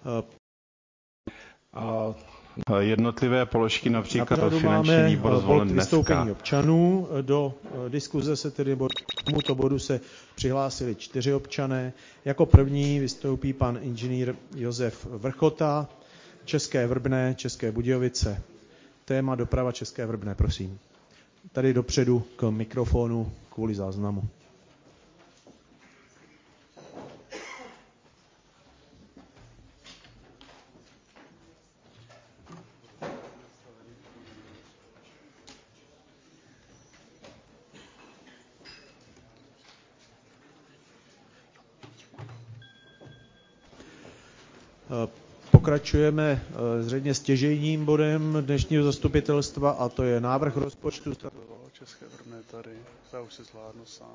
A jednotlivé položky, například finanční výbor zvolen dneska. Vystoupení občanů. Do diskuze se tedy k tomuto bodu se přihlásili 4 občané. Jako první vystoupí pan inženýr Josef Vrchota, České Vrbné, České Budějovice. Téma doprava České Vrbné, prosím. Tady dopředu k mikrofonu kvůli záznamu. Pokračujeme zřejmě stěžejním bodem dnešního zastupitelstva a to je návrh rozpočtu. České Vrbné tady, já už si zvládnu sám.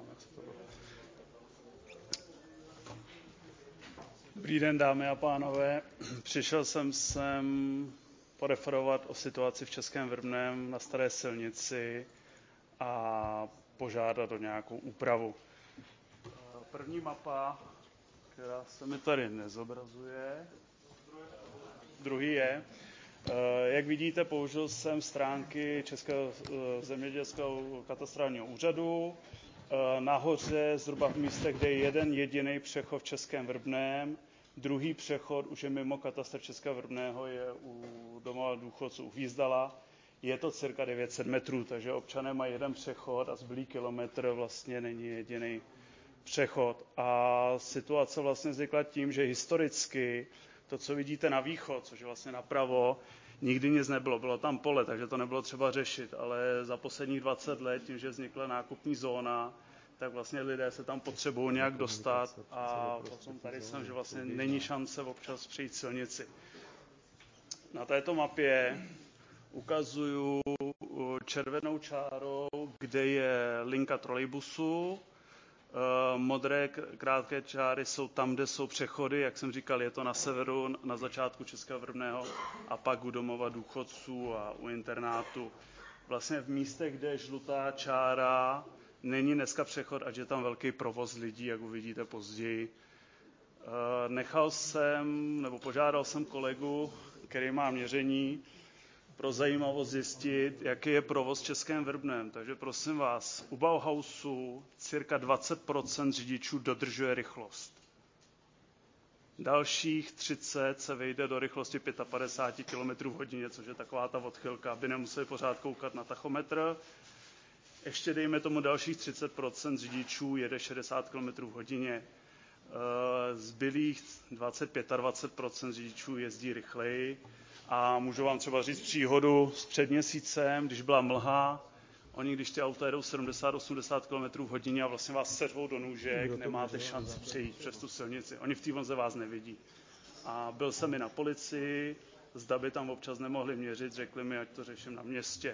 Dobrý den, dámy a pánové. Přišel jsem sem poreferovat o situaci v Českém Vrbném na Staré silnici a požádat o nějakou úpravu. První mapa, která se mi tady nezobrazuje, druhý je. Jak vidíte, použil jsem stránky Českého zemědělského katastrálního úřadu. Nahoře, zhruba v místech, kde je jeden jediný přechod v Českém Vrbném, druhý přechod už je mimo katastr Českého Vrbného, je u domova důchodců u Hvízdala. Je to cirka 900 metrů, takže občané mají jeden přechod a zbylý kilometr vlastně není jediný přechod. A situace vlastně vznikla tím, že historicky to, co vidíte na východ, což je vlastně napravo, nikdy nic nebylo. Bylo tam pole, takže to nebylo třeba řešit, ale za posledních 20 let, tím, že vznikla nákupní zóna, tak vlastně lidé se tam potřebují nějak dostat a potom tady jsem, že vlastně není šance občas přejít silnici. Na této mapě ukazuju červenou čárou, kde je linka trolejbusu. Modré krátké čáry jsou tam, kde jsou přechody, jak jsem říkal, je to na severu, na začátku Českého Vrbného a pak u domova důchodců a u internátu. Vlastně v místech, kde je žlutá čára, není dneska přechod, ať je tam velký provoz lidí, jak uvidíte později. Požádal jsem kolegu, který má měření, pro zajímavost zjistit, jaký je provoz v Českém Vrbném. Takže prosím vás, u Bauhausu cirka 20% řidičů dodržuje rychlost. Dalších 30 se vejde do rychlosti 55 km v hodině, což je taková ta odchylka, aby nemuseli pořád koukat na tachometr. Ještě dejme tomu dalších 30% řidičů jede 60 km v hodině. Zbylých 25% řidičů jezdí rychleji. A můžu vám třeba říct příhodu s před měsícem, když byla mlha, oni když ty auta jedou 70-80 km v hodině a vlastně vás servou do nůžek, nemáte šanci přejít přes tu silnici. Oni v té mlze vás nevidí. A byl jsem i na policii, zda by tam občas nemohli měřit, řekli mi, ať to řeším na městě.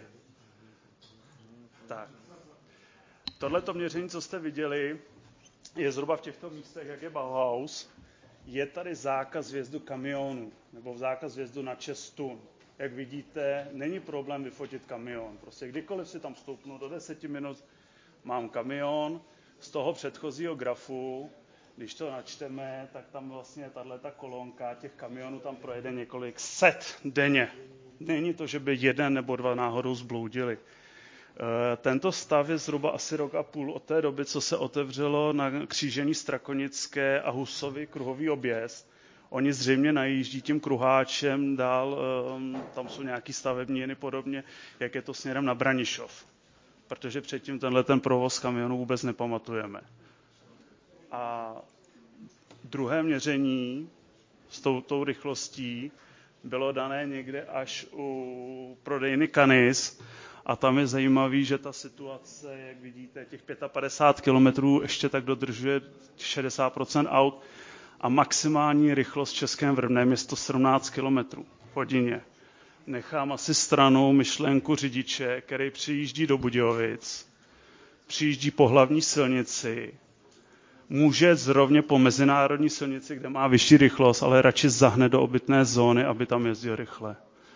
Tak. Tohleto měření, co jste viděli, je zhruba v těchto místech, jak je Bauhaus. Je tady zákaz vjezdu kamionů, nebo zákaz vjezdu na 6 tun. Jak vidíte, není problém vyfotit kamion. Prostě kdykoliv si tam stoupnu, do 10 minut mám kamion. Z toho předchozího grafu, když to načteme, tak tam vlastně tato kolonka těch kamionů tam projede několik set denně. Není to, že by 1 nebo 2 náhodou zbloudili. Tento stav je zhruba asi 1,5 roku od té doby, co se otevřelo na křížení Strakonické a Husovy kruhový objezd. Oni zřejmě najíždí tím kruháčem dál, tam jsou nějaký stavební jiny podobně, jak je to směrem na Branišov. Protože předtím ten provoz kamionů vůbec nepamatujeme. A druhé měření s touto rychlostí bylo dané někde až u prodejny Canis. A tam je zajímavý, že ta situace, jak vidíte, těch 55 km ještě tak dodržuje 60% aut a maximální rychlost v Českém Vrbném je 117 km v hodině. Nechám asi stranou myšlenku řidiče, který přijíždí do Budějovic, přijíždí po hlavní silnici, může zrovna po mezinárodní silnici, kde má vyšší rychlost, ale radši zahne do obytné zóny, aby tam jezdil rychle.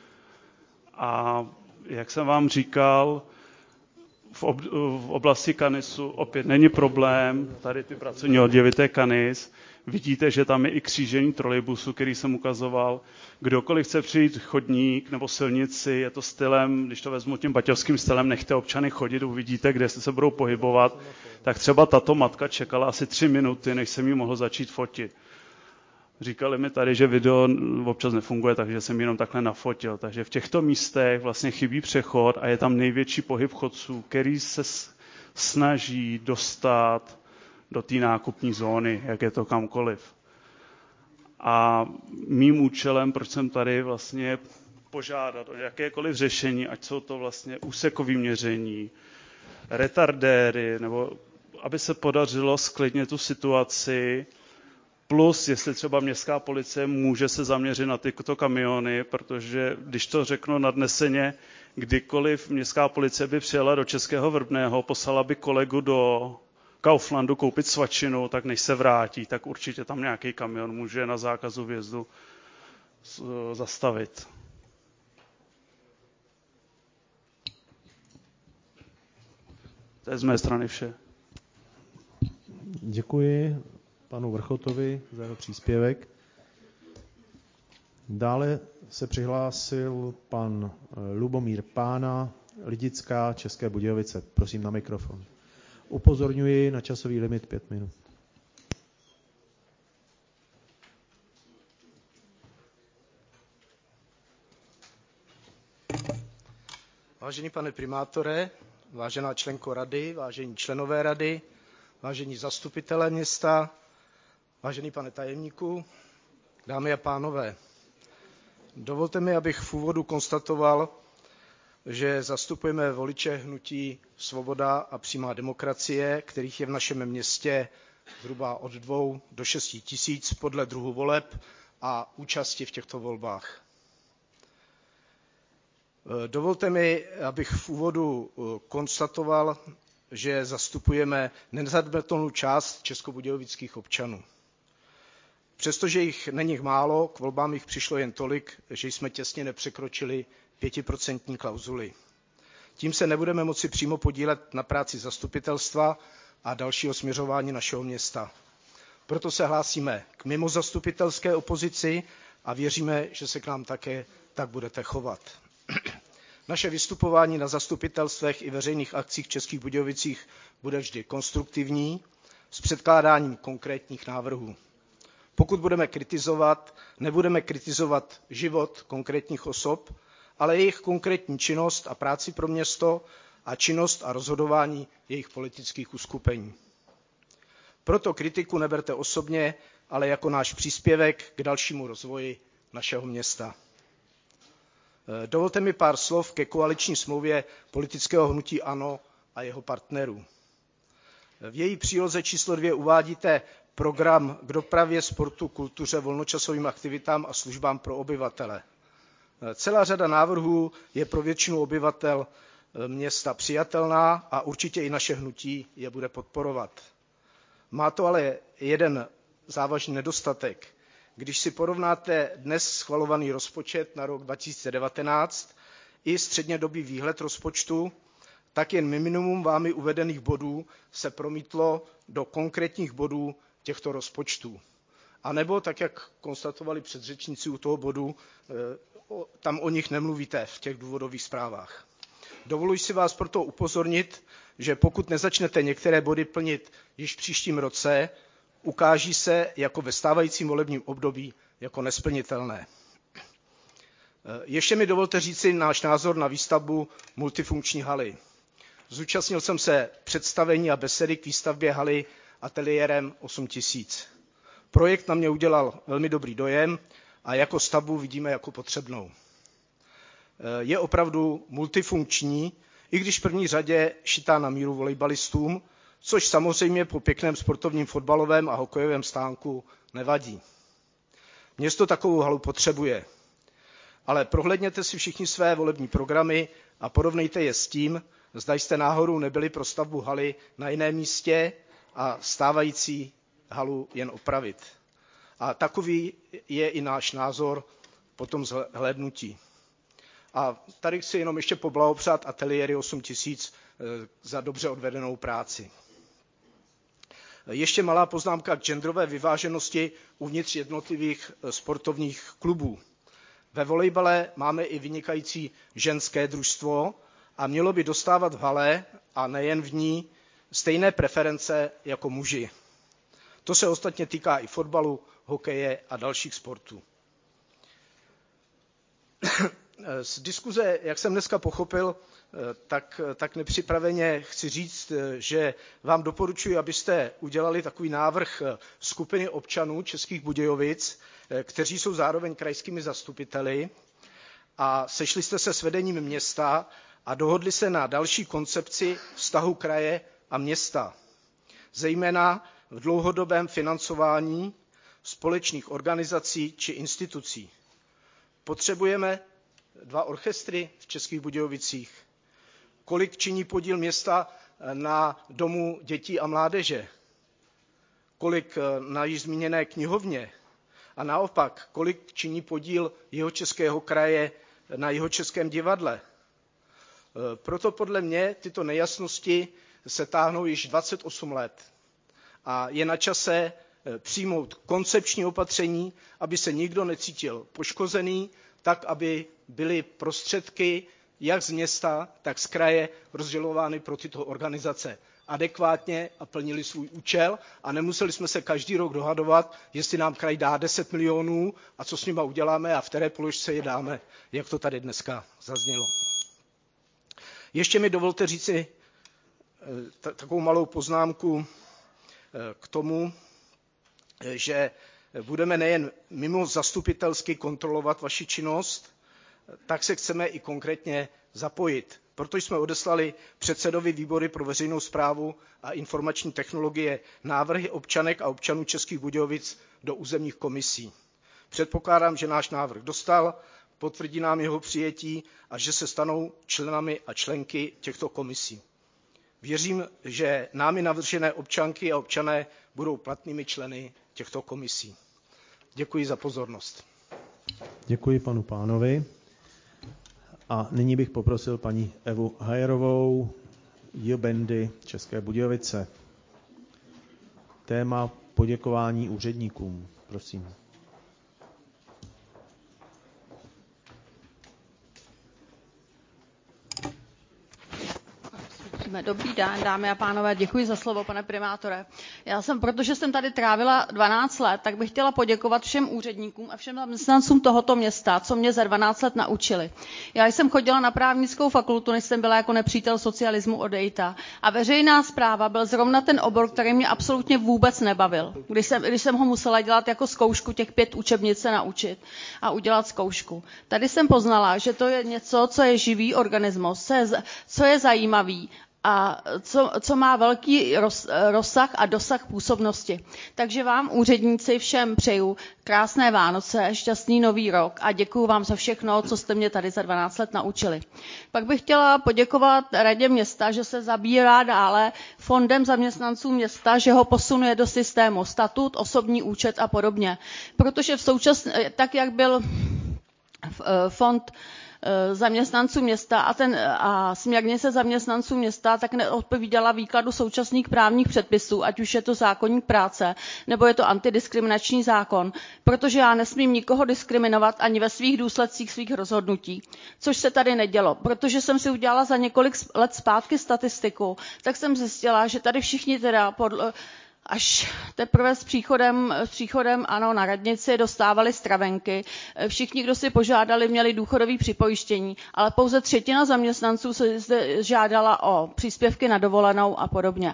A jak jsem vám říkal, v oblasti Canisu opět není problém, tady ty pracovní oddělí, to je Canis. Vidíte, že tam je i křížení trolejbusu, který jsem ukazoval. Kdokoliv chce přijít chodník nebo silnici, je to stylem, když to vezmu tím baťovským stylem, nechte občany chodit, uvidíte, kde se budou pohybovat. Tak třeba tato matka čekala asi 3 minuty, než jsem ji mohl začít fotit. Říkali mi tady, že video občas nefunguje, takže jsem jenom takhle nafotil. Takže v těchto místech vlastně chybí přechod a je tam největší pohyb chodců, který se snaží dostat do té nákupní zóny, jak je to kamkoliv. A mým účelem, proč jsem tady vlastně požádat o jakékoliv řešení, ať jsou to vlastně úsekový měření, retardéry, nebo aby se podařilo sklidnit tu situaci, plus jestli třeba městská policie může se zaměřit na tyto kamiony, protože když to řeknu nadneseně, kdykoliv městská policie by přijela do Českého Vrbného, poslala by kolegu do Kauflandu koupit svačinu, tak než se vrátí, tak určitě tam nějaký kamion může na zákazu vjezdu zastavit. To je z mé strany vše. Děkuji panu Vrchotovi za jeho příspěvek. Dále se přihlásil pan Lubomír Pána, Lidická, České Budějovice. Prosím na mikrofon. Upozorňuji na časový limit 5 minut. Vážený pane primátore, vážená členko rady, vážení členové rady, vážení zastupitelé města, vážený pane tajemníku, dámy a pánové, dovolte mi, abych v úvodu konstatoval, že zastupujeme voliče hnutí Svoboda a přímá demokracie, kterých je v našem městě zhruba od 2 do 6 tisíc podle druhu voleb a účasti v těchto volbách. Dovolte mi, abych v úvodu konstatoval, že zastupujeme nezanedbatelnou část českobudějovických občanů. Přestože jich není málo, k volbám jich přišlo jen tolik, že jsme těsně nepřekročili 5% klauzuli. Tím se nebudeme moci přímo podílet na práci zastupitelstva a dalšího směřování našeho města. Proto se hlásíme k mimozastupitelské opozici a věříme, že se k nám také tak budete chovat. Naše vystupování na zastupitelstvech i veřejných akcích v Českých Budějovicích bude vždy konstruktivní s předkládáním konkrétních návrhů. Pokud budeme kritizovat, nebudeme kritizovat život konkrétních osob, ale jejich konkrétní činnost a práci pro město a činnost a rozhodování jejich politických uskupení. Proto kritiku neberte osobně, ale jako náš příspěvek k dalšímu rozvoji našeho města. Dovolte mi pár slov ke koaliční smlouvě politického hnutí ANO a jeho partnerů. V její příloze číslo 2 uvádíte program k dopravě, sportu, kultuře, volnočasovým aktivitám a službám pro obyvatele. Celá řada návrhů je pro většinu obyvatel města přijatelná a určitě i naše hnutí je bude podporovat. Má to ale jeden závažný nedostatek. Když si porovnáte dnes schvalovaný rozpočet na rok 2019 i střednědobý výhled rozpočtu, tak jen minimum vámi uvedených bodů se promítlo do konkrétních bodů těchto rozpočtů. A nebo, tak jak konstatovali předřečníci u toho bodu, tam o nich nemluvíte v těch důvodových zprávách. Dovoluji si vás proto upozornit, že pokud nezačnete některé body plnit již v příštím roce, ukáží se jako ve stávajícím volebním období jako nesplnitelné. Ještě mi dovolte říci náš názor na výstavbu multifunkční haly. Zúčastnil jsem se představení a besedy k výstavbě haly ateliérem 8000. Projekt na mě udělal velmi dobrý dojem a jako stavbu vidíme jako potřebnou. Je opravdu multifunkční, i když v první řadě šitá na míru volejbalistům, což samozřejmě po pěkném sportovním fotbalovém a hokejovém stánku nevadí. Město takovou halu potřebuje. Ale prohlédněte si všichni své volební programy a porovnejte je s tím, zda jste náhodou nebyli pro stavbu haly na jiném místě a stávající halu jen opravit. A takový je i náš názor po tom zhlédnutí. A tady chci jenom ještě poblahopřát ateliéry 8000 za dobře odvedenou práci. Ještě malá poznámka k genderové vyváženosti uvnitř jednotlivých sportovních klubů. Ve volejbale máme i vynikající ženské družstvo a mělo by dostávat v hale, a nejen v ní, stejné preference jako muži. To se ostatně týká i fotbalu, hokeje a dalších sportů. Z diskuze, jak jsem dneska pochopil, tak nepřipraveně chci říct, že vám doporučuji, abyste udělali takový návrh skupiny občanů Českých Budějovic, kteří jsou zároveň krajskými zastupiteli, a sešli jste se s vedením města a dohodli se na další koncepci vztahu kraje a města, zejména v dlouhodobém financování společných organizací či institucí. Potřebujeme 2 orchestry v Českých Budějovicích? Kolik činí podíl města na Domu dětí a mládeže? Kolik na již zmíněné knihovně? A naopak, kolik činí podíl Jihočeského kraje na Jihočeském divadle? Proto podle mě tyto nejasnosti se táhnou již 28 let. A je na čase přijmout koncepční opatření, aby se nikdo necítil poškozený, tak, aby byly prostředky jak z města, tak z kraje rozdělovány pro tyto organizace adekvátně a plnili svůj účel a nemuseli jsme se každý rok dohadovat, jestli nám kraj dá 10 milionů a co s nima uděláme a v které položce je dáme, jak to tady dneska zaznělo. Ještě mi dovolte říci takovou malou poznámku k tomu, že budeme nejen mimo zastupitelsky kontrolovat vaši činnost, tak se chceme i konkrétně zapojit. Proto jsme odeslali předsedovi výboru pro veřejnou správu a informační technologie návrhy občanek a občanů Českých Budějovic do územních komisí. Předpokládám, že náš návrh dostal, potvrdí nám jeho přijetí a že se stanou členami a členky těchto komisí. Věřím, že námi navržené občanky a občané budou platnými členy těchto komisí. Děkuji za pozornost. Děkuji panu pánovi. A nyní bych poprosil paní Evu Hajerovou, JBendy České Budějovice. Téma poděkování úředníkům. Prosím. Dobrý den, dámy a pánové, děkuji za slovo, pane primátore. Protože jsem tady trávila 12 let, tak bych chtěla poděkovat všem úředníkům a všem zaměstnancům tohoto města, co mě za 12 let naučili. Já jsem chodila na právnickou fakultu, než jsem byla jako nepřítel socialismu odejta. A veřejná správa byl zrovna ten obor, který mě absolutně vůbec nebavil. Když jsem ho musela dělat jako zkoušku, těch 5 učebnic se naučit a udělat zkoušku. Tady jsem poznala, že to je něco, co je živý organismus, co je zajímavý a co má velký rozsah a dosah působnosti. Takže vám, úředníci, všem přeju krásné Vánoce, šťastný nový rok a děkuju vám za všechno, co jste mě tady za 12 let naučili. Pak bych chtěla poděkovat radě města, že se zabírá dále fondem zaměstnanců města, že ho posunuje do systému statut, osobní účet a podobně. Protože tak jak byl fond zaměstnanců města a směrnice zaměstnanců města tak neodpovídala výkladu současných právních předpisů, ať už je to zákoník práce, nebo je to antidiskriminační zákon, protože já nesmím nikoho diskriminovat ani ve svých důsledcích svých rozhodnutí, což se tady nedělo. Protože jsem si udělala za několik let zpátky statistiku, tak jsem zjistila, že tady všichni teda až teprve s příchodem na radnici dostávali stravenky. Všichni, kdo si požádali, měli důchodové připojištění, ale pouze 1/3 zaměstnanců se zde žádala o příspěvky na dovolenou a podobně.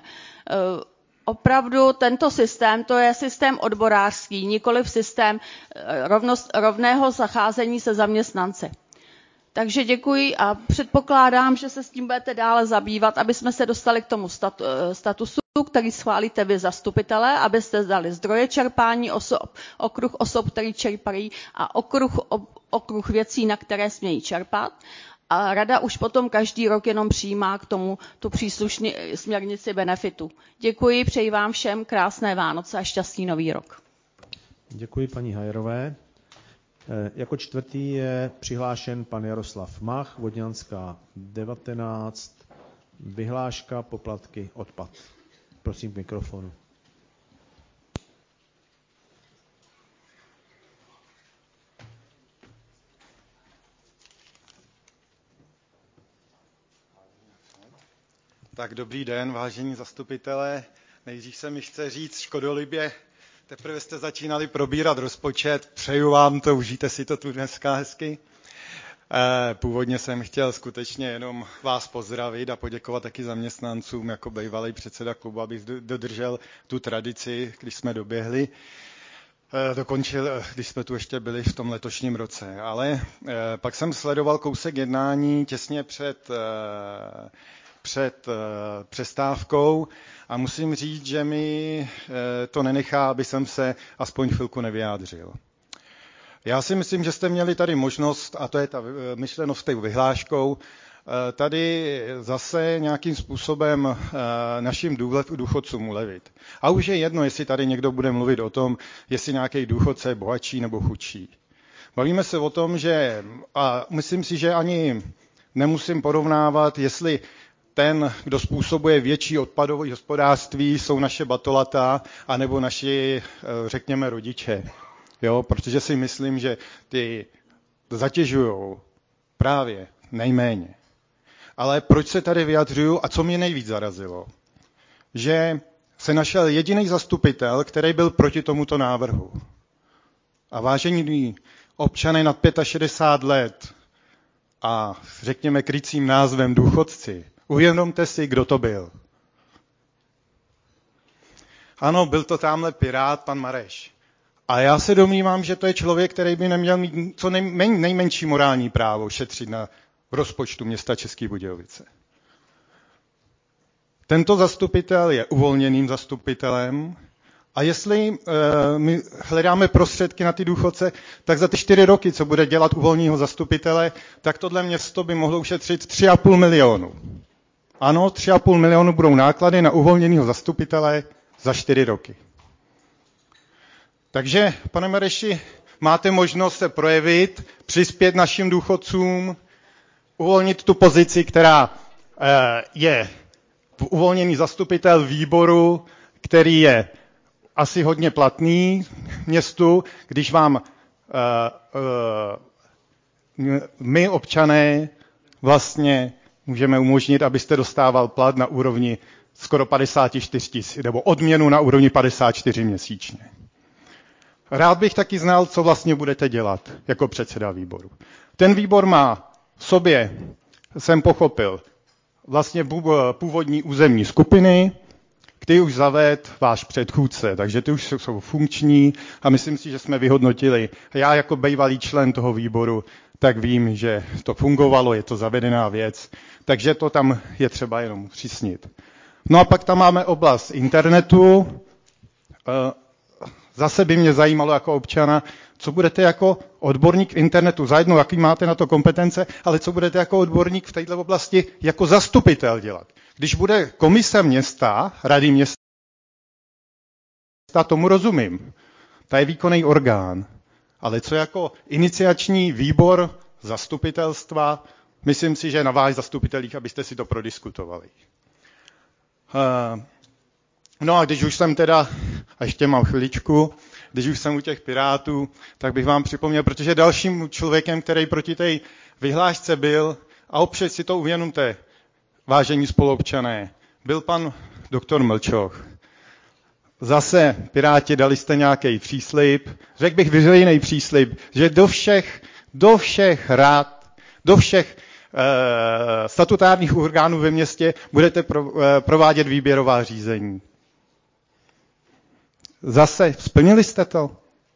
Opravdu tento systém, to je systém odborářský, nikoliv systém rovného zacházení se zaměstnanci. Takže děkuji a předpokládám, že se s tím budete dále zabývat, aby jsme se dostali k tomu statusu, který schválíte vy zastupitelé, abyste dali zdroje čerpání okruh osob, který čerpají a okruh věcí, na které smějí čerpat. A rada už potom každý rok jenom přijímá k tomu tu příslušnou směrnici benefitu. Děkuji, přeji vám všem krásné Vánoce a šťastný nový rok. Děkuji paní Hajerové. Jako čtvrtý je přihlášen pan Jaroslav Mach, Vodňanská 19, vyhláška poplatky odpad. Prosím k mikrofonu. Tak dobrý den, vážení zastupitelé. Nejdřív se mi chce říct škodolibě, teprve jste začínali probírat rozpočet, přeju vám to, užijte si to tu dneska hezky. Původně jsem chtěl skutečně jenom vás pozdravit a poděkovat taky zaměstnancům jako bývalý předseda klubu, abych dodržel tu tradici, když jsme doběhli. Dokončil, když jsme tu ještě byli v tom letošním roce. Ale pak jsem sledoval kousek jednání těsně před přestávkou a musím říct, že mi to nenechá, aby jsem se aspoň chvilku nevyjádřil. Já si myslím, že jste měli tady možnost, a to je ta myšlenost tou vyhláškou, tady zase nějakým způsobem našim důchodcům ulevit. A už je jedno, jestli tady někdo bude mluvit o tom, jestli nějaký důchodce je bohatší nebo chudší. Bavíme se o tom, že, a myslím si, že ani nemusím porovnávat, jestli ten, kdo způsobuje větší odpadové hospodářství, jsou naše batolata, anebo naši, řekněme, rodiče. Jo, protože si myslím, že ty zatěžují právě nejméně. Ale proč se tady vyjadřuju a co mě nejvíc zarazilo? Že se našel jediný zastupitel, který byl proti tomuto návrhu. A vážení občané nad 65 let a řekněme krycím názvem důchodci, uvědomte si, kdo to byl. Ano, byl to tamhle pirát, pan Mareš. A já se domnívám, že to je člověk, který by neměl mít co nejmenší morální právo šetřit na rozpočtu města České Budějovice. Tento zastupitel je uvolněným zastupitelem a jestli my hledáme prostředky na ty důchodce, tak za ty 4 roky, co bude dělat uvolněného zastupitele, tak tohle město by mohlo ušetřit 3,5 milionu. Ano, 3,5 milionu budou náklady na uvolněného zastupitele za 4 roky. Takže, pane Mareši, máte možnost se projevit, přispět našim důchodcům, uvolnit tu pozici, která je uvolněný zastupitel výboru, který je asi hodně platný městu, když vám my, občané, vlastně můžeme umožnit, abyste dostával plat na úrovni skoro 54 000, nebo odměnu na úrovni 54 měsíčně. Rád bych taky znal, co vlastně budete dělat jako předseda výboru. Ten výbor má v sobě, jsem pochopil, vlastně původní územní skupiny, který už zavedl váš předchůdce, takže ty už jsou funkční a myslím si, že jsme vyhodnotili. Já jako bývalý člen toho výboru, tak vím, že to fungovalo, je to zavedená věc, takže to tam je třeba jenom přisnit. No a pak tam máme oblast internetu. Zase by mě zajímalo jako občana, co budete jako odborník v internetu, zajedno jaký máte na to kompetence, ale co budete jako odborník v této oblasti jako zastupitel dělat. Když bude komise města, rady města, tomu rozumím. To je výkonný orgán. Ale co jako iniciační výbor zastupitelstva, myslím si, že na váš zastupitelích, abyste si to prodiskutovali. No a když už jsem teda, a ještě mám chviličku, když už jsem u těch pirátů, tak bych vám připomněl, protože dalším člověkem, který proti té vyhlášce byl, a opět si to uvědomte, vážení spoluobčané, byl pan doktor Mlčoch. Zase Piráti dali jste nějaký příslib, řekl bych veřejný příslib, že do všech rad, do všech statutárních orgánů ve městě budete provádět výběrová řízení. Zase, splnili jste to?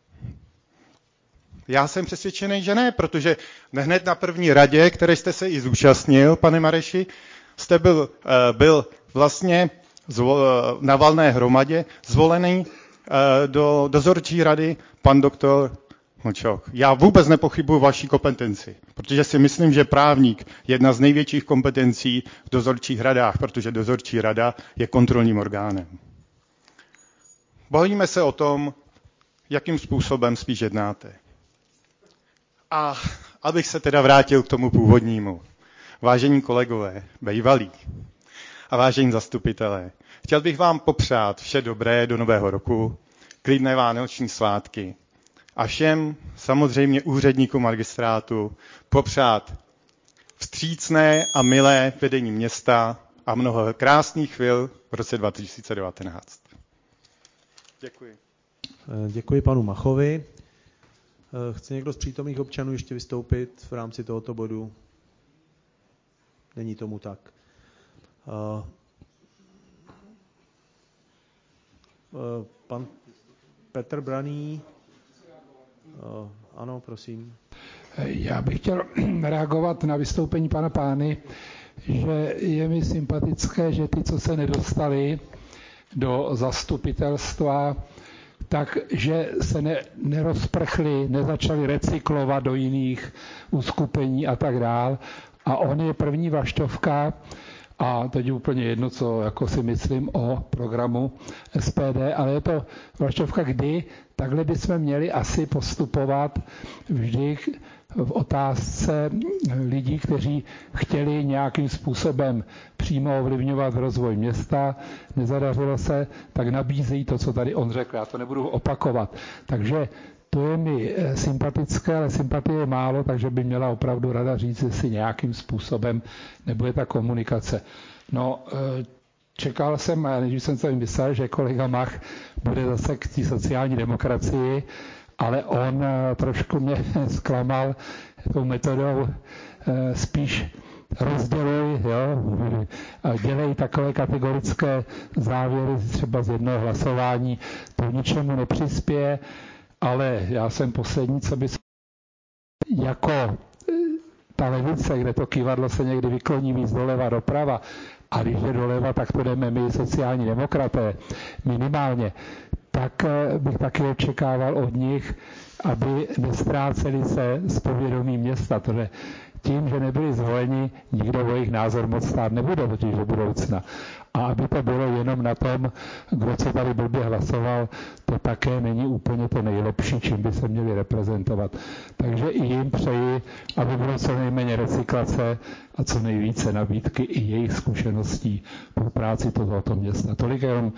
Já jsem přesvědčený, že ne, protože hned na první radě, které jste se i zúčastnil, pane Mareši, jste byl vlastně na valné hromadě zvolený do dozorčí rady pan doktor Mlčoch. Já vůbec nepochybuji vaší kompetenci, protože si myslím, že právník je jedna z největších kompetencí v dozorčích radách, protože dozorčí rada je kontrolním orgánem. Bavíme se o tom, jakým způsobem spíš jednáte. A abych se teda vrátil k tomu původnímu. Vážení kolegové, bývalí a vážení zastupitelé, chtěl bych vám popřát vše dobré do nového roku, klidné vánoční svátky a všem samozřejmě úředníkům magistrátu popřát vstřícné a milé vedení města a mnoho krásných chvil v roce 2019. Děkuji. Děkuji panu Machovi. Chce někdo z přítomných občanů ještě vystoupit v rámci tohoto bodu? Není tomu tak. Pan Petr Braný. Ano, prosím. Já bych chtěl reagovat na vystoupení pana Pány, že je mi sympatické, že ty, co se nedostali do zastupitelstva, takže se nerozprchli, nezačali recyklovat do jiných uskupení a tak dál. A on je první vlaštovka, a teď je úplně jedno, co jako si myslím o programu SPD, ale je to vlaštovka, kdy takhle bychom měli asi postupovat vždy v otázce lidí, kteří chtěli nějakým způsobem přímo ovlivňovat rozvoj města, nezadařilo se, tak nabízejí to, co tady on řekl. Já to nebudu opakovat. Takže to je mi sympatické, ale sympatie je málo, takže by měla opravdu rada říct, jestli nějakým způsobem nebude ta komunikace. No, čekal jsem, než jsem se myslel, že kolega Mach bude zase k té sociální demokracii, ale on trošku mě zklamal tou metodou spíš rozděluj, jo, a dělej takové kategorické závěry třeba z jednoho hlasování, to ničemu nepřispěje, ale já jsem poslední, co by jako ta levice, kde to kyvadlo se někdy vykloní víc doleva doprava, a když je doleva, tak to jdeme my sociální demokraté minimálně, tak bych taky očekával od nich, aby nestráceli se z povědomí města, protože tím, že nebyli zvoleni, nikdo o jejich názor moc stát nebude totiž do budoucna. A aby to bylo jenom na tom, kdo co tady blbě hlasoval, to také není úplně to nejlepší, čím by se měli reprezentovat. Takže i jim přeji, aby bylo co nejméně recyklace a co nejvíce nabídky i jejich zkušeností pro práci tohoto města. Tolik jenom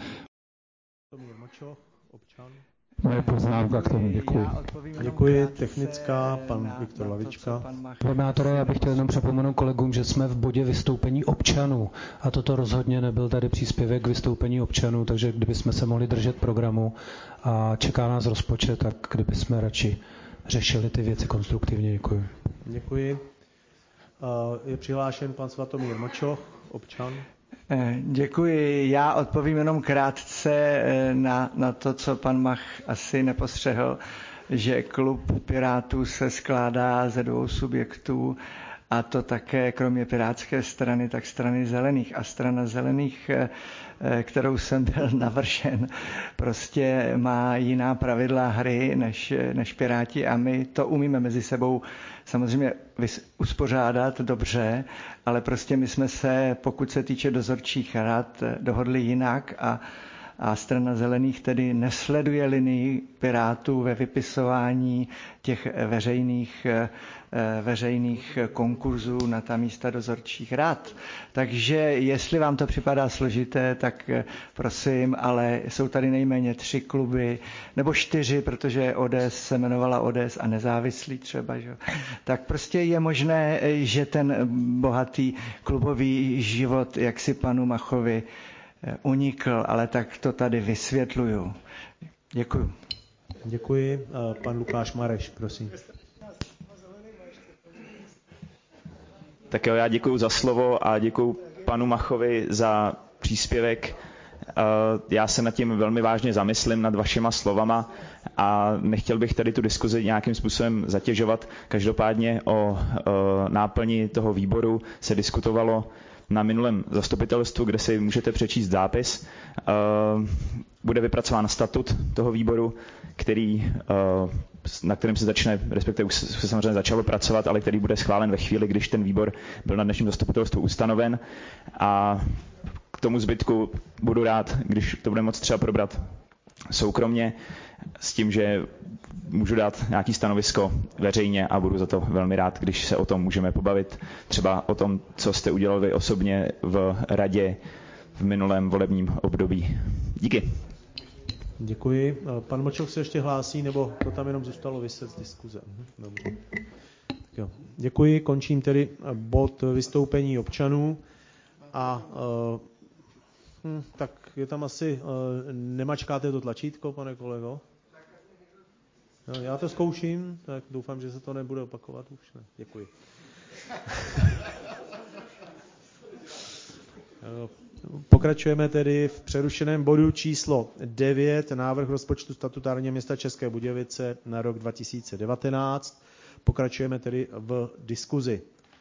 moje poznámka k tomu. Děkuji. Děkuji. Technická, pan Viktor Lavička. Primátore, já bych chtěl jenom připomenout kolegům, že jsme v bodě vystoupení občanů a toto rozhodně nebyl tady příspěvek k vystoupení občanů, takže kdybychom se mohli držet programu a čeká nás rozpočet, tak kdybychom radši řešili ty věci konstruktivně. Děkuji. Děkuji. Je přihlášen pan Svatomír Mačoch, občan. Děkuji. Já odpovím jenom krátce na to, co pan Mach asi nepostřehl, že klub Pirátů se skládá ze dvou subjektů, a to také kromě Pirátské strany, tak strany Zelených. A strana Zelených, kterou jsem byl navržen, prostě má jiná pravidla hry než Piráti a my to umíme mezi sebou samozřejmě uspořádat dobře, ale prostě my jsme se, pokud se týče dozorčích rad, dohodli jinak a strana Zelených tedy nesleduje linii Pirátů ve vypisování těch veřejných konkurzů na ta místa dozorčích rad. Takže jestli vám to připadá složité, tak prosím, ale jsou tady nejméně 3 kluby, nebo 4, protože ODS se jmenovala ODS a nezávislý třeba. Že? Tak prostě je možné, že ten bohatý klubový život, jak si panu Machovi unikl, ale tak to tady vysvětluju. Děkuju. Děkuji. Pan Lukáš Mareš, prosím. Tak jo, já děkuji za slovo a děkuji panu Machovi za příspěvek. Já se nad tím velmi vážně zamyslím, nad vašima slovama, a nechtěl bych tady tu diskuzi nějakým způsobem zatěžovat. Každopádně o náplni toho výboru se diskutovalo na minulém zastupitelstvu, kde si můžete přečíst zápis. Bude vypracován statut toho výboru, na kterém se začne, respektive už se samozřejmě začalo pracovat, ale který bude schválen ve chvíli, když ten výbor byl na dnešním zastupitelstvu ustanoven. A k tomu zbytku budu rád, když to budeme moct třeba probrat soukromně, s tím, že můžu dát nějaké stanovisko veřejně a budu za to velmi rád, když se o tom můžeme pobavit. Třeba o tom, co jste udělali vy osobně v radě v minulém volebním období. Díky. Děkuji. Pan Mlčok se ještě hlásí, nebo to tam jenom zůstalo vyset z diskuze? Dobře. Jo. Děkuji, končím tedy bod vystoupení občanů. a tak je tam asi, nemačkáte to tlačítko, pane kolego? No, já to zkouším, tak doufám, že se to nebude opakovat už. Ne, děkuji. Pokračujeme tedy v přerušeném bodu číslo 9, návrh rozpočtu statutárního města České Budějovice na rok 2019. Pokračujeme tedy v diskuzi.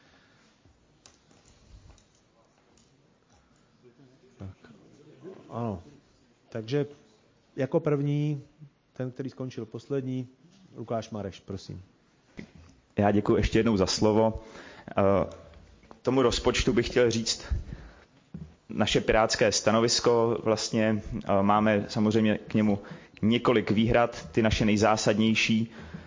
Tak. Ano. Takže jako první, ten, který skončil poslední, Lukáš Mareš, prosím. Já děkuji ještě jednou za slovo. K tomu rozpočtu bych chtěl říct naše pirátské stanovisko. Vlastně máme samozřejmě k němu několik výhrad. Ty naše nejzásadnější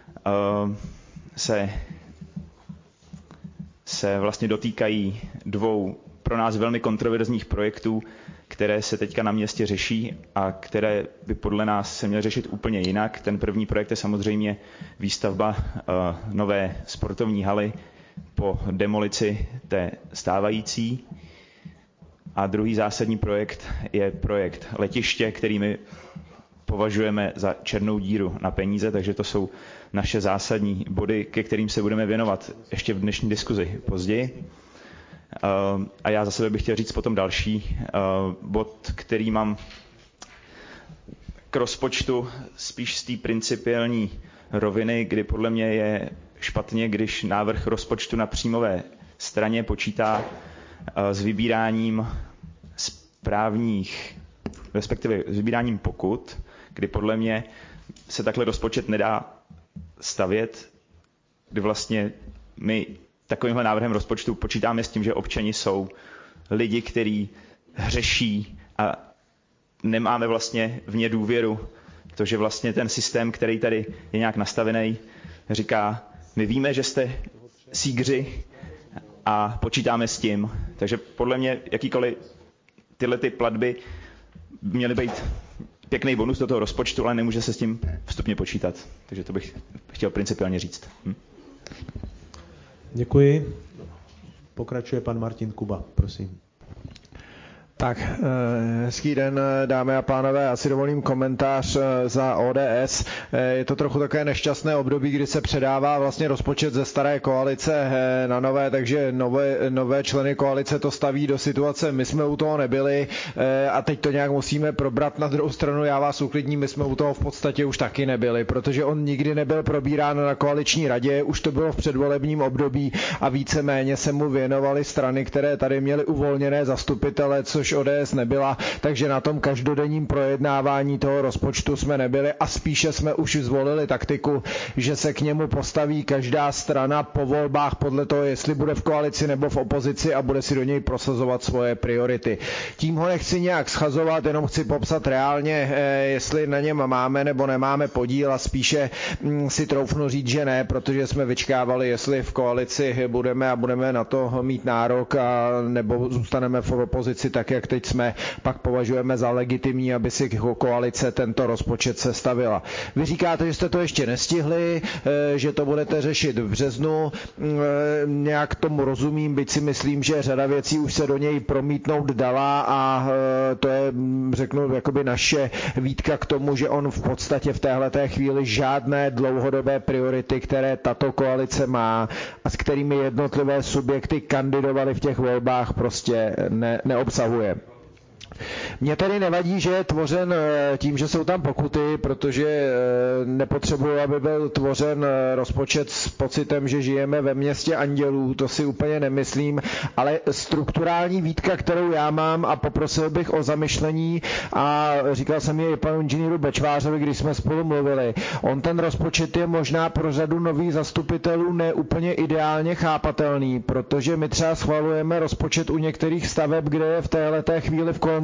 se vlastně dotýkají dvou pro nás velmi kontroverzních projektů, které se teďka na městě řeší a které by podle nás se měly řešit úplně jinak. Ten první projekt je samozřejmě výstavba nové sportovní haly po demolici té stávající. A druhý zásadní projekt je projekt letiště, který my považujeme za černou díru na peníze, takže to jsou naše zásadní body, ke kterým se budeme věnovat ještě v dnešní diskuzi později. A já za sebe bych chtěl říct potom další bod, který mám k rozpočtu spíš z té principiální roviny, kdy podle mě je špatně, když návrh rozpočtu na příjmové straně počítá s vybíráním správních, respektive s vybíráním pokut, kdy podle mě se takhle rozpočet nedá stavět, kdy vlastně my takovýmhle návrhem rozpočtu počítáme s tím, že občani jsou lidi, kteří hřeší a nemáme vlastně v ně důvěru. To, že vlastně ten systém, který tady je nějak nastavený, říká, my víme, že jste sígři a počítáme s tím. Takže podle mě jakýkoliv tyhle ty platby měly být pěkný bonus do toho rozpočtu, ale nemůže se s tím vstupně počítat. Takže to bych chtěl principiálně říct. Děkuji. Pokračuje pan Martin Kuba, prosím. Tak, hezký den, dámy a pánové, já si dovolím komentář za ODS. Je to trochu takové nešťastné období, kdy se předává vlastně rozpočet ze staré koalice na nové, takže nové členy koalice to staví do situace, my jsme u toho nebyli a teď to nějak musíme probrat. Na druhou stranu já vás uklidním, my jsme u toho v podstatě už taky nebyli, protože on nikdy nebyl probírán na koaliční radě, už to bylo v předvolebním období a víceméně se mu věnovaly strany, které tady měly uvolněné zastupitele, což ODS nebyla, takže na tom každodenním projednávání toho rozpočtu jsme nebyli a spíše jsme už zvolili taktiku, že se k němu postaví každá strana po volbách podle toho, jestli bude v koalici nebo v opozici a bude si do něj prosazovat svoje priority. Tím ho nechci nějak schazovat, jenom chci popsat reálně, jestli na něm máme nebo nemáme podíl a spíše si troufnu říct, že ne, protože jsme vyčkávali, jestli v koalici budeme a budeme na to mít nárok a nebo zůstaneme v opozici tak, jak teď jsme, pak považujeme za legitimní, aby si koalice tento rozpočet sestavila. Vy říkáte, že jste to ještě nestihli, že to budete řešit v březnu, nějak tomu rozumím, byť si myslím, že řada věcí už se do něj promítnout dala a to je, řeknu, jakoby naše výtka k tomu, že on v podstatě v téhleté chvíli žádné dlouhodobé priority, které tato koalice má a s kterými jednotlivé subjekty kandidovaly v těch volbách, prostě neobsahuje. Mně tedy nevadí, že je tvořen tím, že jsou tam pokuty, protože nepotřebuji, aby byl tvořen rozpočet s pocitem, že žijeme ve městě andělů, to si úplně nemyslím, ale strukturální výtka, kterou já mám a poprosil bych o zamyšlení a říkal jsem je i panu inženýru Bečvářovi, když jsme spolu mluvili. On ten rozpočet je možná pro řadu nových zastupitelů neúplně ideálně chápatelný, protože my třeba schvalujeme rozpočet u některých staveb, kde je v téhleté chvíli v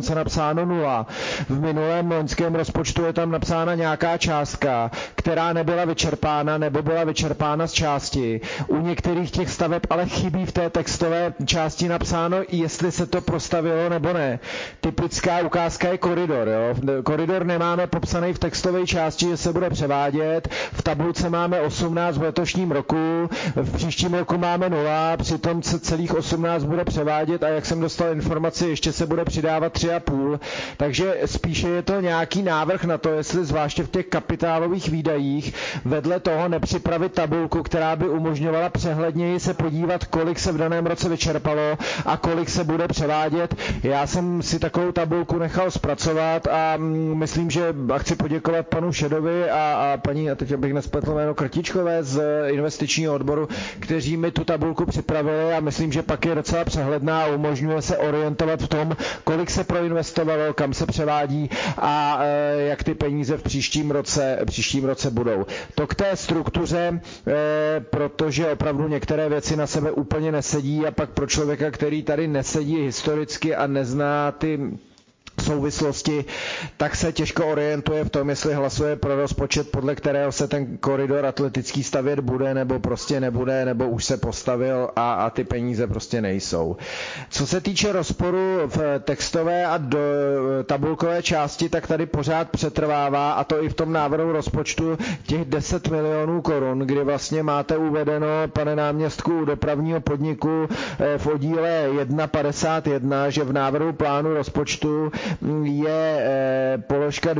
dokonce napsáno 0. V minulém loňském rozpočtu je tam napsána nějaká částka, která nebyla vyčerpána nebo byla vyčerpána z části. U některých těch staveb ale chybí v té textové části napsáno, jestli se to prostavilo nebo ne. Typická ukázka je koridor. Jo? Koridor nemáme popsaný v textové části, že se bude převádět. V tabulce máme 18 v letošním roku, v příštím roku máme 0, přitom se celých 18 bude převádět a jak jsem dostal informaci, ještě se bude přidávat 3,5. Takže spíše je to nějaký návrh na to, jestli zvláště v těch kapitálových výdajích vedle toho nepřipravit tabulku, která by umožňovala přehledněji se podívat, kolik se v daném roce vyčerpalo a kolik se bude převádět. Já jsem si takovou tabulku nechal zpracovat a myslím, že chci poděkovat panu Šedovi a paní, a teď bych nespletl jméno, Krtičkové z investičního odboru, kteří mi tu tabulku připravili a myslím, že pak je docela přehledná a umožňuje se orientovat v tom, kolik se proinvestovalo, kam se převádí a jak ty peníze v příštím roce budou. To k té struktuře, protože opravdu některé věci na sebe úplně nesedí a pak pro člověka, který tady nesedí historicky a nezná ty souvislosti, tak se těžko orientuje v tom, jestli hlasuje pro rozpočet, podle kterého se ten koridor atletický stavět bude, nebo prostě nebude, nebo už se postavil a ty peníze prostě nejsou. Co se týče rozporu v textové a tabulkové části, tak tady pořád přetrvává, a to i v tom návrhu rozpočtu, těch 10 milionů korun, kdy vlastně máte uvedeno, pane náměstku dopravního podniku, v oddíle 1.51, že v návrhu plánu rozpočtu je položka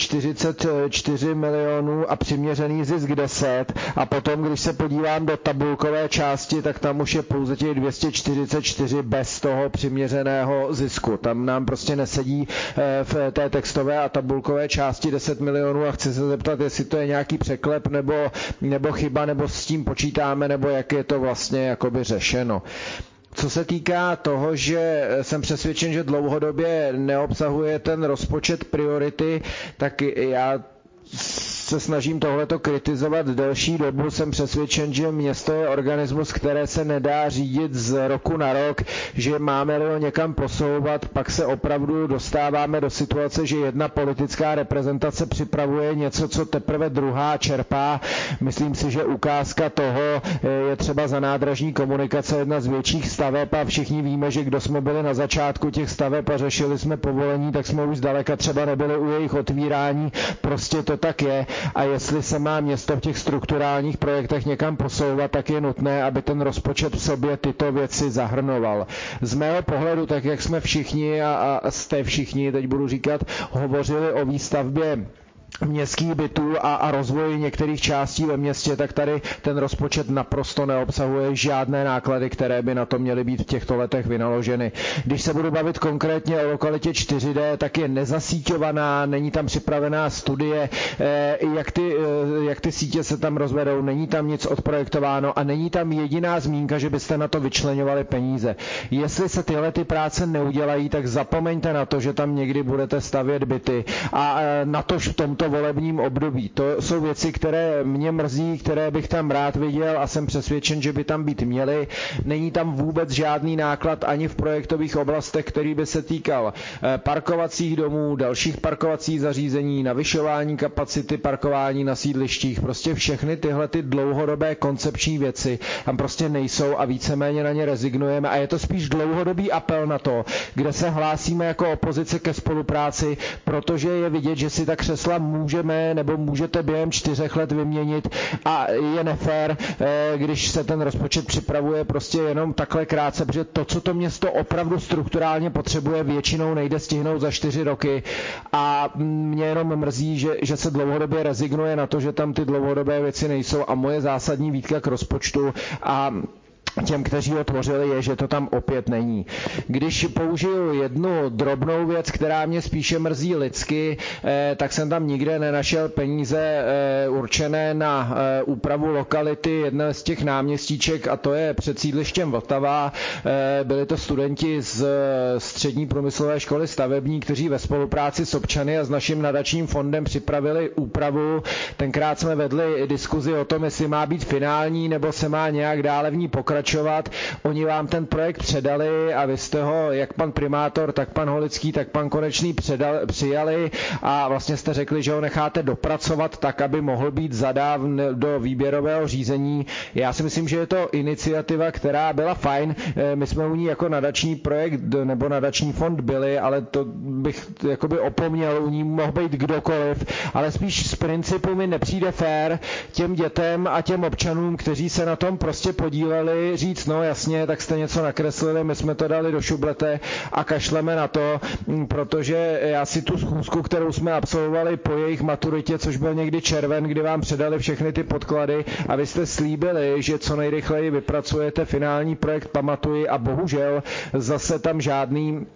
244 milionů a přiměřený zisk 10 a potom, když se podívám do tabulkové části, tak tam už je pouze těch 244 bez toho přiměřeného zisku. Tam nám prostě nesedí v té textové a tabulkové části 10 milionů a chci se zeptat, jestli to je nějaký překlep nebo chyba, nebo s tím počítáme, nebo jak je to vlastně jakoby řešeno. Co se týká toho, že jsem přesvědčen, že dlouhodobě neobsahuje ten rozpočet priority, tak já se snažím tohleto kritizovat delší dobu. Jsem přesvědčen, že město je organismus, které se nedá řídit z roku na rok, že máme-li ho někam posouvat, pak se opravdu dostáváme do situace, že jedna politická reprezentace připravuje něco, co teprve druhá čerpá. Myslím si, že ukázka toho je třeba za nádražní komunikace, jedna z větších staveb a všichni víme, že kdo jsme byli na začátku těch staveb a řešili jsme povolení, tak jsme už zdaleka třeba nebyli u jejich otvírání. Prostě to tak je. A jestli se má město v těch strukturálních projektech někam posouvat, tak je nutné, aby ten rozpočet v sobě tyto věci zahrnoval. Z mého pohledu, tak jak jsme všichni a jste všichni, teď budu říkat, hovořili o výstavbě městských bytů a rozvoji některých částí ve městě, tak tady ten rozpočet naprosto neobsahuje žádné náklady, které by na to měly být v těchto letech vynaloženy. Když se budu bavit konkrétně o lokalitě 4D, tak je nezasíťovaná, není tam připravená studie, jak ty sítě se tam rozvedou, není tam nic odprojektováno a není tam jediná zmínka, že byste na to vyčleňovali peníze. Jestli se tyhle ty práce neudělají, tak zapomeňte na to, že tam někdy budete stavět byty a na to v tomto volebním období. To jsou věci, které mě mrzí, které bych tam rád viděl a jsem přesvědčen, že by tam být měly. Není tam vůbec žádný náklad ani v projektových oblastech, který by se týkal parkovacích domů, dalších parkovacích zařízení, navyšování kapacity parkování na sídlištích. Prostě všechny tyhle ty dlouhodobé koncepční věci tam prostě nejsou a víceméně na ně rezignujeme a je to spíš dlouhodobý apel na to, kde se hlásíme jako opozice ke spolupráci, protože je vidět, že si ta křesla můžeme nebo můžete během 4 let vyměnit a je nefér, když se ten rozpočet připravuje prostě jenom takhle krátce, protože to, co to město opravdu strukturálně potřebuje, většinou nejde stihnout za 4 roky a mě jenom mrzí, že se dlouhodobě rezignuje na to, že tam ty dlouhodobé věci nejsou a moje zásadní výtka k rozpočtu a těm, kteří ho tvořili, je, že to tam opět není. Když použiju jednu drobnou věc, která mě spíše mrzí lidsky, tak jsem tam nikde nenašel peníze určené na úpravu lokality jedné z těch náměstíček a to je před sídlištěm Vltava. Byli to studenti z střední průmyslové školy stavební, kteří ve spolupráci s občany a s naším nadačním fondem připravili úpravu. Tenkrát jsme vedli diskuzi o tom, jestli má být finální nebo se má nějak dále v ní pokračovat. pokračovat. Oni vám ten projekt předali a vy jste ho, jak pan primátor, tak pan Holický, tak pan Konečný přijali a vlastně jste řekli, že ho necháte dopracovat tak, aby mohl být zadán do výběrového řízení. Já si myslím, že je to iniciativa, která byla fajn. My jsme u ní jako nadační projekt nebo nadační fond byli, ale to bych jakoby opomněl, u ní mohl být kdokoliv, ale spíš z principu mi nepřijde fér těm dětem a těm občanům, kteří se na tom prostě podíleli, říct, no jasně, tak jste něco nakreslili, my jsme to dali do šublete a kašleme na to, protože já si tu schůzku, kterou jsme absolvovali po jejich maturitě, což byl někdy červen, kdy vám předali všechny ty podklady a vy jste slíbili, že co nejrychleji vypracujete finální projekt, pamatuji, a bohužel zase tam žádný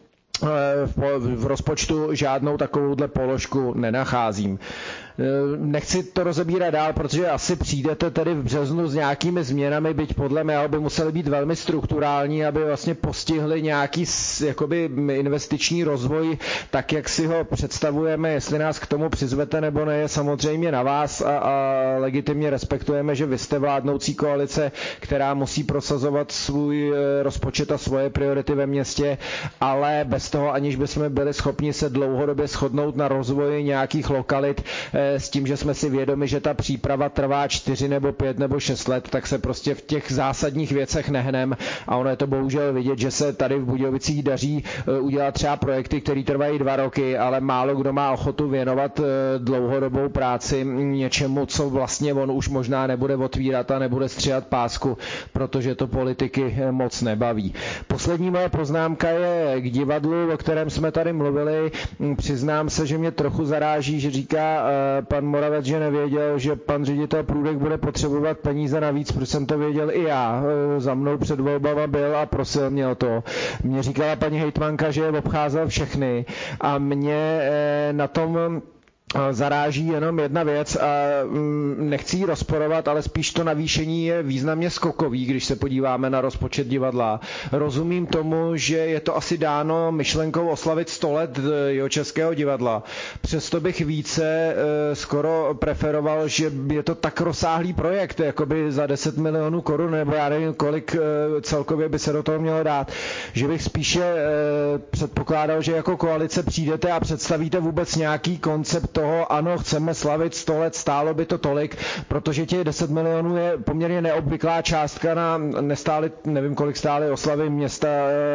v rozpočtu žádnou takovouhle položku nenacházím. Nechci to rozebírat dál, protože asi přijdete tedy v březnu s nějakými změnami, byť podle mého by musely být velmi strukturální, aby vlastně postihly nějaký jakoby investiční rozvoj, tak jak si ho představujeme. Jestli nás k tomu přizvete nebo ne, je samozřejmě na vás a legitimně respektujeme, že vy jste vládnoucí koalice, která musí prosazovat svůj rozpočet a svoje priority ve městě, ale bez toho, aniž bychom byli schopni se dlouhodobě shodnout na rozvoji nějakých lokalit, s tím, že jsme si vědomi, že ta příprava trvá 4 nebo 5 nebo 6 let, tak se prostě v těch zásadních věcech nehnem a ono je to bohužel vidět, že se tady v Budějovicích daří udělat třeba projekty, které trvají 2 roky, ale málo kdo má ochotu věnovat dlouhodobou práci něčemu, co vlastně on už možná nebude otvírat a nebude stříhat pásku, protože to politiky moc nebaví. Poslední moje poznámka je k divadlu, o kterém jsme tady mluvili. Přiznám se, že mě trochu zaráží, že říká pan Moravec, že nevěděl, že pan ředitel Průdek bude potřebovat peníze navíc, protože jsem to věděl i já. Za mnou před volbama byl a prosil mě o to. Mně říkala paní hejtmanka, že je obcházel všechny a mě na tom zaráží jenom jedna věc a nechci ji rozporovat, ale spíš to navýšení je významně skokový, když se podíváme na rozpočet divadla. Rozumím tomu, že je to asi dáno myšlenkou oslavit 100 let Jihočeského divadla. Přesto bych více skoro preferoval, že je to tak rozsáhlý projekt, jakoby za 10 milionů korun, nebo já nevím, kolik celkově by se do toho mělo dát, že bych spíše předpokládal, že jako koalice přijdete a představíte vůbec nějaký koncept toho, ano, chceme slavit 100 let, stálo by to tolik, protože těch 10 milionů je poměrně neobvyklá částka na nestály, nevím, kolik stály oslavy města,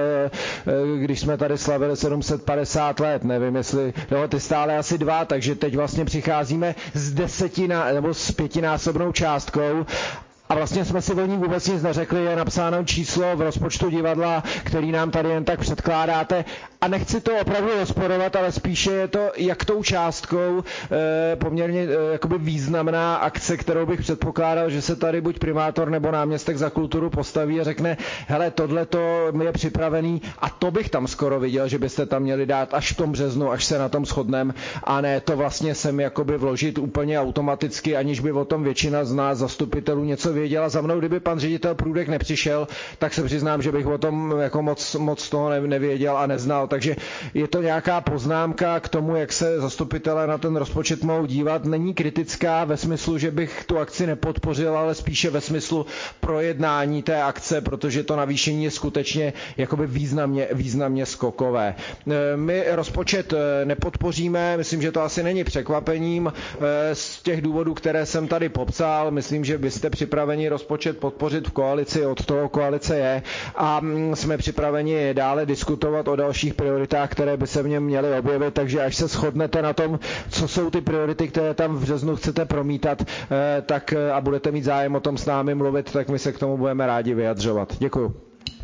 když jsme tady slavili 750 let, nevím, jestli, no, ty stály asi 2, takže teď vlastně přicházíme s 10 nebo s 5násobnou částkou. A vlastně jsme si o ní vůbec nic neřekli, je napsáno číslo v rozpočtu divadla, který nám tady jen tak předkládáte. A nechci to opravdu rozporovat, ale spíše je to jak tou částkou poměrně jakoby významná akce, kterou bych předpokládal, že se tady buď primátor nebo náměstek za kulturu postaví a řekne, hele, tohleto je připravený a to bych tam skoro viděl, že byste tam měli dát až v tom březnu, až se na tom shodneme, a ne to vlastně sem jakoby vložit úplně automaticky, aniž by o tom většina z nás zastupitelů něco věděla. Za mnou, kdyby pan ředitel Průdek nepřišel, tak se přiznám, že bych o tom jako moc toho nevěděl a neznal. Takže je to nějaká poznámka k tomu, jak se zastupitelé na ten rozpočet mohou dívat. Není kritická ve smyslu, že bych tu akci nepodpořil, ale spíše ve smyslu projednání té akce, protože to navýšení je skutečně jakoby významně skokové. My rozpočet nepodpoříme, myslím, že to asi není překvapením z těch důvodů, které jsem tady popsal. Myslím, že byste připraveni rozpočet podpořit v koalici, od toho koalice je, a jsme připraveni dále diskutovat o dalších prioritách, které by se v něm měly objevit, takže až se shodnete na tom, co jsou ty priority, které tam v březnu chcete promítat, tak a budete mít zájem o tom s námi mluvit, tak my se k tomu budeme rádi vyjadřovat. Děkuju.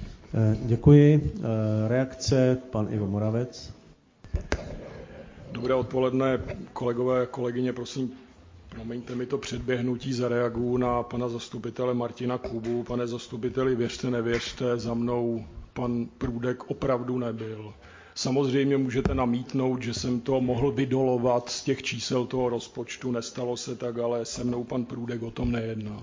Děkuji. Reakce, pan Ivo Moravec. Dobré odpoledne, kolegové, kolegyně, prosím, promiňte mi to předběhnutí, zareaguju na pana zastupitele Martina Kubu. Pane zastupiteli, věřte, nevěřte, za mnou pan Průdek opravdu nebyl. Samozřejmě můžete namítnout, že jsem to mohl vydolovat z těch čísel toho rozpočtu, nestalo se tak, ale se mnou pan Průdek o tom nejednal.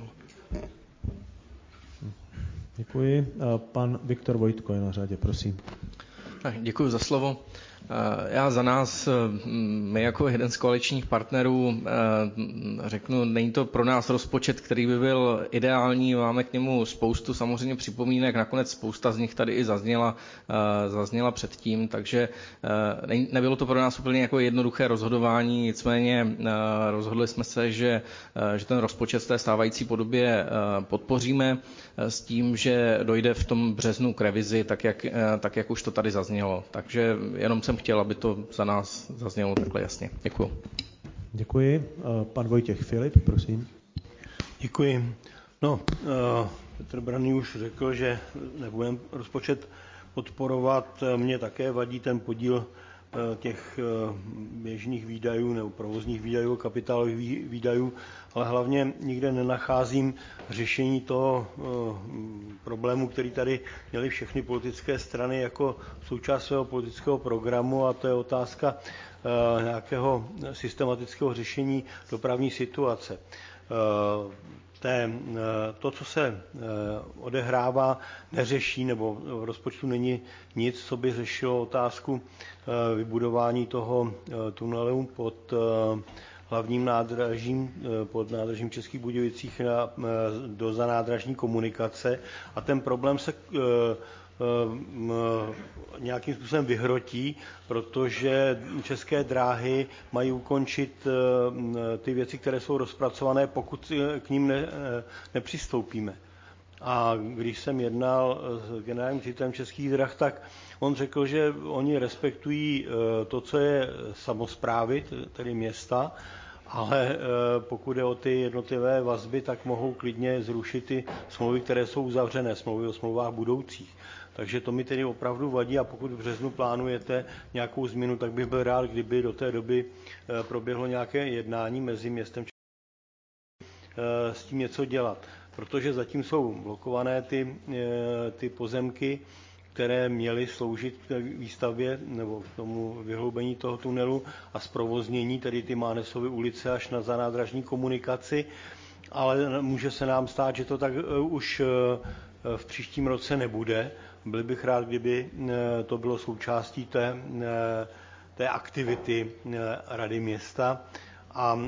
Děkuji. Pan Viktor Vojtko je na řadě, prosím. Děkuji za slovo. Já za nás, my jako jeden z koaličních partnerů, řeknu, není to pro nás rozpočet, který by byl ideální, máme k němu spoustu samozřejmě připomínek, nakonec spousta z nich tady i zazněla předtím, takže nebylo to pro nás úplně jako jednoduché rozhodování, nicméně rozhodli jsme se, že ten rozpočet v té stávající podobě podpoříme s tím, že dojde v tom březnu k revizi, tak jak už to tady zaznělo. Takže jenom jsem chtěl, aby to za nás zaznělo takhle jasně. Děkuji. Děkuji. Pan Vojtěch Filip, prosím. Děkuji. No, Petr Branný už řekl, že nebudeme rozpočet podporovat. Mně také vadí ten podíl těch běžných výdajů nebo provozních výdajů, kapitálových výdajů, ale hlavně nikde nenacházím řešení toho problému, který tady měly všechny politické strany jako součást svého politického programu, a to je otázka nějakého systematického řešení dopravní situace. To, co se odehrává, neřeší, nebo v rozpočtu není nic, co by řešilo otázku vybudování toho tunelu pod hlavním nádražím, pod nádražím Českých Budějovicích do zanádražní komunikace, a ten problém se nějakým způsobem vyhrotí, protože České dráhy mají ukončit ty věci, které jsou rozpracované, pokud k ním nepřistoupíme. A když jsem jednal s generálním ředitelem Českých drah, tak on řekl, že oni respektují to, co je samosprávy, tedy města, ale pokud je o ty jednotlivé vazby, tak mohou klidně zrušit ty smlouvy, které jsou uzavřené, smlouvy o smlouvách budoucích. Takže to mi tedy opravdu vadí, a pokud v březnu plánujete nějakou změnu, tak bych byl rád, kdyby do té doby proběhlo nějaké jednání mezi městem s tím něco dělat. Protože zatím jsou blokované ty pozemky, které měly sloužit k výstavbě nebo k tomu vyhloubení toho tunelu a zprovoznění, tedy ty Mánesovy ulice až na zanádražní komunikaci, ale může se nám stát, že to tak už v příštím roce nebude. Byl bych rád, kdyby to bylo součástí té aktivity Rady města, a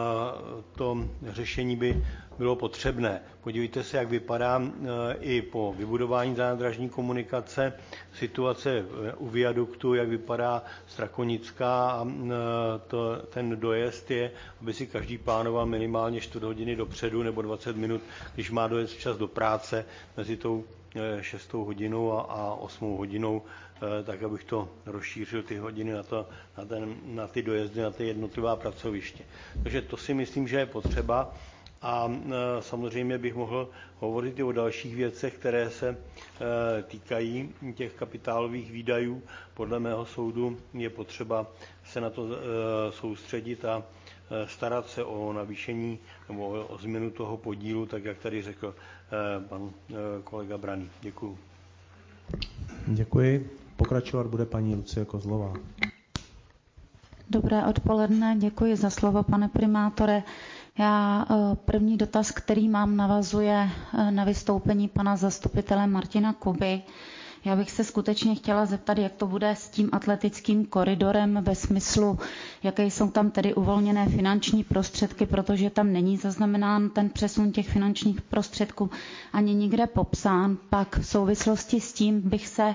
to řešení by bylo potřebné. Podívejte se, jak vypadá i po vybudování zádražní komunikace situace u viaduktu, jak vypadá Strakonická, a ten dojezd je, aby si každý plánoval minimálně 4 hodiny dopředu nebo 20 minut, když má dojet včas do práce mezi tou 6. hodinou a 8. hodinou, tak abych to rozšířil ty hodiny na ty dojezdy, na ty jednotlivá pracoviště. Takže to si myslím, že je potřeba, a samozřejmě bych mohl hovořit i o dalších věcech, které se týkají těch kapitálových výdajů. Podle mého soudu je potřeba se na to soustředit a starat se o navýšení nebo o změnu toho podílu, tak jak tady řekl pan kolega Braný. Děkuji. Děkuji. Pokračovat bude paní Lucie Kozlová. Dobré odpoledne, děkuji za slovo, pane primátore. Já první dotaz, který mám, navazuje na vystoupení pana zastupitele Martina Kuby. Já bych se skutečně chtěla zeptat, jak to bude s tím atletickým koridorem ve smyslu, jaké jsou tam tedy uvolněné finanční prostředky, protože tam není zaznamenán ten přesun těch finančních prostředků ani nikde popsán. Pak v souvislosti s tím bych se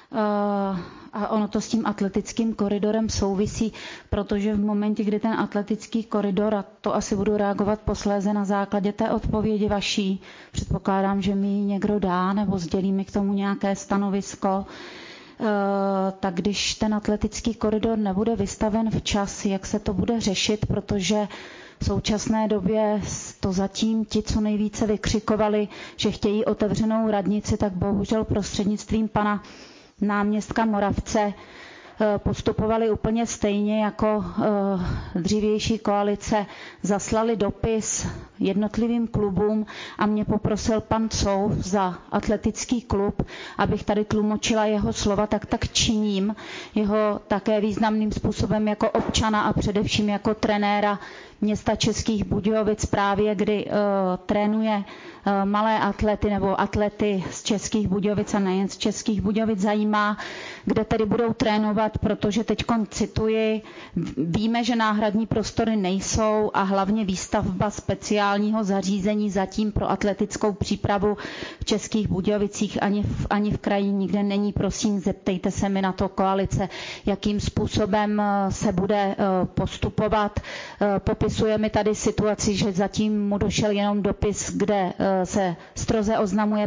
a ono to s tím atletickým koridorem souvisí, protože v momentě, kdy ten atletický koridor, a to asi budu reagovat posléze na základě té odpovědi vaší, předpokládám, že mi ji někdo dá nebo sdělí mi k tomu nějaké stanovisko, tak když ten atletický koridor nebude vystaven včas, jak se to bude řešit, protože v současné době to zatím ti, co nejvíce vykřikovali, že chtějí otevřenou radnici, tak bohužel prostřednictvím pana náměstka Moravce postupovali úplně stejně jako dřívější koalice. Zaslali dopis jednotlivým klubům a mě poprosil pan Couf za atletický klub, abych tady tlumočila jeho slova, tak činím jeho také významným způsobem jako občana a především jako trenéra města Českých Budějovic právě, kdy trénuje malé atlety nebo atlety z Českých Budějovic a nejen z Českých Budějovic zajímá, kde tedy budou trénovat, protože teď cituji, víme, že náhradní prostory nejsou a hlavně výstavba speciálního zařízení zatím pro atletickou přípravu v Českých Budějovicích ani v kraji nikde není. Prosím, zeptejte se mi na to koalice, jakým způsobem se bude postupovat. Popisuje mi tady situaci, že zatím mu došel jenom dopis, kde se stroze oznamuje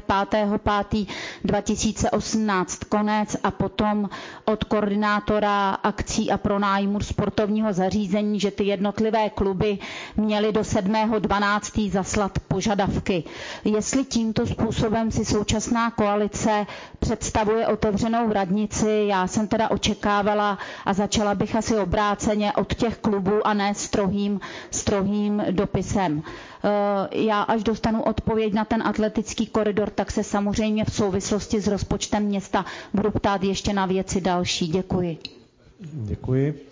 5.5.2018 konec a potom od koordinátora akcí a pronájmu sportovního zařízení, že ty jednotlivé kluby měly do 7.12. zaslat požadavky. Jestli tímto způsobem si současná koalice představuje otevřenou radnici, já jsem teda očekávala a začala bych asi obráceně od těch klubů a ne strohým dopisem. Já až dostanu odpověď na ten atletický koridor, tak se samozřejmě v souvislosti s rozpočtem města budu ptát ještě na věci další. Děkuji. Děkuji.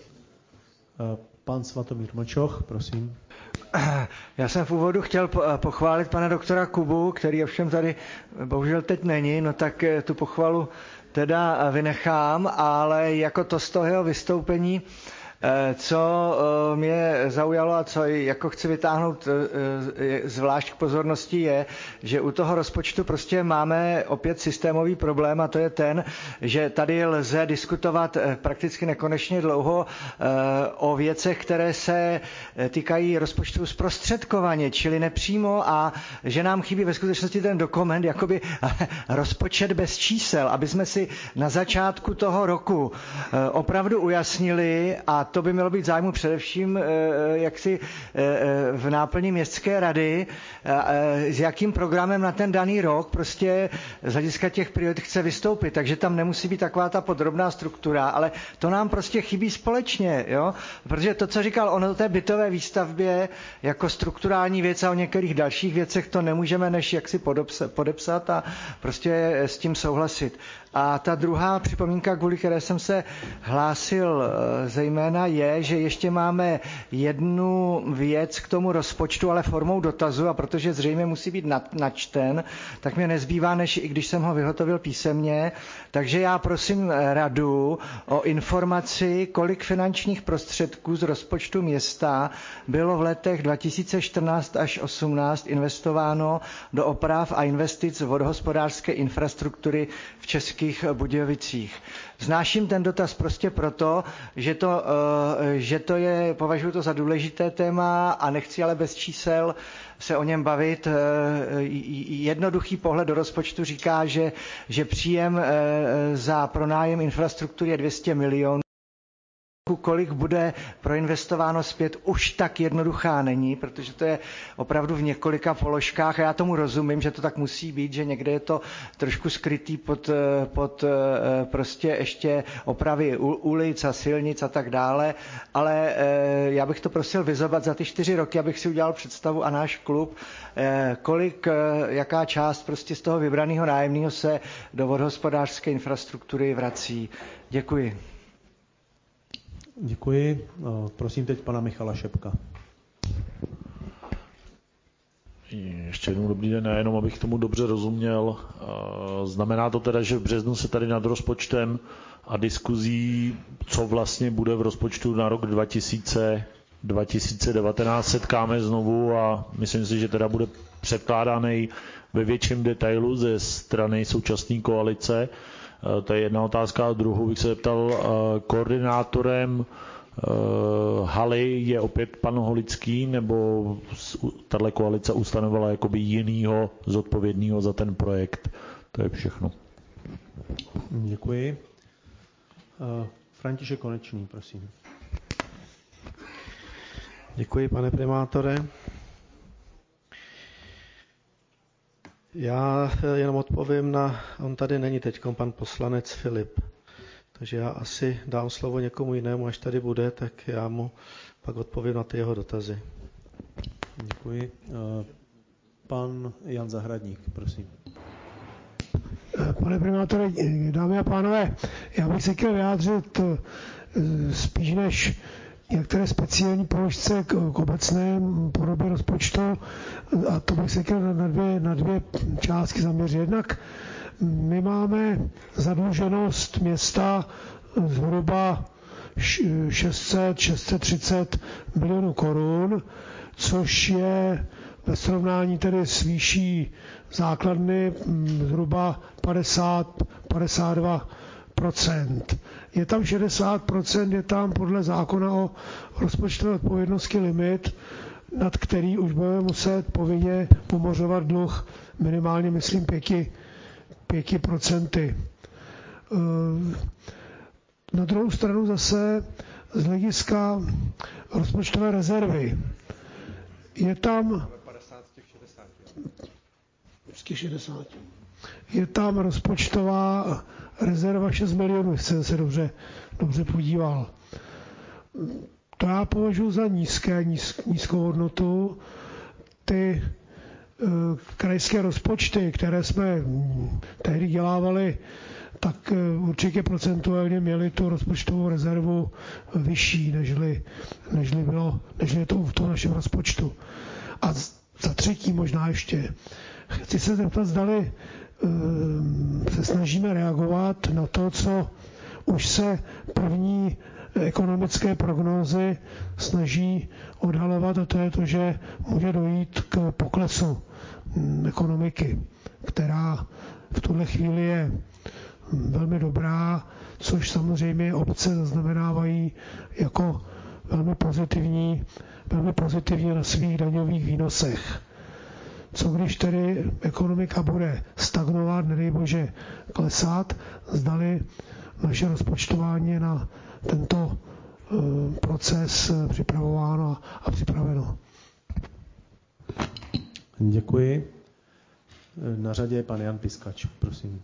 Pan Svatomír Mlčoch, prosím. Já jsem v úvodu chtěl pochválit pana doktora Kubu, který ovšem tady bohužel teď není, no tak tu pochvalu teda vynechám, ale jako to z toho jeho vystoupení, co mě zaujalo a co jako chci vytáhnout zvlášť k pozornosti je, že u toho rozpočtu prostě máme opět systémový problém a to je ten, že tady lze diskutovat prakticky nekonečně dlouho o věcech, které se týkají rozpočtu zprostředkovaně, čili nepřímo a že nám chybí ve skutečnosti ten dokument, jakoby rozpočet bez čísel, aby jsme si na začátku toho roku opravdu ujasnili a to by mělo být zájmu především jaksi v náplni městské rady, s jakým programem na ten daný rok prostě z hlediska těch priorit chce vystoupit. Takže tam nemusí být taková ta podrobná struktura, ale to nám prostě chybí společně, jo? Protože to, co říkal on o té bytové výstavbě jako strukturální věc a o některých dalších věcech, to nemůžeme než jaksi podepsat a prostě s tím souhlasit. A ta druhá připomínka, kvůli které jsem se hlásil zejména, je, že ještě máme jednu věc k tomu rozpočtu, ale formou dotazu, a protože zřejmě musí být načten, tak mě nezbývá, než i když jsem ho vyhotovil písemně. Takže já prosím radu o informaci, kolik finančních prostředků z rozpočtu města bylo v letech 2014 až 2018 investováno do oprav a investic vodohospodářské infrastruktury v Českých Budějovicích. Vznáším ten dotaz prostě proto, že to je, považuji to za důležité téma a nechci ale bez čísel se o něm bavit. Jednoduchý pohled do rozpočtu říká, že příjem za pronájem infrastruktury je 200 milionů. Kolik bude proinvestováno zpět, už tak jednoduchá není, protože to je opravdu v několika položkách a já tomu rozumím, že to tak musí být, že někde je to trošku skrytý pod prostě ještě opravy ulic a silnic a tak dále, ale já bych to prosil vyzobat za ty 4 roky, abych si udělal představu a náš klub, jaká část prostě z toho vybraného nájemného se do vodohospodářské infrastruktury vrací. Děkuji. Děkuji. Prosím teď pana Michala Šepka. Ještě jednou dobrý den, jenom abych tomu dobře rozuměl. Znamená to teda, že v březnu se tady nad rozpočtem a diskuzí, co vlastně bude v rozpočtu na rok 2019 setkáme znovu a myslím si, že teda bude předkládaný ve větším detailu ze strany současné koalice. To je jedna otázka. A druhou bych se zeptal, koordinátorem haly je opět pan Holický, nebo tato koalice ustanovila jakoby jinýho zodpovědného za ten projekt? To je všechno. Děkuji. František Konečný, prosím. Děkuji, pane primátore. Já jenom odpovím on tady není teď pan poslanec Filip, takže já asi dám slovo někomu jinému, až tady bude, tak já mu pak odpovím na ty jeho dotazy. Děkuji. Děkuji. Pan Jan Zahradník, prosím. Pane primátore, dámy a pánové, já bych se chtěl vyjádřit spíš než některé speciální položce k obecné podobě rozpočtu, a to bych se chtěl na dvě částky zaměřit. Jednak my máme zadluženost města zhruba 600-630 milionů korun, což je ve srovnání tedy s výší základny zhruba 52%. Je tam 60%, je tam podle zákona o rozpočtové odpovědnosti limit, nad který už budeme muset povinně pomořovat dluh minimálně, myslím, 5%. Na druhou stranu zase z hlediska rozpočtové rezervy je tam 60. Je tam rozpočtová rezerva 6 milionů, jsem se dobře podíval. To já považuji za nízkou hodnotu. Ty krajské rozpočty, které jsme tehdy dělávali, tak určitě procentuálně měli tu rozpočtovou rezervu vyšší, než je to v tom našem rozpočtu. A za třetí možná ještě. Chci se zeptat, zdali se snažíme reagovat na to, co už se první ekonomické prognózy snaží odhalovat, a to je to, že může dojít k poklesu ekonomiky, která v tuhle chvíli je velmi dobrá, což samozřejmě obce zaznamenávají jako velmi pozitivně na svých daňových výnosech. Co když tedy ekonomika bude stagnovat, nedej bože klesat, zdali naše rozpočtování je na tento proces připravováno a připraveno. Děkuji. Na řadě je pan Jan Piskač, prosím.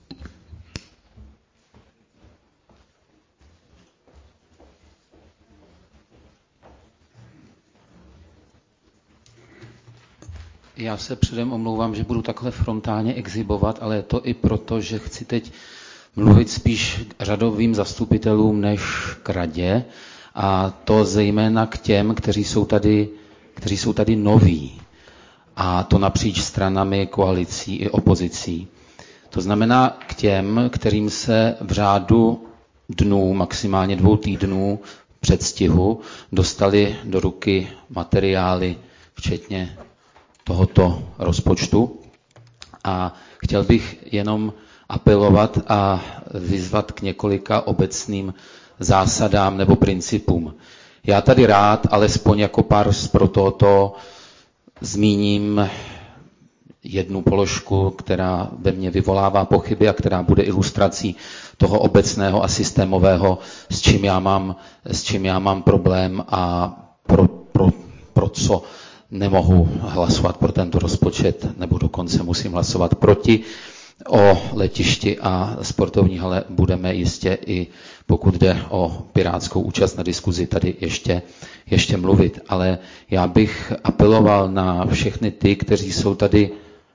Já se předem omlouvám, že budu takhle frontálně exhibovat, ale je to i proto, že chci teď mluvit spíš k řadovým zastupitelům než k radě, a to zejména k těm, kteří jsou tady noví, a to napříč stranami, koalicí i opozicí. To znamená k těm, kterým se v řádu dnů, maximálně 2 týdnů předstihu, dostali do ruky materiály, včetně tohoto rozpočtu. A chtěl bych jenom apelovat a vyzvat k několika obecným zásadám nebo principům. Já tady rád, alespoň jako pars pro tohoto, zmíním jednu položku, která ve mně vyvolává pochyby a která bude ilustrací toho obecného a systémového, s čím já mám problém a pro co nemohu hlasovat pro tento rozpočet, nebo dokonce musím hlasovat proti. O letišti a sportovní hale budeme jistě i pokud jde o pirátskou účast na diskuzi tady ještě mluvit. Ale já bych apeloval na všechny ty, kteří jsou tady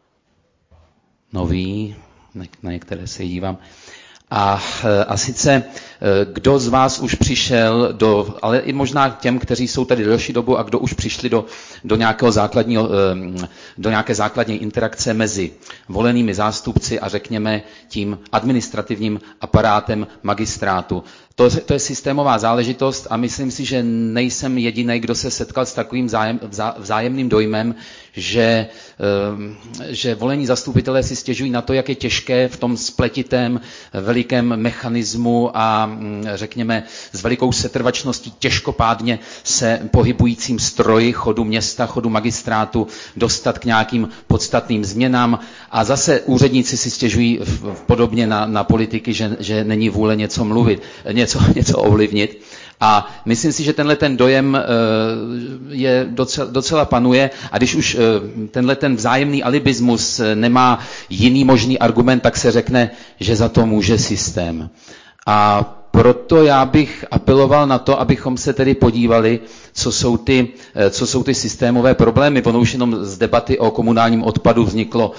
noví, na některé se dívám, a sice, kdo z vás už přišel ale i možná těm, kteří jsou tady delší dobu a kdo už přišli do nějaké základní interakce mezi volenými zástupci a řekněme tím administrativním aparátem magistrátu. To je systémová záležitost a myslím si, že nejsem jediný, kdo se setkal s takovým vzájemným dojmem, že volení zastupitelé si stěžují na to, jak je těžké v tom spletitém velikém mechanismu a řekněme s velikou setrvačností těžkopádně se pohybujícím stroji chodu města, chodu magistrátu dostat k nějakým podstatným změnám. A zase úředníci si stěžují podobně na politiky, že není vůle něco mluvit, něco ovlivnit. A myslím si, že tenhle ten dojem je docela panuje, a když už tenhle ten vzájemný alibismus nemá jiný možný argument, tak se řekne, že za to může systém. A proto já bych apeloval na to, abychom se tedy podívali, co jsou ty systémové problémy. Ono už jenom z debaty o komunálním odpadu vzniklo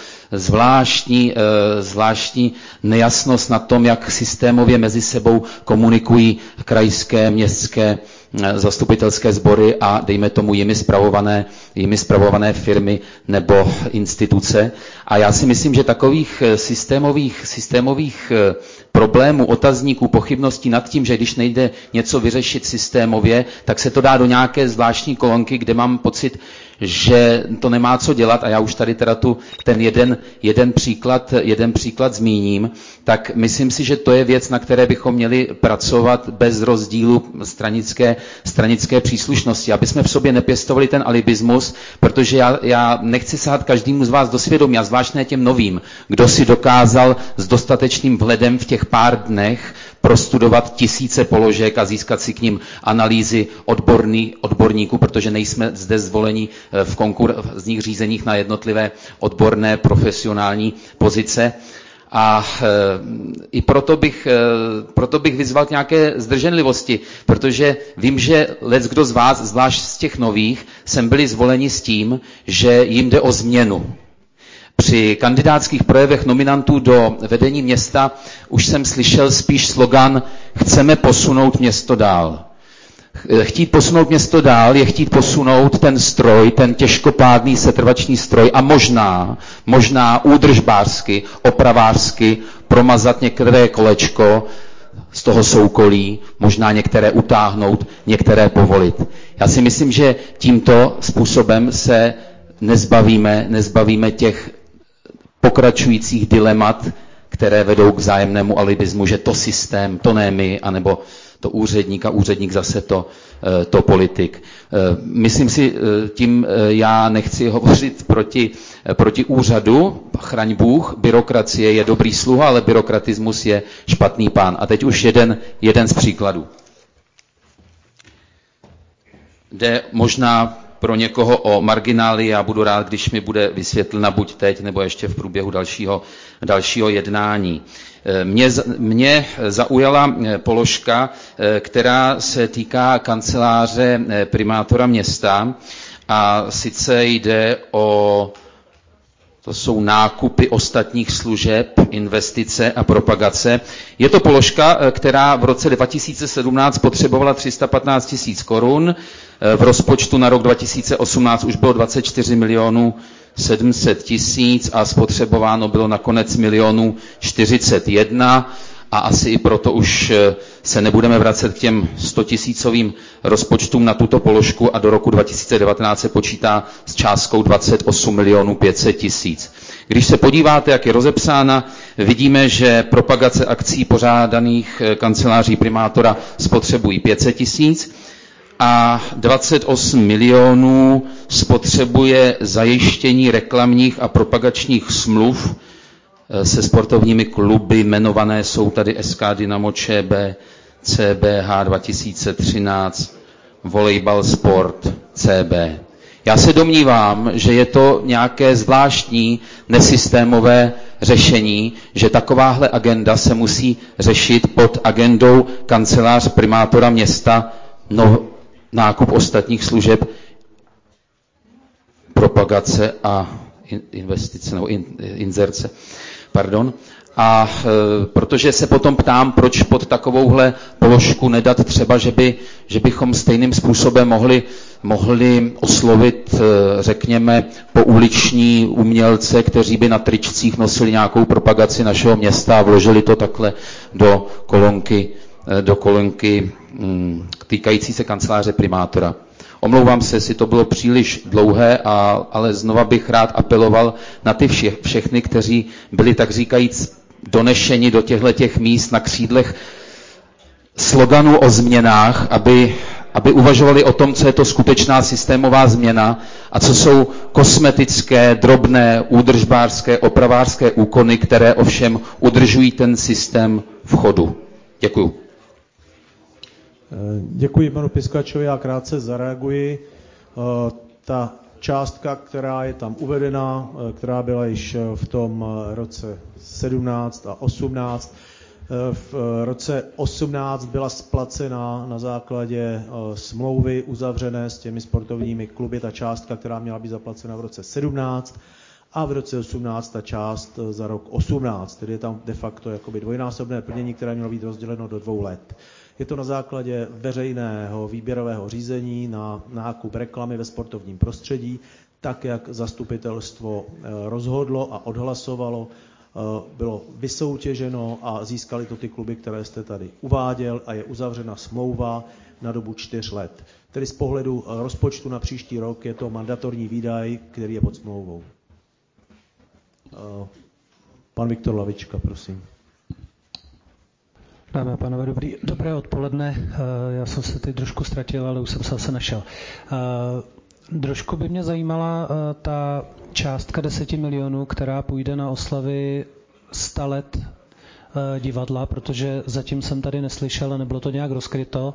zvláštní nejasnost na tom, jak systémově mezi sebou komunikují krajské, městské, zastupitelské sbory a dejme tomu jimi spravované firmy nebo instituce. A já si myslím, že takových systémových problémů, otazníků, pochybností nad tím, že když nejde něco vyřešit systémově, tak se to dá do nějaké zvláštní kolonky, kde mám pocit, že to nemá co dělat, a já už tady teda ten jeden příklad zmíním, tak myslím si, že to je věc, na které bychom měli pracovat bez rozdílu stranické příslušnosti, aby jsme v sobě nepěstovali ten alibismus, protože já nechci sahat každému z vás do svědomí, a zvlášť ne těm novým, kdo si dokázal s dostatečným vhledem v těch pár dnech prostudovat tisíce položek a získat si k nim analýzy odborníků, protože nejsme zde zvoleni v konkurzních řízeních na jednotlivé odborné profesionální pozice. A i proto bych vyzval k nějaké zdrženlivosti, protože vím, že leckdo z vás, zvlášť z těch nových, sem byli zvoleni s tím, že jim jde o změnu. Při kandidátských projevech nominantů do vedení města už jsem slyšel spíš slogan "Chceme posunout město dál". Chtít posunout město dál je chtít posunout ten stroj, ten těžkopádný setrvačný stroj a možná údržbářsky, opravářsky promazat některé kolečko z toho soukolí, možná některé utáhnout, některé povolit. Já si myslím, že tímto způsobem se nezbavíme těch pokračujících dilemat, které vedou k vzájemnému alibismu, že to systém, to ne my, anebo to úředník a úředník zase to politik. Myslím si, tím já nechci hovořit proti úřadu, chraň Bůh, byrokracie je dobrý sluha, ale byrokratismus je špatný pán. A teď už jeden z příkladů. Jde možná pro někoho o marginály, já budu rád, když mi bude vysvětlena buď teď, nebo ještě v průběhu dalšího jednání. Mě zaujala položka, která se týká kanceláře primátora města, a sice jde to jsou nákupy ostatních služeb, investice a propagace. Je to položka, která v roce 2017 potřebovala 315 000 korun, v rozpočtu na rok 2018 už bylo 24 700 000 a spotřebováno bylo nakonec 41 000 a asi i proto už se nebudeme vracet k těm 100 000 rozpočtům na tuto položku a do roku 2019 se počítá s částkou 28 500 000. Když se podíváte, jak je rozepsána, vidíme, že propagace akcí pořádaných kanceláří primátora spotřebují 500 000 a 28 milionů spotřebuje zajištění reklamních a propagačních smluv se sportovními kluby, jmenované jsou tady SK Dynamo ČB, CBH 2013, Volejbal Sport CB. Já se domnívám, že je to nějaké zvláštní nesystémové řešení, že takováhle agenda se musí řešit pod agendou kancelář primátora města, nákup ostatních služeb, propagace a investice nebo inzerce. A protože se potom ptám, proč pod takovouhle položku nedat třeba, že bychom stejným způsobem mohli oslovit, řekněme, pouliční umělce, kteří by na tričcích nosili nějakou propagaci našeho města a vložili to takhle do kolonky týkající se kanceláře primátora. Omlouvám se, jestli to bylo příliš dlouhé, ale znova bych rád apeloval na ty všechny, kteří byli tak říkajíc donešeni do těchto míst na křídlech sloganů o změnách, aby uvažovali o tom, co je to skutečná systémová změna a co jsou kosmetické, drobné, údržbářské, opravářské úkony, které ovšem udržují ten systém v chodu. Děkuju. Děkuji panu Piskačovi, já krátce zareaguji. Ta částka, která je tam uvedena, která byla již v tom roce 17 a 18, v roce 18 byla splacena na základě smlouvy uzavřené s těmi sportovními kluby ta částka, která měla být zaplacena v roce 17 a v roce 18 ta část za rok 18, tedy je tam de facto jakoby dvojnásobné plnění, které mělo být rozděleno do 2 let. Je to na základě veřejného výběrového řízení na nákup reklamy ve sportovním prostředí, tak jak zastupitelstvo rozhodlo a odhlasovalo, bylo vysoutěženo a získali to ty kluby, které jste tady uváděl a je uzavřena smlouva na dobu 4 let. Tedy z pohledu rozpočtu na příští rok je to mandatorní výdaj, který je pod smlouvou. Pan Viktor Lavička, prosím. Dámy a pánové, dobré odpoledne. Já jsem se teď trošku ztratil, ale už jsem se zase našel. Trošku by mě zajímala ta částka 10 milionů, která půjde na oslavy 100 let divadla, protože zatím jsem tady neslyšel a nebylo to nějak rozkryto.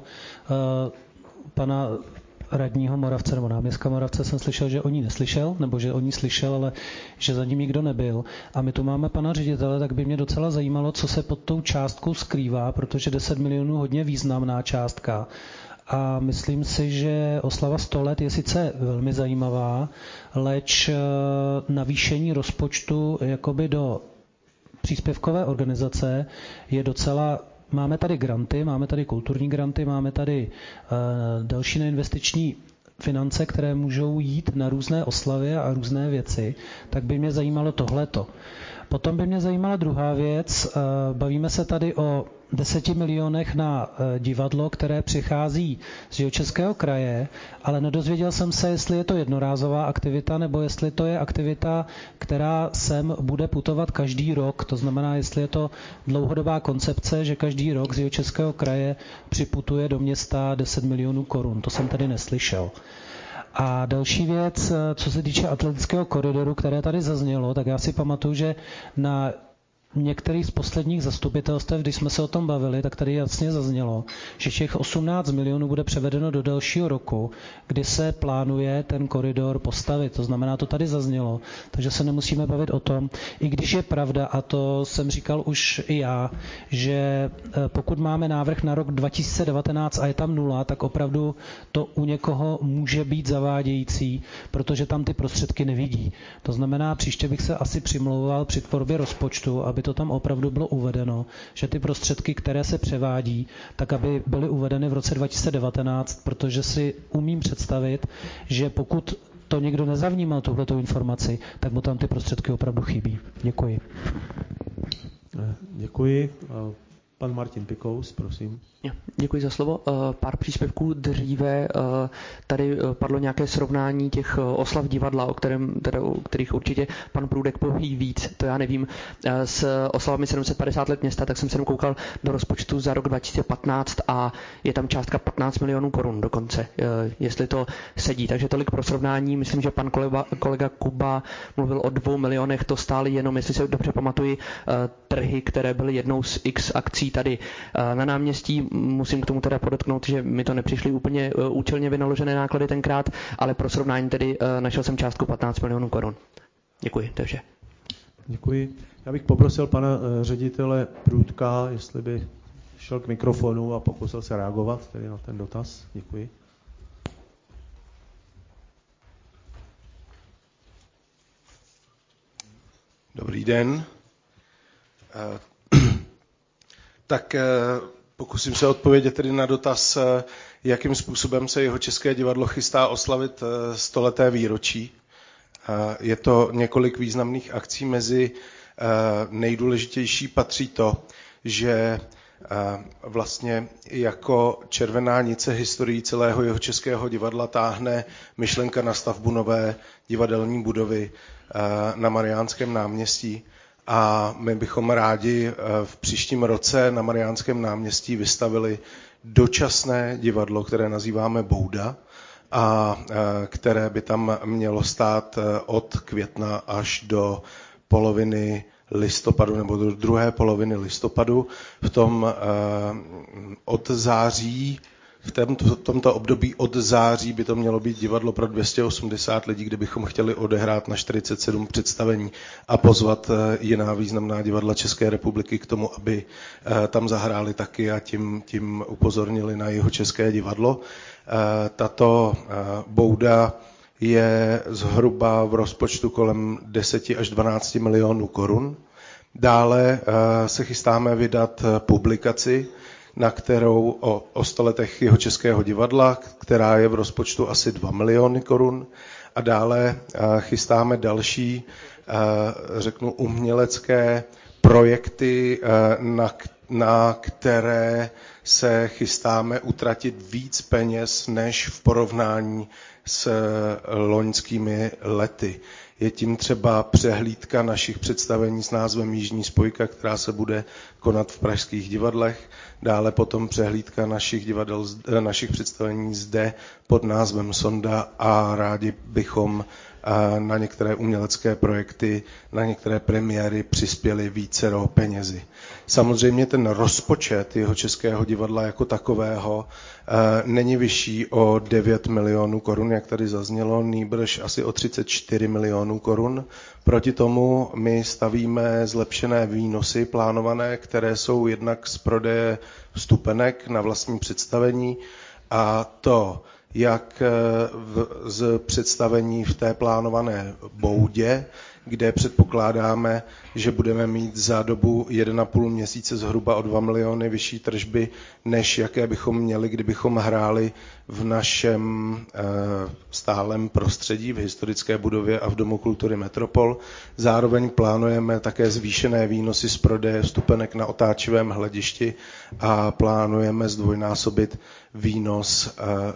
Pana radního Moravce nebo náměstka Moravce jsem slyšel, že o ní neslyšel, nebo že o ní slyšel, ale že za ním nikdo nebyl. A my tu máme pana ředitele, tak by mě docela zajímalo, co se pod tou částkou skrývá, protože 10 milionů hodně významná částka. A myslím si, že oslava 100 let je sice velmi zajímavá, leč navýšení rozpočtu jakoby do příspěvkové organizace je docela. Máme tady granty, máme tady kulturní granty, máme tady další neinvestiční finance, které můžou jít na různé oslavy a různé věci, tak by mě zajímalo tohleto. Potom by mě zajímala druhá věc. Bavíme se tady o 10 milionech na divadlo, které přichází z Jihočeského kraje, ale nedozvěděl jsem se, jestli je to jednorázová aktivita, nebo jestli to je aktivita, která sem bude putovat každý rok. To znamená, jestli je to dlouhodobá koncepce, že každý rok z Jihočeského kraje připutuje do města 10 milionů korun. To jsem tady neslyšel. A další věc, co se týče atletického koridoru, které tady zaznělo, tak já si pamatuju, že na některých z posledních zastupitelstev, když jsme se o tom bavili, tak tady jasně zaznělo, že těch 18 milionů bude převedeno do dalšího roku, kdy se plánuje ten koridor postavit. To znamená, to tady zaznělo, takže se nemusíme bavit o tom. I když je pravda, a to jsem říkal už i já, že pokud máme návrh na rok 2019 a je tam 0, tak opravdu to u někoho může být zavádějící, protože tam ty prostředky nevidí. To znamená, příště bych se asi přimlouval při tvorbě rozpočtu, aby to tam opravdu bylo uvedeno, že ty prostředky, které se převádí, tak aby byly uvedeny v roce 2019, protože si umím představit, že pokud to někdo nezavnímal tuhletou informaci, tak mu tam ty prostředky opravdu chybí. Děkuji. Děkuji. Pan Martin Pikous, prosím. Děkuji za slovo. Pár příspěvků dříve. Tady padlo nějaké srovnání těch oslav divadla, o kterých určitě pan Průdek poví víc, to já nevím. S oslavami 750 let města, tak jsem se koukal do rozpočtu za rok 2015 a je tam částka 15 milionů korun dokonce, jestli to sedí. Takže tolik pro srovnání. Myslím, že pan kolega Kuba mluvil o 2 milionech, to stály jenom, jestli se dobře pamatuji, trhy, které byly jednou z X akcí tady na náměstí. Musím k tomu teda podotknout, že mi to nepřišly úplně účelně vynaložené náklady tenkrát, ale pro srovnání tedy našel jsem částku 15 milionů korun. Děkuji, to je vše. Děkuji. Já bych poprosil pana ředitele Průdka, jestli by šel k mikrofonu a pokusil se reagovat tedy na ten dotaz. Děkuji. Dobrý den. Tak pokusím se odpovědět tedy na dotaz, jakým způsobem se Jihočeské divadlo chystá oslavit 100leté výročí. Je to několik významných akcí, mezi nejdůležitější patří to, že vlastně jako červená nice historií celého Jihočeského divadla táhne myšlenka na stavbu nové divadelní budovy na Mariánském náměstí. A my bychom rádi v příštím roce na Mariánském náměstí vystavili dočasné divadlo, které nazýváme Bouda, a které by tam mělo stát od května až do poloviny listopadu nebo do druhé poloviny listopadu. V tom od září V tomto období od září by to mělo být divadlo pro 280 lidí, kde bychom chtěli odehrát na 47 představení a pozvat jiná významná divadla České republiky k tomu, aby tam zahráli taky a tím upozornili na Jihočeské divadlo. Tato bouda je zhruba v rozpočtu kolem 10 až 12 milionů korun. Dále se chystáme vydat publikaci, na kterou o 100 letech Jihočeského divadla, která je v rozpočtu asi 2 miliony korun. A dále chystáme další, řeknu, umělecké projekty, na které se chystáme utratit víc peněz než v porovnání s loňskými lety. Je tím třeba přehlídka našich představení s názvem Jižní spojka, která se bude konat v pražských divadlech. Dále potom přehlídka našich představení zde pod názvem Sonda a rádi bychom na některé umělecké projekty, na některé premiéry přispěli vícero penězi. Samozřejmě ten rozpočet Jihočeského divadla jako takového není vyšší o 9 milionů korun, jak tady zaznělo, nýbrž asi o 34 milionů korun. Proti tomu my stavíme zlepšené výnosy plánované, které jsou jednak z prodeje vstupenek na vlastní představení a to jak z představení v té plánované boudě, kde předpokládáme, že budeme mít za dobu 1,5 měsíce zhruba o 2 miliony vyšší tržby, než jaké bychom měli, kdybychom hráli v našem stálem prostředí, v historické budově a v Domu kultury Metropol. Zároveň plánujeme také zvýšené výnosy z prodeje vstupenek na otáčivém hledišti a plánujeme zdvojnásobit výnos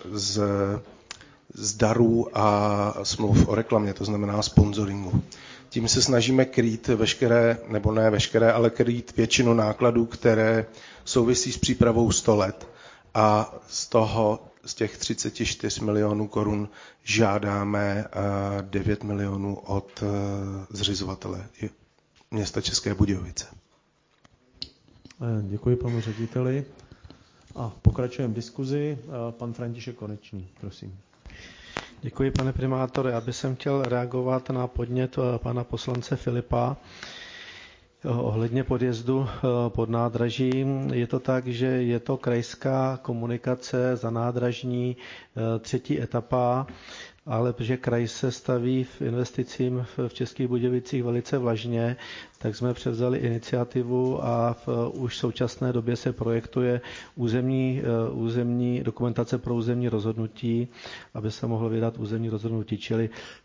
z darů a smluv o reklamě, to znamená sponzoringu. Tím se snažíme krýt veškeré, nebo ne veškeré, ale krýt většinu nákladů, které souvisí s přípravou 100 let. A z těch 34 milionů korun žádáme 9 milionů od zřizovatele města České Budějovice. Děkuji panu řediteli. A pokračujeme diskuzi. Pan František Konečný, prosím. Děkuji, pane primátore. Já bych chtěl reagovat na podnět pana poslance Filipa ohledně podjezdu pod nádražím. Je to tak, že je to krajská komunikace za nádražní 3. etapa, ale protože kraj se staví v investicím v Českých Budějovicích velice vlažně, tak jsme převzali iniciativu a už v současné době se projektuje územní dokumentace pro územní rozhodnutí, aby se mohlo vydat územní rozhodnutí, čili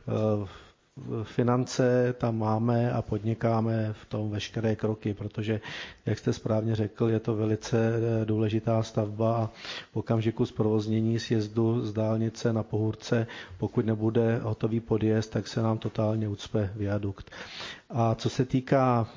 finance tam máme a podnikáme v tom veškeré kroky, protože, jak jste správně řekl, je to velice důležitá stavba a v okamžiku zprovoznění sjezdu z dálnice na Pohůrce, pokud nebude hotový podjezd, tak se nám totálně ucpe viadukt. A co se týká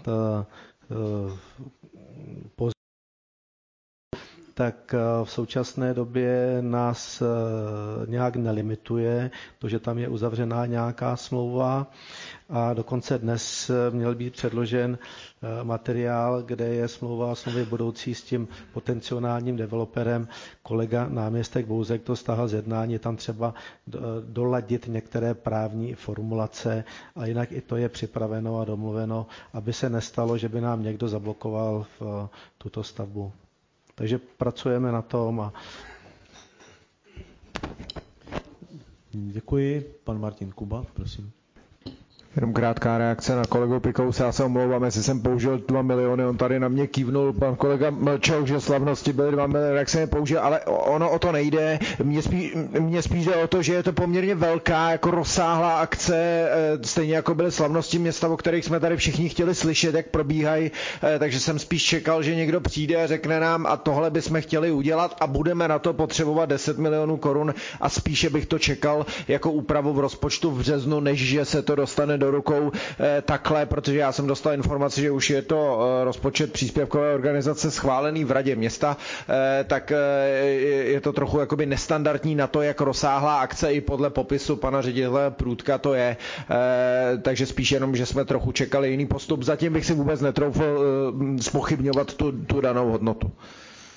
tak v současné době nás nějak nelimituje to, že tam je uzavřená nějaká smlouva a dokonce dnes měl být předložen materiál, kde je smlouvy budoucí s tím potenciálním developerem. Kolega náměstek Bouzek to stáhl z jednání, je tam třeba doladit některé právní formulace a jinak i to je připraveno a domluveno, aby se nestalo, že by nám někdo zablokoval v tuto stavbu. Takže pracujeme na tom. Děkuji. Pan Martin Kuba, prosím. Jenom krátká reakce na kolegu Pikouse, já se omlouvám, jestli jsem použil 2 miliony, on tady na mě kývnul, pan kolega mlčel, že slavnosti byly 2 miliony, jak jsem je použil, ale ono o to nejde, mně spíš jde o to, že je to poměrně velká, jako rozsáhlá akce, stejně jako byly slavnosti města, o kterých jsme tady všichni chtěli slyšet, jak probíhají, takže jsem spíš čekal, že někdo přijde a řekne nám a tohle bychom chtěli udělat a budeme na to potřebovat 10 milionů korun a spíše bych to čekal jako úpravu v rozpočtu v březnu, než že se to dostane do rukou takhle, protože já jsem dostal informaci, že už je to rozpočet příspěvkové organizace schválený v radě města, tak je to trochu jakoby nestandardní na to, jak rozsáhlá akce i podle popisu pana ředitele Průdka to je, takže spíš jenom, že jsme trochu čekali jiný postup. Zatím bych si vůbec netroufl zpochybňovat tu danou hodnotu.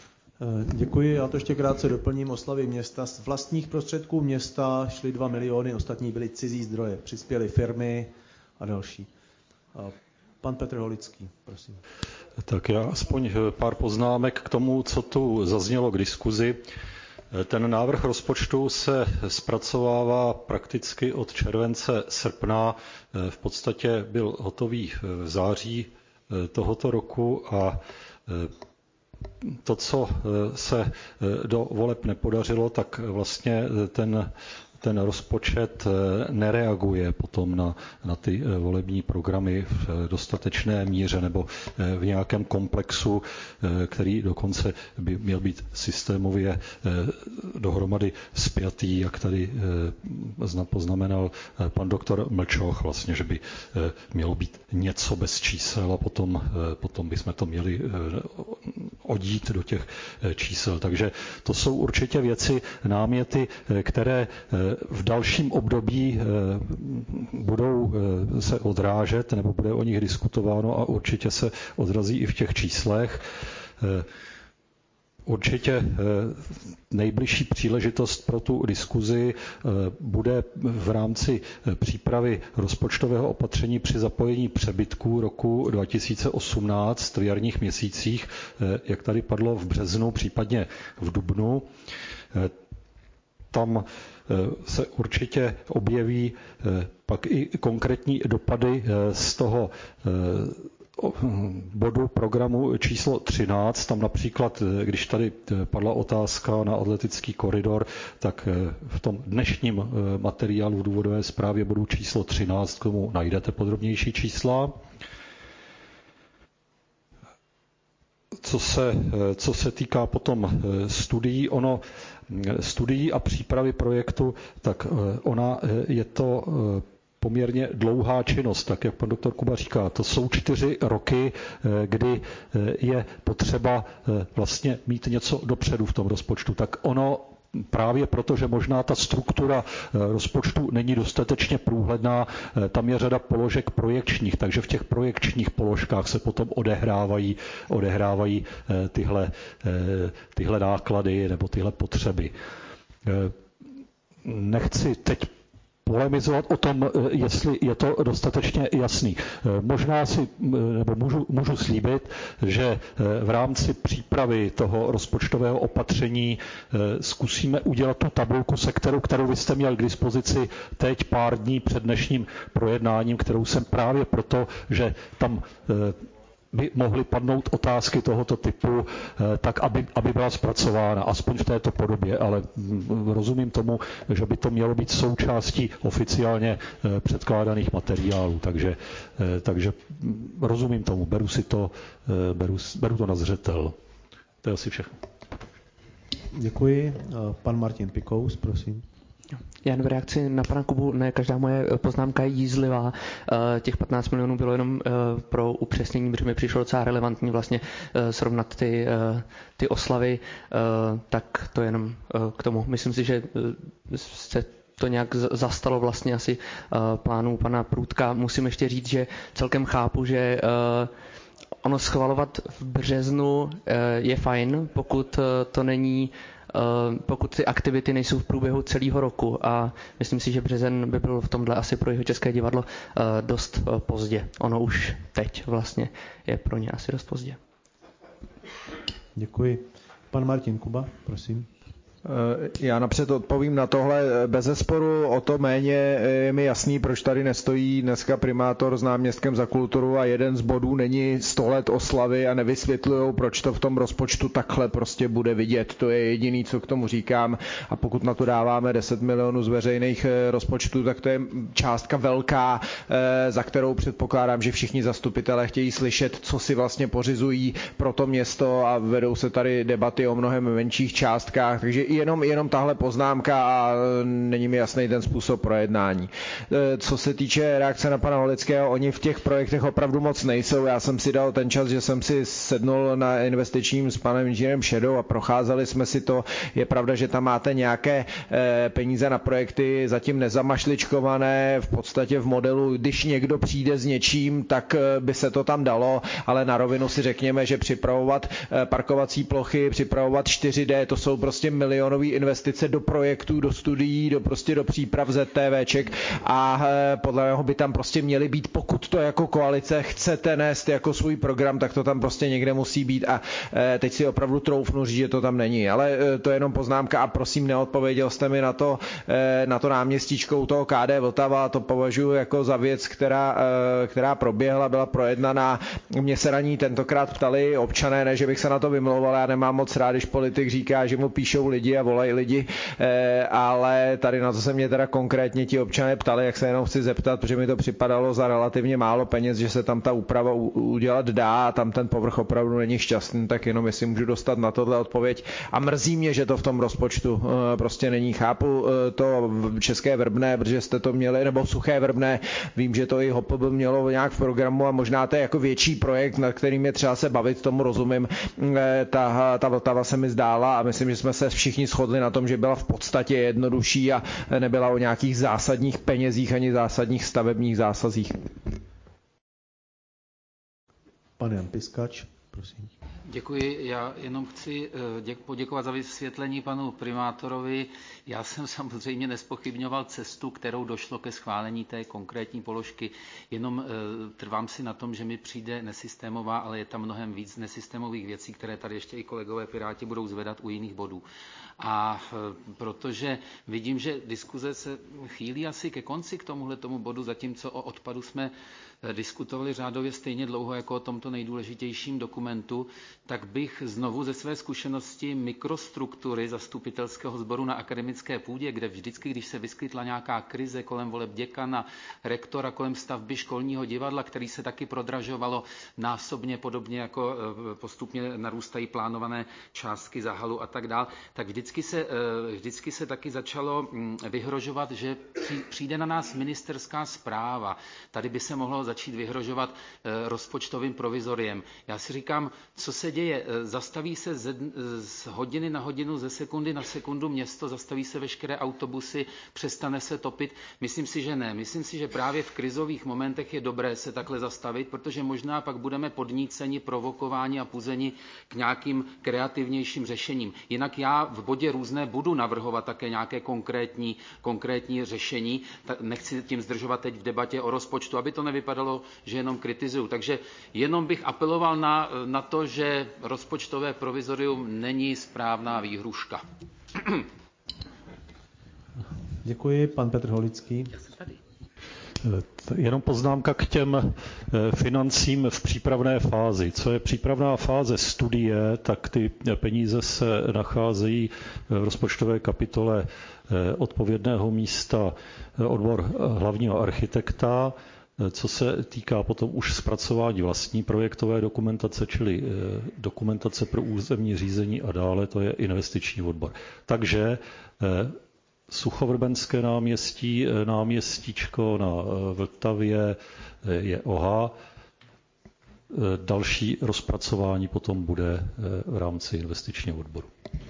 Děkuji, já to ještě krátce doplním. Oslavy města. Z vlastních prostředků města šly 2 miliony, ostatní byly cizí zdroje. Přispěly firmy a další. Pan Petr Holický, prosím. Tak já aspoň pár poznámek k tomu, co tu zaznělo k diskuzi. Ten návrh rozpočtu se zpracovává prakticky od července, srpna. V podstatě byl hotový v září tohoto roku a to, co se do voleb nepodařilo, tak vlastně ten rozpočet nereaguje potom na ty volební programy v dostatečné míře nebo v nějakém komplexu, který dokonce by měl být systémově dohromady spjatý, jak tady poznamenal pan doktor Mlčoch, vlastně, že by mělo být něco bez čísel a potom bychom to měli odít do těch čísel. Takže to jsou určitě věci, náměty, které v dalším období budou se odrážet, nebo bude o nich diskutováno a určitě se odrazí i v těch číslech. Určitě nejbližší příležitost pro tu diskuzi bude v rámci přípravy rozpočtového opatření při zapojení přebytků roku 2018 v jarních měsících, jak tady padlo v březnu, případně v dubnu. Tam se určitě objeví pak i konkrétní dopady z toho bodu programu číslo 13. Tam například, když tady padla otázka na atletický koridor, tak v tom dnešním materiálu v důvodové zprávě bodu číslo 13 k tomu najdete podrobnější čísla. Co se týká potom studií a přípravy projektu, tak ona je to poměrně dlouhá činnost, tak jak pan doktor Kuba říká. To jsou 4 roky, kdy je potřeba vlastně mít něco dopředu v tom rozpočtu. Tak ono právě proto, že možná ta struktura rozpočtu není dostatečně průhledná, tam je řada položek projekčních, takže v těch projekčních položkách se potom odehrávají tyhle náklady nebo tyhle potřeby. Nechci teď polemizovat o tom, jestli je to dostatečně jasný. Možná můžu slíbit, že v rámci přípravy toho rozpočtového opatření zkusíme udělat tu tabulku, kterou vy jste měl k dispozici teď pár dní před dnešním projednáním, kterou jsem právě proto, že tam by mohly padnout otázky tohoto typu, tak aby byla zpracována, aspoň v této podobě, ale rozumím tomu, že by to mělo být součástí oficiálně předkládaných materiálů, takže rozumím tomu, beru to na zřetel. To je asi všechno. Děkuji. Pan Martin Pikous, prosím. Jen v reakci na pana Kubu, ne každá moje poznámka je jízlivá. Těch 15 milionů bylo jenom pro upřesnění, protože mi přišlo docela relevantní vlastně srovnat ty oslavy, tak to jenom k tomu. Myslím si, že se to nějak zastalo vlastně asi plánů pana Průdka. Musím ještě říct, že celkem chápu, že ono schvalovat v březnu je fajn, pokud ty aktivity nejsou v průběhu celého roku, a myslím si, že březen by byl v tomhle asi pro Jihočeské divadlo dost pozdě. Ono už teď vlastně je pro ně asi dost pozdě. Děkuji. Pan Martin Kuba, prosím. Já napřed odpovím na tohle. Bezesporu o to méně je mi jasný, proč tady nestojí dneska primátor s náměstkem za kulturu a jeden z bodů není 100 let oslavy a nevysvětlujou, proč to v tom rozpočtu takhle prostě bude vidět. To je jediný, co k tomu říkám. A pokud na to dáváme 10 milionů z veřejných rozpočtů, tak to je částka velká, za kterou předpokládám, že všichni zastupitelé chtějí slyšet, co si vlastně pořizují pro to město, a vedou se tady debaty o mnohem menších částkách, takže jenom tahle poznámka a není mi jasný ten způsob projednání. Co se týče reakce na pana Holického, oni v těch projektech opravdu moc nejsou. Já jsem si dal ten čas, že jsem si sednul na investičním s panem inženýrem Šedou a procházeli jsme si to. Je pravda, že tam máte nějaké peníze na projekty zatím nezamašličkované, v podstatě v modelu, když někdo přijde s něčím, tak by se to tam dalo, ale na rovinu si řekněme, že připravovat parkovací plochy, připravovat 4D, to jsou prostě milionové investice do projektů, do studií, do příprav ZTVček a podle mého by tam prostě měly být, pokud to jako koalice chcete nést jako svůj program, tak to tam prostě někde musí být a teď si opravdu troufnu říct, že to tam není, ale to je jenom poznámka a prosím, neodpověděl jste mi na to náměstíčko u toho KD Vltava, to považuji jako za věc, která proběhla, byla projednaná. Mě se na ní tentokrát ptali občané, ne, že bych se na to vymlouval, já nemám moc rád, když politik říká, že mu píšou lidi a volají lidi, ale tady na to se mě teda konkrétně ti občané ptali, jak se jenom chci zeptat, protože mi to připadalo za relativně málo peněz, že se tam ta úprava udělat dá a tam ten povrch opravdu není šťastný, tak jenom jestli můžu dostat na tohle odpověď. A mrzí mě, že to v tom rozpočtu prostě není. Chápu to České Vrbné, protože jste to měli, nebo Suché Vrbné, vím, že to i HOPB mělo nějak v programu a možná to je jako větší projekt, nad kterým je třeba se bavit, tomu rozumím. Ta Vltava se mi zdála a myslím, že jsme se všichni shodli na tom, že byla v podstatě jednodušší a nebyla o nějakých zásadních penězích ani zásadních stavebních zásazích. Pan Jan Piskač, prosím. Děkuji. Já jenom chci poděkovat za vysvětlení panu primátorovi. Já jsem samozřejmě nespochybňoval cestu, kterou došlo ke schválení té konkrétní položky. Jenom trvám si na tom, že mi přijde nesystémová, ale je tam mnohem víc nesystémových věcí, které tady ještě i kolegové Piráti budou zvedat u jiných bodů. A protože vidím, že diskuze se chýlí asi ke konci k tomuhletomu bodu, zatímco o odpadu jsme diskutovali řádově stejně dlouho jako o tomto nejdůležitějším dokumentu, tak bych znovu ze své zkušenosti mikrostruktury zastupitelského sboru na akademické půdě, kde vždycky, když se vyskytla nějaká krize kolem voleb děkana, rektora, kolem stavby školního divadla, který se taky prodražovalo násobně, podobně jako postupně narůstají plánované částky za halu a tak dál, tak vždycky se taky začalo vyhrožovat, že přijde na nás ministerská správa. Tady by se mohlo začít vyhrožovat rozpočtovým provizoriem. Já si říkám, co se děje? Zastaví se z hodiny na hodinu, ze sekundy na sekundu město, zastaví se veškeré autobusy, přestane se topit? Myslím si, že ne. Myslím si, že právě v krizových momentech je dobré se takhle zastavit, protože možná pak budeme podníceni, provokováni a puzeni k nějakým kreativnějším řešením. Jinak já v bodě různé budu navrhovat také nějaké konkrétní řešení. Nechci tím zdržovat teď v debatě o rozpočtu, aby to nevypadalo, že jenom kritizuju. Takže jenom bych apeloval na to, že rozpočtové provizorium není správná výhruška. Děkuji, pan Petr Holický. Jenom poznámka k těm financím v přípravné fázi. Co je přípravná fáze studie, tak ty peníze se nacházejí v rozpočtové kapitole odpovědného místa odbor hlavního architekta. Co se týká potom už zpracování vlastní projektové dokumentace, čili dokumentace pro územní řízení a dále, to je investiční odbor. Takže Suchovrbenské náměstí, náměstíčko na Vltavě je OHA. Další rozpracování potom bude v rámci investičního odboru.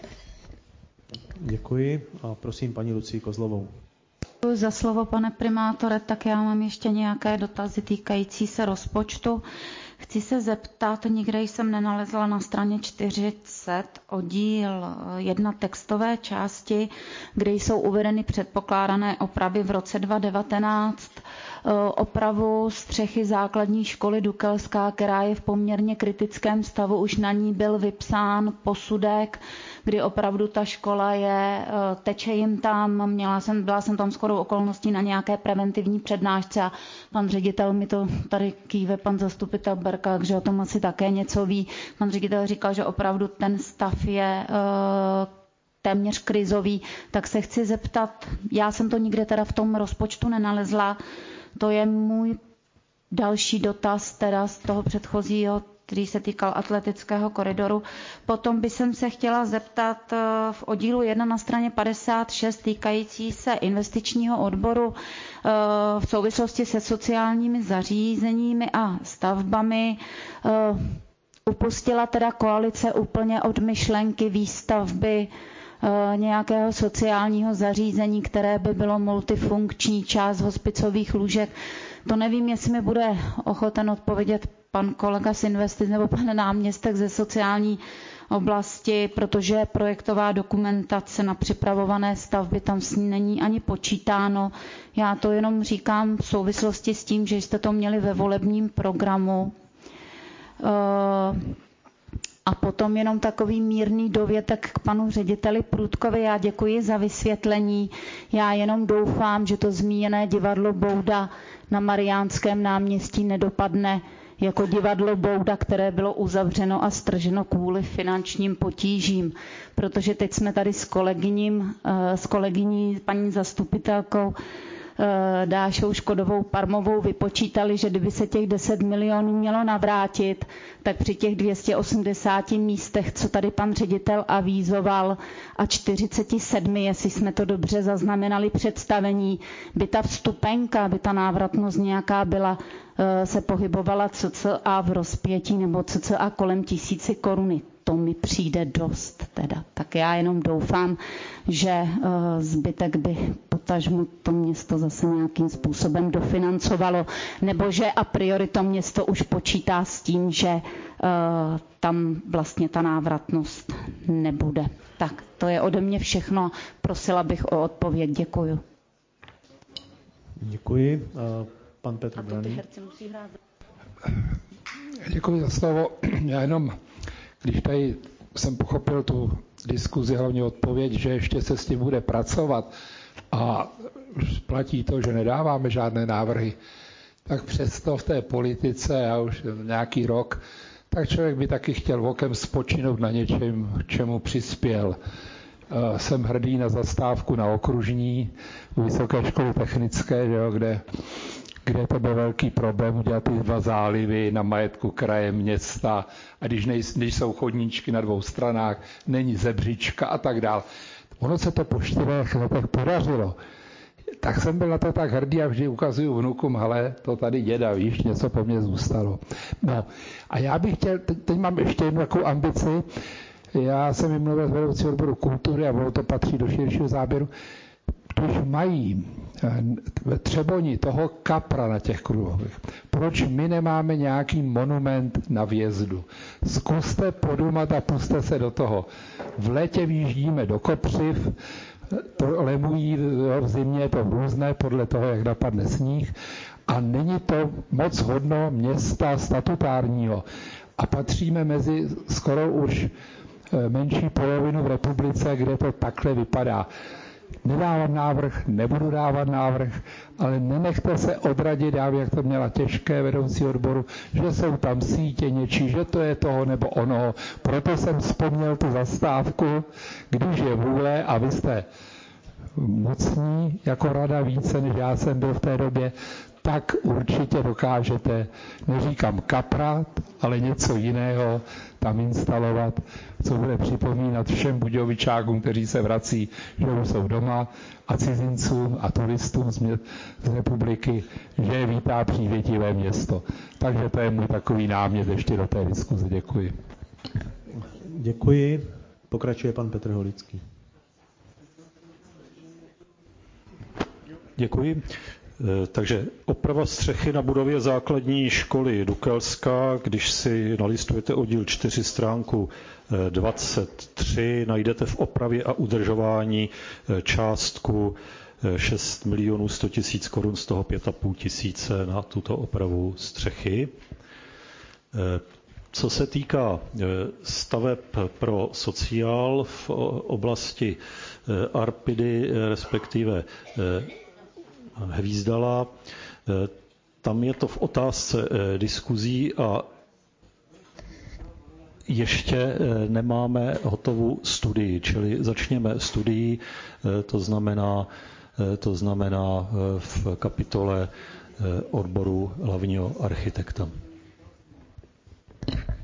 Děkuji a prosím paní Lucii Kozlovou. Děkuji za slovo, pane primátore. Tak já mám ještě nějaké dotazy týkající se rozpočtu. Chci se zeptat, nikde jsem nenalezla na straně 40 oddíl 1 textové části, kde jsou uvedeny předpokládané opravy v roce 2019, opravu střechy základní školy Dukelská, která je v poměrně kritickém stavu, už na ní byl vypsán posudek, kdy opravdu ta škola teče jim tam, byla jsem tam shodou okolností na nějaké preventivní přednášce a pan ředitel mi to tady kýve, pan zastupitel Berka, že o tom asi také něco ví. Pan ředitel říkal, že opravdu ten stav je téměř krizový, tak se chci zeptat, já jsem to nikde teda v tom rozpočtu nenalezla, to je můj další dotaz teda z toho předchozího který se týkal atletického koridoru. Potom by jsem se chtěla zeptat v oddílu 1 na straně 56 týkající se investičního odboru v souvislosti se sociálními zařízeními a stavbami. Upustila teda koalice úplně od myšlenky výstavby nějakého sociálního zařízení, které by bylo multifunkční, část hospicových lůžek. To nevím, jestli mi bude ochoten odpovědět pan kolega z investic nebo pan náměstek ze sociální oblasti, protože projektová dokumentace na připravované stavby tam s ní není ani počítáno. Já to jenom říkám v souvislosti s tím, že jste to měli ve volebním programu. A potom jenom takový mírný dovětek k panu řediteli Průdkovi. Já děkuji za vysvětlení. Já jenom doufám, že to zmíněné divadlo Bouda na Mariánském náměstí nedopadne jako divadlo Bouda, které bylo uzavřeno a strženo kvůli finančním potížím. Protože teď jsme tady s kolegyní paní zastupitelkou Dášou Škodovou Parmovou vypočítali, že kdyby se těch 10 milionů mělo navrátit, tak při těch 280 místech, co tady pan ředitel avízoval, a 47, jestli jsme to dobře zaznamenali představení, by ta vstupenka, by ta návratnost nějaká byla, se pohybovala cca v rozpětí nebo cca kolem 1000 koruny. To mi přijde dost teda. Tak já jenom doufám, že zbytek by potažmo to město zase nějakým způsobem dofinancovalo, nebo že a priori to město už počítá s tím, že tam vlastně ta návratnost nebude. Tak, to je ode mě všechno. Prosila bych o odpověď. Děkuju. Děkuji. Pan Petr Braný. Děkuji za slovo. Já jenom, když tady jsem pochopil tu diskuzi, hlavně odpověď, že ještě se s tím bude pracovat a platí to, že nedáváme žádné návrhy, tak přesto v té politice, já už nějaký rok, tak člověk by taky chtěl okem spočinout na něčem, čemu přispěl. Jsem hrdý na zastávku na Okružní u Vysoké školy technické, že jo, kde to byl velký problém udělat ty 2 zálivy na majetku kraje, města, a když jsou chodníčky na 2 stranách, není zebřička a tak dál. Ono se to po 4 letech podařilo. Tak jsem byl na to tak hrdý a vždy ukazuju vnukům, hele, to tady děda, víš, něco po mně zůstalo. No a já bych chtěl, teď mám ještě jednu takovou ambici, já jsem jim mluvil z vedoucí odboru kultury a ono to patří do širšího záběru. Když mají ve Třeboni toho kapra na těch kruhových, proč my nemáme nějaký monument na vjezdu? Zkuste podumat a puste se do toho. V létě vyjíždíme do Kopřiv, lemují v zimě, je to různé podle toho, jak napadne sníh, a není to moc hodno města statutárního. A patříme mezi skoro už menší polovinu v republice, kde to takhle vypadá. Nedávám návrh, nebudu dávat návrh, ale nenechte se odradit, já jak to měla těžké vedoucí odboru, že jsou tam sítě něčí, že to je toho nebo onoho. Proto jsem vzpomněl tu zastávku, když je vůle a vy jste mocní jako rada více, než já jsem byl v té době, tak určitě dokážete, neříkám kaprat, ale něco jiného tam instalovat, co bude připomínat všem Budějovičákům, kteří se vrací, že už jsou doma, a cizincům a turistům z republiky, že je vítá přívětivé město. Takže to je můj takový námět ještě do té diskuze. Děkuji. Děkuji. Pokračuje pan Petr Holický. Děkuji. Takže oprava střechy na budově základní školy Dukelská, když si nalistujete oddíl 4 stránku 23, najdete v opravě a udržování částku 6 milionů 100 tisíc korun, z toho 5,5 tisíce na tuto opravu střechy. Co se týká staveb pro sociál v oblasti Arpidy, respektive Hvízdala, tam je to v otázce diskuzí a ještě nemáme hotovou studii, čili začněme studii, to znamená v kapitole odboru hlavního architekta.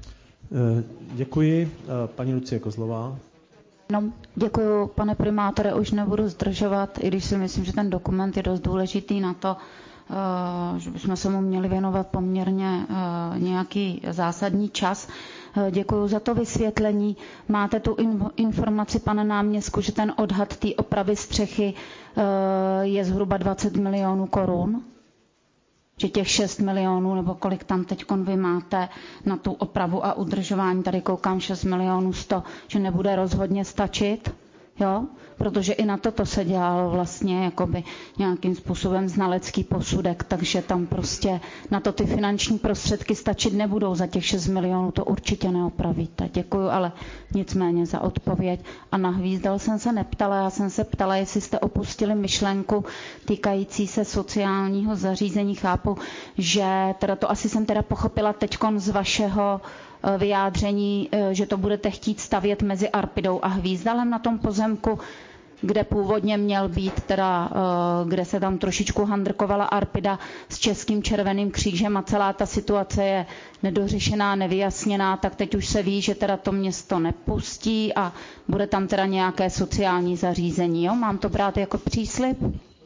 Děkuji. Paní Lucie Kozlová. No, děkuji, pane primátore, už nebudu zdržovat, i když si myslím, že ten dokument je dost důležitý na to, že bychom se mu měli věnovat poměrně nějaký zásadní čas. Děkuji za to vysvětlení. Máte tu informaci, pane náměstku, že ten odhad té opravy střechy je zhruba 20 milionů korun? Že těch 6 milionů, nebo kolik tam teď vy máte na tu opravu a udržování, tady koukám 6 milionů 100, že nebude rozhodně stačit, jo? Protože i na toto se dělalo vlastně jakoby nějakým způsobem znalecký posudek, takže tam prostě na to ty finanční prostředky stačit nebudou, za těch 6 milionů to určitě neopravíte. Děkuju, ale nicméně za odpověď. A na Hvízdal jsem se neptala, já jsem se ptala, jestli jste opustili myšlenku týkající se sociálního zařízení. Chápu, že teda to asi jsem teda pochopila teďkon z vašeho vyjádření, že to budete chtít stavět mezi Arpidou a Hvízdalem na tom pozemku, kde původně měl být, teda, kde se tam trošičku handrkovala Arpida s Českým červeným křížem a celá ta situace je nedořešená, nevyjasněná, tak teď už se ví, že teda to město nepustí a bude tam teda nějaké sociální zařízení. Jo? Mám to brát jako příslib?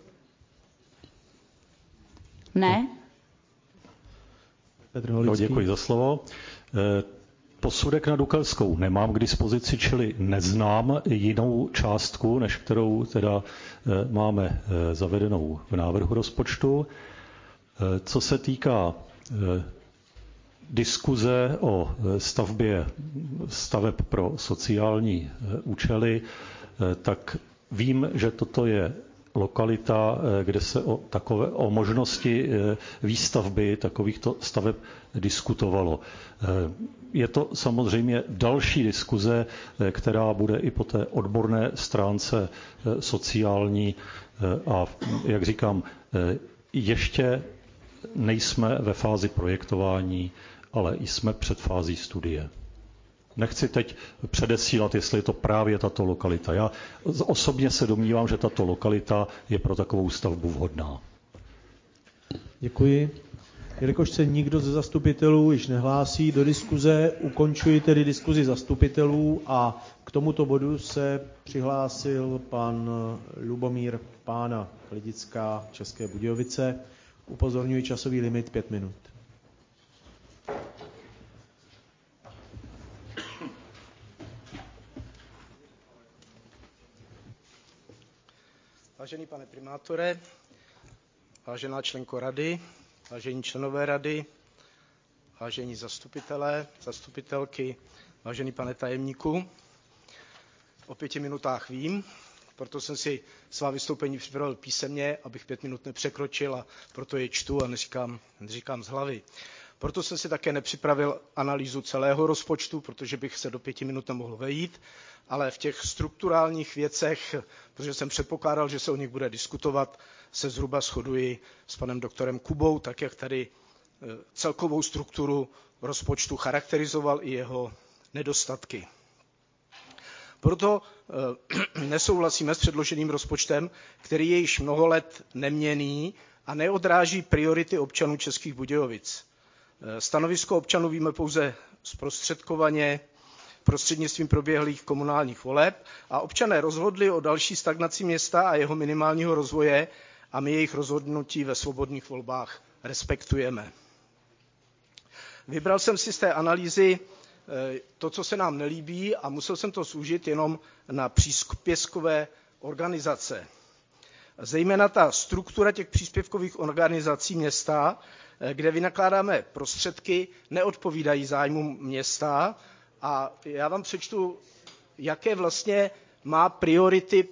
Ne? No, děkuji za slovo. Posudek na Dukelskou nemám k dispozici, čili neznám jinou částku, než kterou teda máme zavedenou v návrhu rozpočtu. Co se týká diskuze o stavbě staveb pro sociální účely, tak vím, že toto je lokalita, kde se o možnosti výstavby takovýchto staveb diskutovalo. Je to samozřejmě další diskuze, která bude i po té odborné stránce sociální a, jak říkám, ještě nejsme ve fázi projektování, ale jsme před fází studie. Nechci teď předesílat, jestli je to právě tato lokalita. Já osobně se domnívám, že tato lokalita je pro takovou stavbu vhodná. Děkuji. Jelikož se nikdo ze zastupitelů již nehlásí do diskuze, ukončuji tedy diskuzi zastupitelů a k tomuto bodu se přihlásil pan Lubomír Pána, Lidická, České Budějovice. Upozorňuji časový limit 5 minut. Vážený pane primátore, vážená členko rady, vážení členové rady, vážení zastupitelé, zastupitelky, vážený pane tajemníku, o 5 minutách vím, proto jsem si svá vystoupení připravil písemně, abych 5 minut nepřekročil a proto je čtu a neříkám z hlavy. Proto jsem si také nepřipravil analýzu celého rozpočtu, protože bych se do 5 minut nemohl vejít, ale v těch strukturálních věcech, protože jsem předpokládal, že se o nich bude diskutovat, se zhruba shoduji s panem doktorem Kubou, tak jak tady celkovou strukturu rozpočtu charakterizoval i jeho nedostatky. Proto nesouhlasíme s předloženým rozpočtem, který je již mnoho let neměnný a neodráží priority občanů Českých Budějovic. Stanovisko občanů víme pouze zprostředkovaně prostřednictvím proběhlých komunálních voleb a občané rozhodli o další stagnaci města a jeho minimálního rozvoje a my jejich rozhodnutí ve svobodných volbách respektujeme. Vybral jsem si z té analýzy to, co se nám nelíbí a musel jsem to zúžit jenom na příspěvkové organizace. Zejména ta struktura těch příspěvkových organizací města, kde vynakládáme prostředky, neodpovídají zájmům města a já vám přečtu, jaké vlastně má priority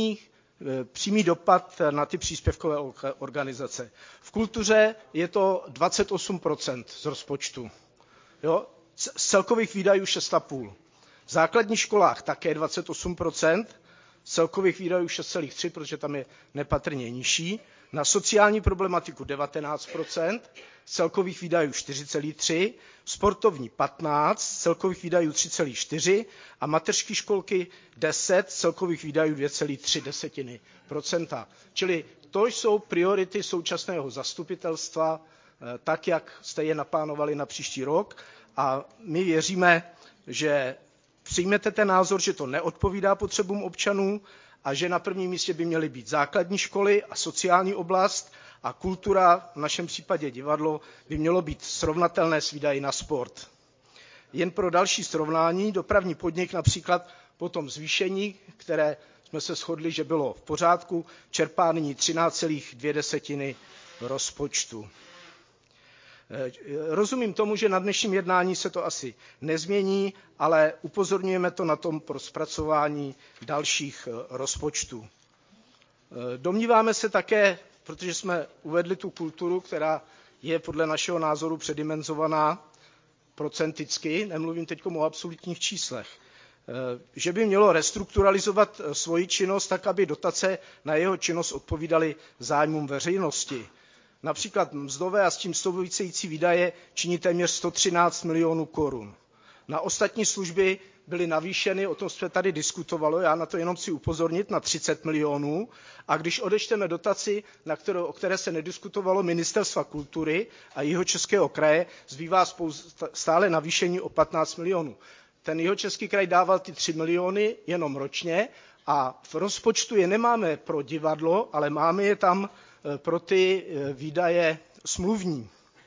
přímý dopad na ty příspěvkové organizace. V kultuře je to 28% z rozpočtu. Jo? Z celkových výdajů 6,5%. V základních školách také 28%, z celkových výdajů 6,3%, protože tam je nepatrně nižší. Na sociální problematiku 19%, z celkových výdajů 4,3%, sportovní 15%, z celkových výdajů 3,4% a mateřské školky 10%, z celkových výdajů 2,3%. Čili to jsou priority současného zastupitelstva tak, jak jste je naplánovali na příští rok. A my věříme, že přijmete ten názor, že to neodpovídá potřebům občanů a že na prvním místě by měly být základní školy a sociální oblast a kultura, v našem případě divadlo, by mělo být srovnatelné s výdaji na sport. Jen pro další srovnání, dopravní podnik například po tom zvýšení, které jsme se shodli, že bylo v pořádku, čerpá nyní 13,2 rozpočtu. Rozumím tomu, že na dnešním jednání se to asi nezmění, ale upozorňujeme to na tom pro zpracování dalších rozpočtů. Domníváme se také, protože jsme uvedli tu kulturu, která je podle našeho názoru předimenzovaná procenticky, nemluvím teď o absolutních číslech, že by mělo restrukturalizovat svoji činnost tak, aby dotace na jeho činnost odpovídaly zájmům veřejnosti. Například mzdové a s tím související výdaje činí téměř 113 milionů korun. Na ostatní služby byly navýšeny, o tom jsme tady diskutovali, já na to jenom chci upozornit, na 30 milionů. A když odečteme dotaci, o které se nediskutovalo, Ministerstva kultury a Jihočeského kraje, zbývá stále navýšení o 15 milionů. Ten Jihočeský kraj dával ty 3 miliony jenom ročně a v rozpočtu je nemáme pro divadlo, ale máme je tam pro ty výdaje smluvní.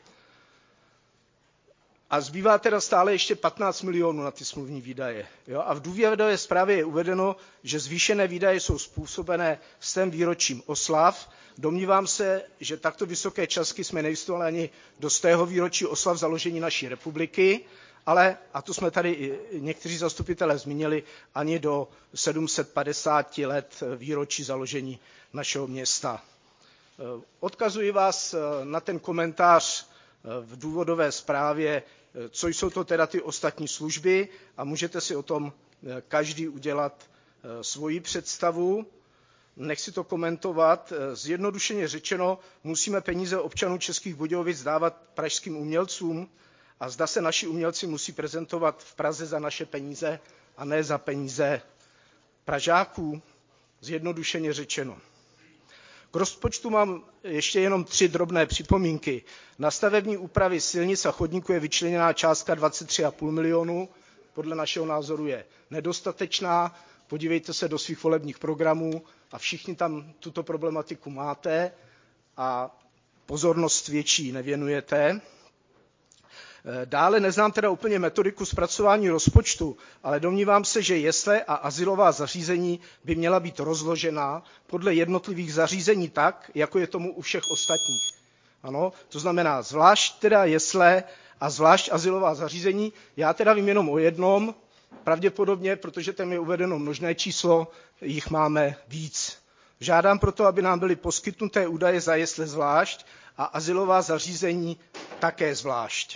A zbývá teda stále ještě 15 milionů na ty smluvní výdaje. Jo? A v důvodové zprávě je uvedeno, že zvýšené výdaje jsou způsobené 100. výročím oslav. Domnívám se, že takto vysoké částky jsme nejistoli ani do 100. výročí oslav založení naší republiky, ale, a to jsme tady i někteří zastupitelé zmínili, ani do 750 let výročí založení našeho města. Odkazuji vás na ten komentář v důvodové zprávě, co jsou to teda ty ostatní služby a můžete si o tom každý udělat svoji představu. Nechci to komentovat. Zjednodušeně řečeno, musíme peníze občanů Českých Budějovic dávat pražským umělcům a zda se naši umělci musí prezentovat v Praze za naše peníze a ne za peníze Pražáků. Zjednodušeně řečeno. K rozpočtu mám ještě jenom 3 drobné připomínky. Na stavební úpravy silnic a chodníků je vyčleněná částka 23,5 milionů. Podle našeho názoru je nedostatečná. Podívejte se do svých volebních programů a všichni tam tuto problematiku máte a pozornost větší nevěnujete. Dále neznám teda úplně metodiku zpracování rozpočtu, ale domnívám se, že jesle a azylová zařízení by měla být rozložena podle jednotlivých zařízení tak, jako je tomu u všech ostatních. Ano, to znamená zvlášť teda jesle a zvlášť azylová zařízení. Já teda vím jenom o jednom, pravděpodobně, protože tam je uvedeno množné číslo, jich máme víc. Žádám proto, aby nám byly poskytnuté údaje za jesle zvlášť a azylová zařízení také zvlášť.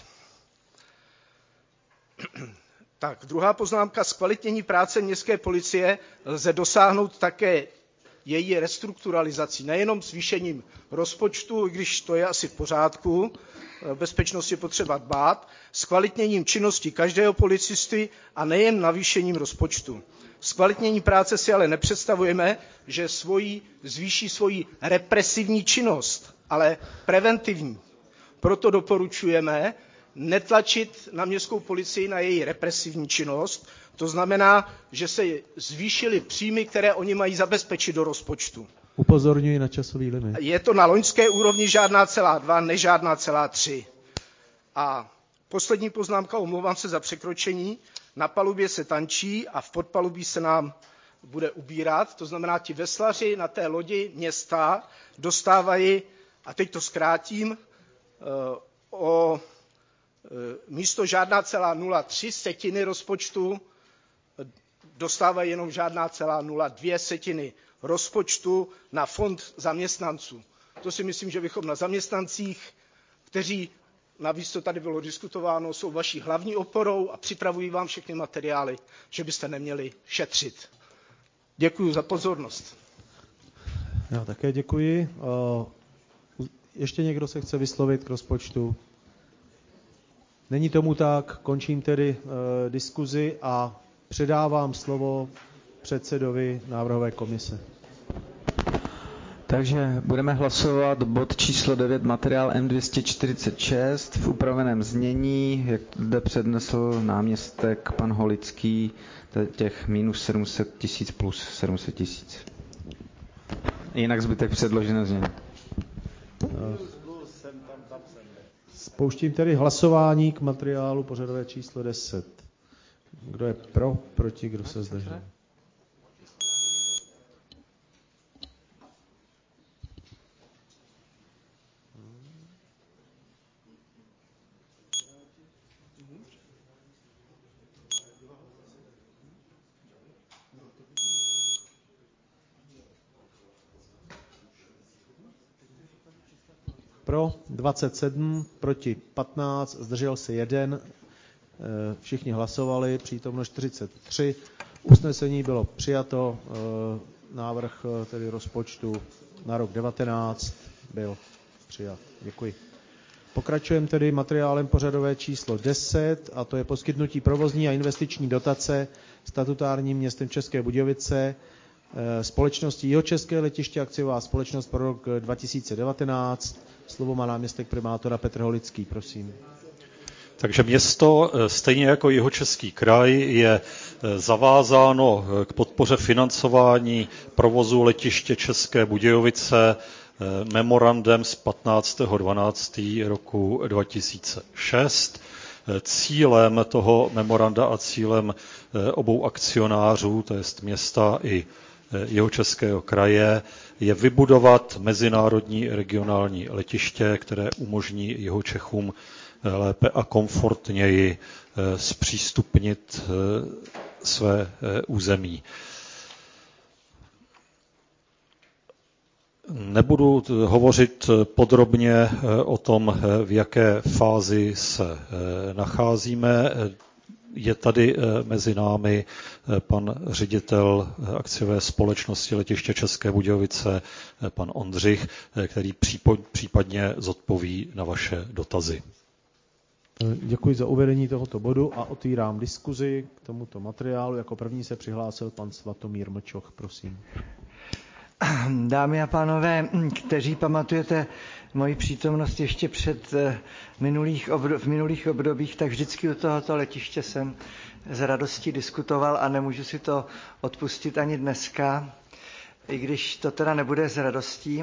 Tak, druhá poznámka. Zkvalitnění práce městské policie lze dosáhnout také její restrukturalizací, nejenom zvýšením rozpočtu, když to je asi v pořádku, bezpečnost je potřeba dbát, zkvalitněním činnosti každého policisty a nejen navýšením rozpočtu. Zkvalitnění práce si ale nepředstavujeme, že zvýší svoji represivní činnost, ale preventivní. Proto doporučujeme netlačit na městskou policii na její represivní činnost. To znamená, že se zvýšily příjmy, které oni mají zabezpečit do rozpočtu. Upozorňuji na časový limit. Je to na loňské úrovni žádná celá 2, ne žádná celá 3. A poslední poznámka, omlouvám se za překročení. Na palubě se tančí a v podpalubí se nám bude ubírat. To znamená, ti veslaři na té lodi města dostávají, a teď to zkrátím, o místo žádná celá 0,3 rozpočtu dostávají jenom žádná celá 0,2 rozpočtu na fond zaměstnanců. To si myslím, že bychom na zaměstnancích, kteří, navíc to tady bylo diskutováno, jsou vaší hlavní oporou a připravují vám všechny materiály, že byste neměli šetřit. Děkuji za pozornost. Já také děkuji. Ještě někdo se chce vyslovit k rozpočtu? Není tomu tak, končím tedy diskuzi a předávám slovo předsedovi návrhové komise. Takže budeme hlasovat bod číslo 9, materiál M246 v upraveném znění, jak zde přednesl náměstek pan Holický, těch minus 700 000 plus 700 000. Jinak zbytek předložené znění. Spouštím tedy hlasování k materiálu pořadové číslo 10. Kdo je pro, proti, kdo se zdržel? Pro 27, proti 15, zdržel se 1, všichni hlasovali, přítomno 43. Usnesení bylo přijato, návrh tedy rozpočtu na rok 19 byl přijat. Děkuji. Pokračujeme tedy materiálem pořadové číslo 10, a to je poskytnutí provozní a investiční dotace statutárním městem České Budějovice společnosti Jihočeské letiště akciová společnost pro rok 2019. Slovo má náměstek primátora Petr Holický, prosím. Takže město, stejně jako Jihočeský kraj, je zavázáno k podpoře financování provozu letiště České Budějovice memorandem z 15.12. roku 2006. Cílem toho memoranda a cílem obou akcionářů, to jest města i Jihočeského kraje, je vybudovat mezinárodní regionální letiště, které umožní Jihočechům lépe a komfortněji zpřístupnit své území. Nebudu hovořit podrobně o tom, v jaké fázi se nacházíme. Je tady mezi námi pan ředitel akciové společnosti letiště České Budějovice, pan Ondřich, který případně zodpoví na vaše dotazy. Děkuji za uvedení tohoto bodu a otvírám diskuzi k tomuto materiálu. Jako první se přihlásil pan Svatomír Mlčoch, prosím. Dámy a pánové, kteří pamatujete moji přítomnost ještě v minulých obdobích, tak vždycky u tohoto letiště jsem s radostí diskutoval a nemůžu si to odpustit ani dneska, i když to teda nebude s radostí.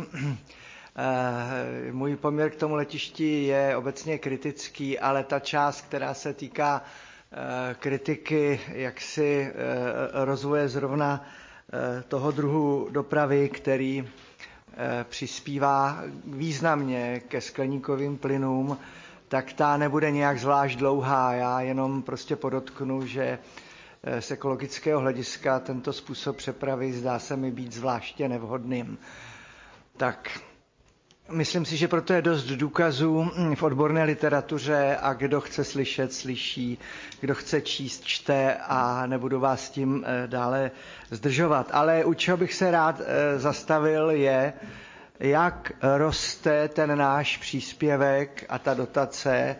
Můj poměr k tomu letišti je obecně kritický, ale ta část, která se týká kritiky jaksi rozvoje zrovna toho druhu dopravy, který přispívá významně ke skleníkovým plynům, tak ta nebude nějak zvlášť dlouhá. Já jenom prostě podotknu, že z ekologického hlediska tento způsob přepravy zdá se mi být zvláště nevhodným. Tak myslím si, že proto je dost důkazů v odborné literatuře a kdo chce slyšet, slyší, kdo chce číst, čte a nebudu vás tím dále zdržovat. Ale u čeho bych se rád zastavil je, jak roste ten náš příspěvek a ta dotace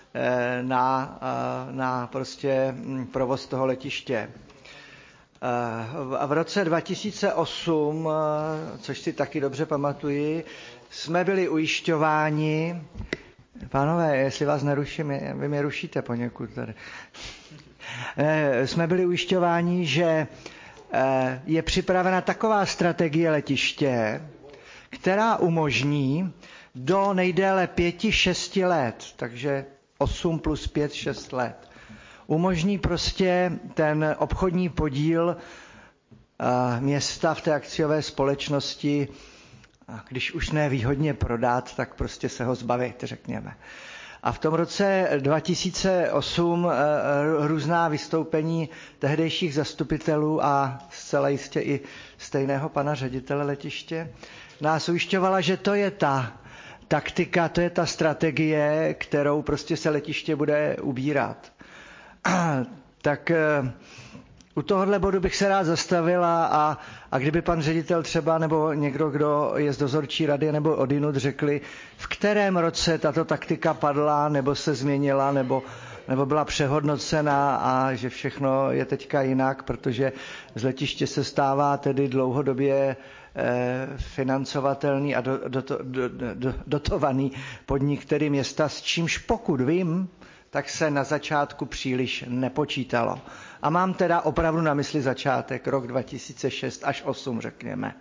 na prostě provoz toho letiště. V roce 2008, což si taky dobře pamatuji, jsme byli ujišťováni, pánové, jestli vás neruším, vy mě rušíte poněkud tady. Jsme byli ujišťováni, že je připravena taková strategie letiště, která umožní do nejdéle 5-6 let, takže 8 plus 5-6 let, umožní prostě ten obchodní podíl města v té akciové společnosti, když už ne výhodně prodat, tak prostě se ho zbavit, řekněme. A v tom roce 2008 různá vystoupení tehdejších zastupitelů a zcela jistě i stejného pana ředitele letiště nás ujišťovala, že to je ta taktika, to je ta strategie, kterou prostě se letiště bude ubírat. Tak u tohohle bodu bych se rád zastavil a kdyby pan ředitel třeba nebo někdo, kdo je z dozorčí rady nebo odinut řekli, v kterém roce tato taktika padla nebo se změnila nebo byla přehodnocena a že všechno je teďka jinak, protože z letiště se stává tedy dlouhodobě financovatelný a dotovaný podnik, tedy města, s čímž pokud vím, tak se na začátku příliš nepočítalo. A mám teda opravdu na mysli začátek, rok 2006 až 2008, řekněme.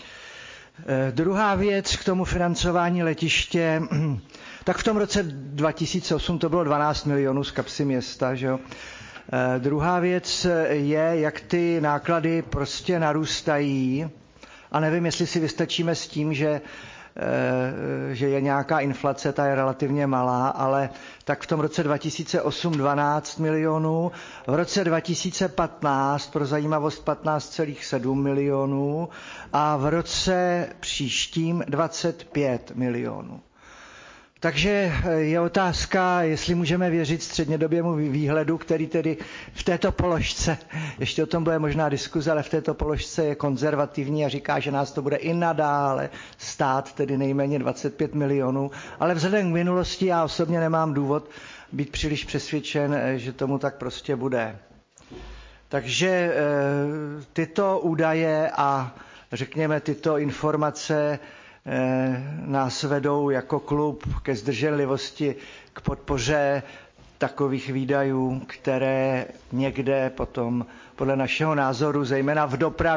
Druhá věc k tomu financování letiště, tak v tom roce 2008 to bylo 12 milionů z kapsy města, že jo. Druhá věc je, jak ty náklady prostě narůstají a nevím, jestli si vystačíme s tím, že je nějaká inflace, ta je relativně malá, ale tak v tom roce 2008 12 milionů, v roce 2015 pro zajímavost 15,7 milionů a v roce příštím 25 milionů. Takže je otázka, jestli můžeme věřit střednědobému výhledu, který tedy v této položce, ještě o tom bude možná diskuze, ale v této položce je konzervativní a říká, že nás to bude i nadále stát, tedy nejméně 25 milionů. Ale vzhledem k minulosti já osobně nemám důvod být příliš přesvědčen, že tomu tak prostě bude. Takže tyto údaje a řekněme tyto informace nás vedou jako klub ke zdrženlivosti, k podpoře takových výdajů, které někde potom podle našeho názoru, zejména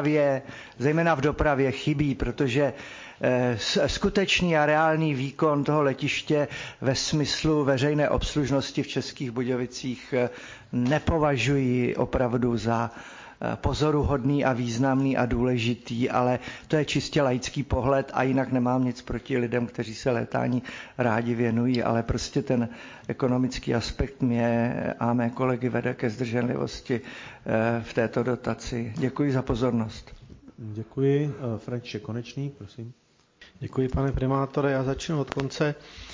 v dopravě chybí, protože skutečný a reálný výkon toho letiště ve smyslu veřejné obslužnosti v Českých Budějovicích nepovažuji opravdu za pozoruhodný a významný a důležitý, ale to je čistě laický pohled a jinak nemám nic proti lidem, kteří se létání rádi věnují, ale prostě ten ekonomický aspekt mě a mé kolegy vede ke zdrženlivosti v této dotaci. Děkuji za pozornost. Děkuji. František Konečný, prosím. Děkuji, pane primátore. Já začnu od konce,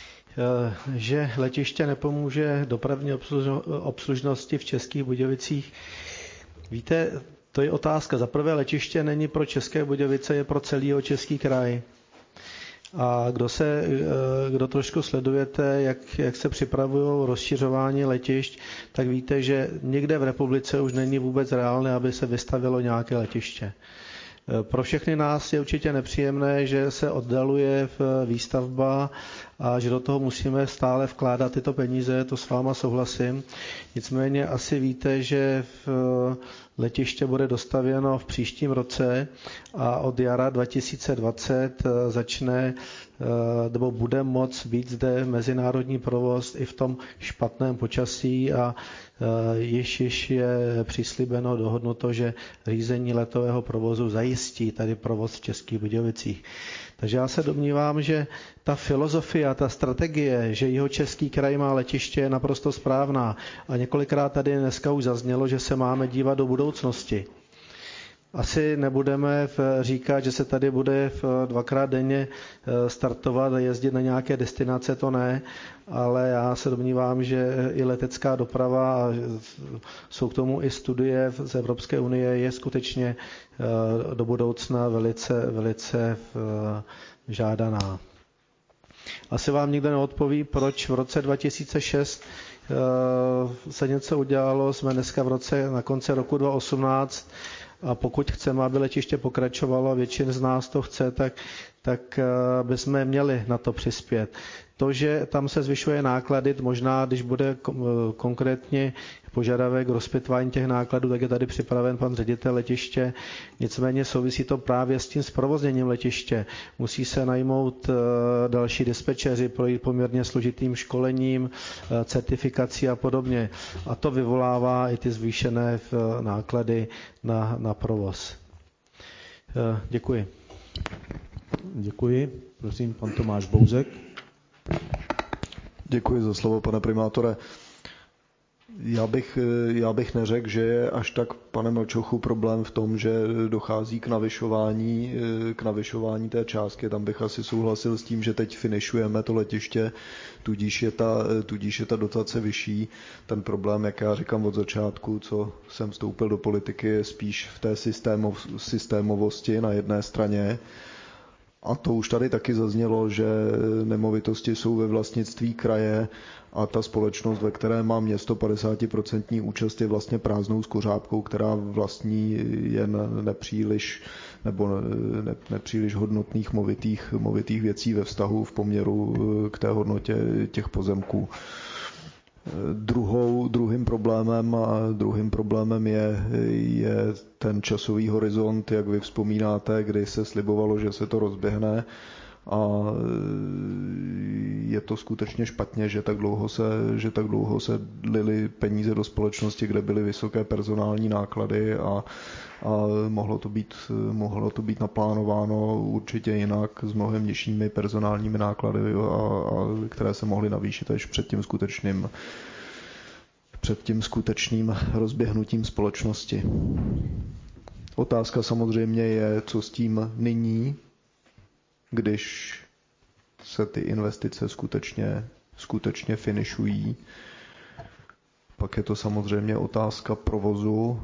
že letiště nepomůže dopravní obslužnosti v Českých Budějovicích. Víte, to je otázka. Za prvé, letiště není pro České Budějovice, je pro celý Český kraj. A kdo trošku sledujete, jak se připravují rozšiřování letišť, tak víte, že někde v republice už není vůbec reálné, aby se vystavilo nějaké letiště. Pro všechny nás je určitě nepříjemné, že se oddaluje výstavba a že do toho musíme stále vkládat tyto peníze, to s váma souhlasím. Nicméně asi víte, že letiště bude dostavěno v příštím roce a od jara 2020 začne nebo bude moct být zde mezinárodní provoz i v tom špatném počasí a již je přislíbeno, dohodnuto, že řízení letového provozu zajistí tady provoz v Českých Budějovicích. Takže já se domnívám, že ta filozofie a ta strategie, že Jihočeský kraj má letiště, je naprosto správná. A několikrát tady dneska už zaznělo, že se máme dívat do budoucnosti. Asi nebudeme říkat, že se tady bude dvakrát denně startovat a jezdit na nějaké destinace, to ne, ale já se domnívám, že i letecká doprava, a jsou k tomu i studie z Evropské unie, je skutečně do budoucna velice žádaná. Asi vám nikdo neodpoví, proč v roce 2006 se něco udělalo, jsme dneska na konci roku 2018, a pokud chceme, aby letiště pokračovalo, a většina z nás to chce, tak bychom měli na to přispět. To, že tam se zvyšuje náklady, možná, když bude konkrétně požadavek rozpitvání těch nákladů, tak je tady připraven pan ředitel letiště. Nicméně souvisí to právě s tím zprovozněním letiště. Musí se najmout další dispečeři, projít poměrně složitým školením, certifikací a podobně. A to vyvolává i ty zvýšené náklady na provoz. Děkuji. Děkuji. Prosím, pan Tomáš Bouzek. Děkuji za slovo, pane primátore. Já bych neřekl, že je až tak, pane Melčochu, problém v tom, že dochází k navyšování té částky. Tam bych asi souhlasil s tím, že teď finišujeme to letiště, tudíž je ta dotace vyšší. Ten problém, jak já říkám od začátku, co jsem vstoupil do politiky, je spíš v té systémovosti na jedné straně. A to už tady taky zaznělo, že nemovitosti jsou ve vlastnictví kraje a ta společnost, ve které má město 50% účast, je vlastně prázdnou skořápkou, která vlastní jen nepříliš hodnotných movitých věcí ve vztahu v poměru k té hodnotě těch pozemků. Druhým problémem je ten časový horizont, jak vy vzpomínáte, kdy se slibovalo, že se to rozběhne, a je to skutečně špatně, že tak dlouho se lily peníze do společnosti, kde byly vysoké personální náklady a mohlo to být naplánováno určitě jinak s mnohem nižšími personálními náklady, které se mohly navýšit až před tím skutečným rozběhnutím společnosti. Otázka samozřejmě je, co s tím nyní, když se ty investice skutečně finišují. Pak je to samozřejmě otázka provozu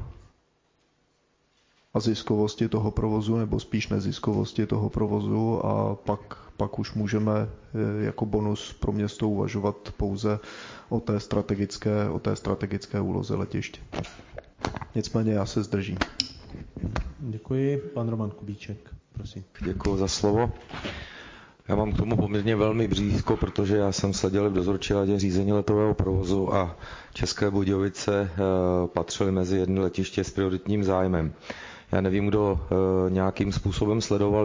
a ziskovosti toho provozu, nebo spíš neziskovosti toho provozu, a pak už můžeme jako bonus pro město uvažovat pouze o té strategické úloze letiště. Nicméně já se zdržím. Děkuji. Pan Roman Kubíček, prosím. Děkuji za slovo. Já mám k tomu poměrně velmi blízko, protože já jsem seděl v dozorčí radě řízení letového provozu a České Budějovice patřily mezi jedny letiště s prioritním zájmem. Já nevím, kdo nějakým způsobem sledoval,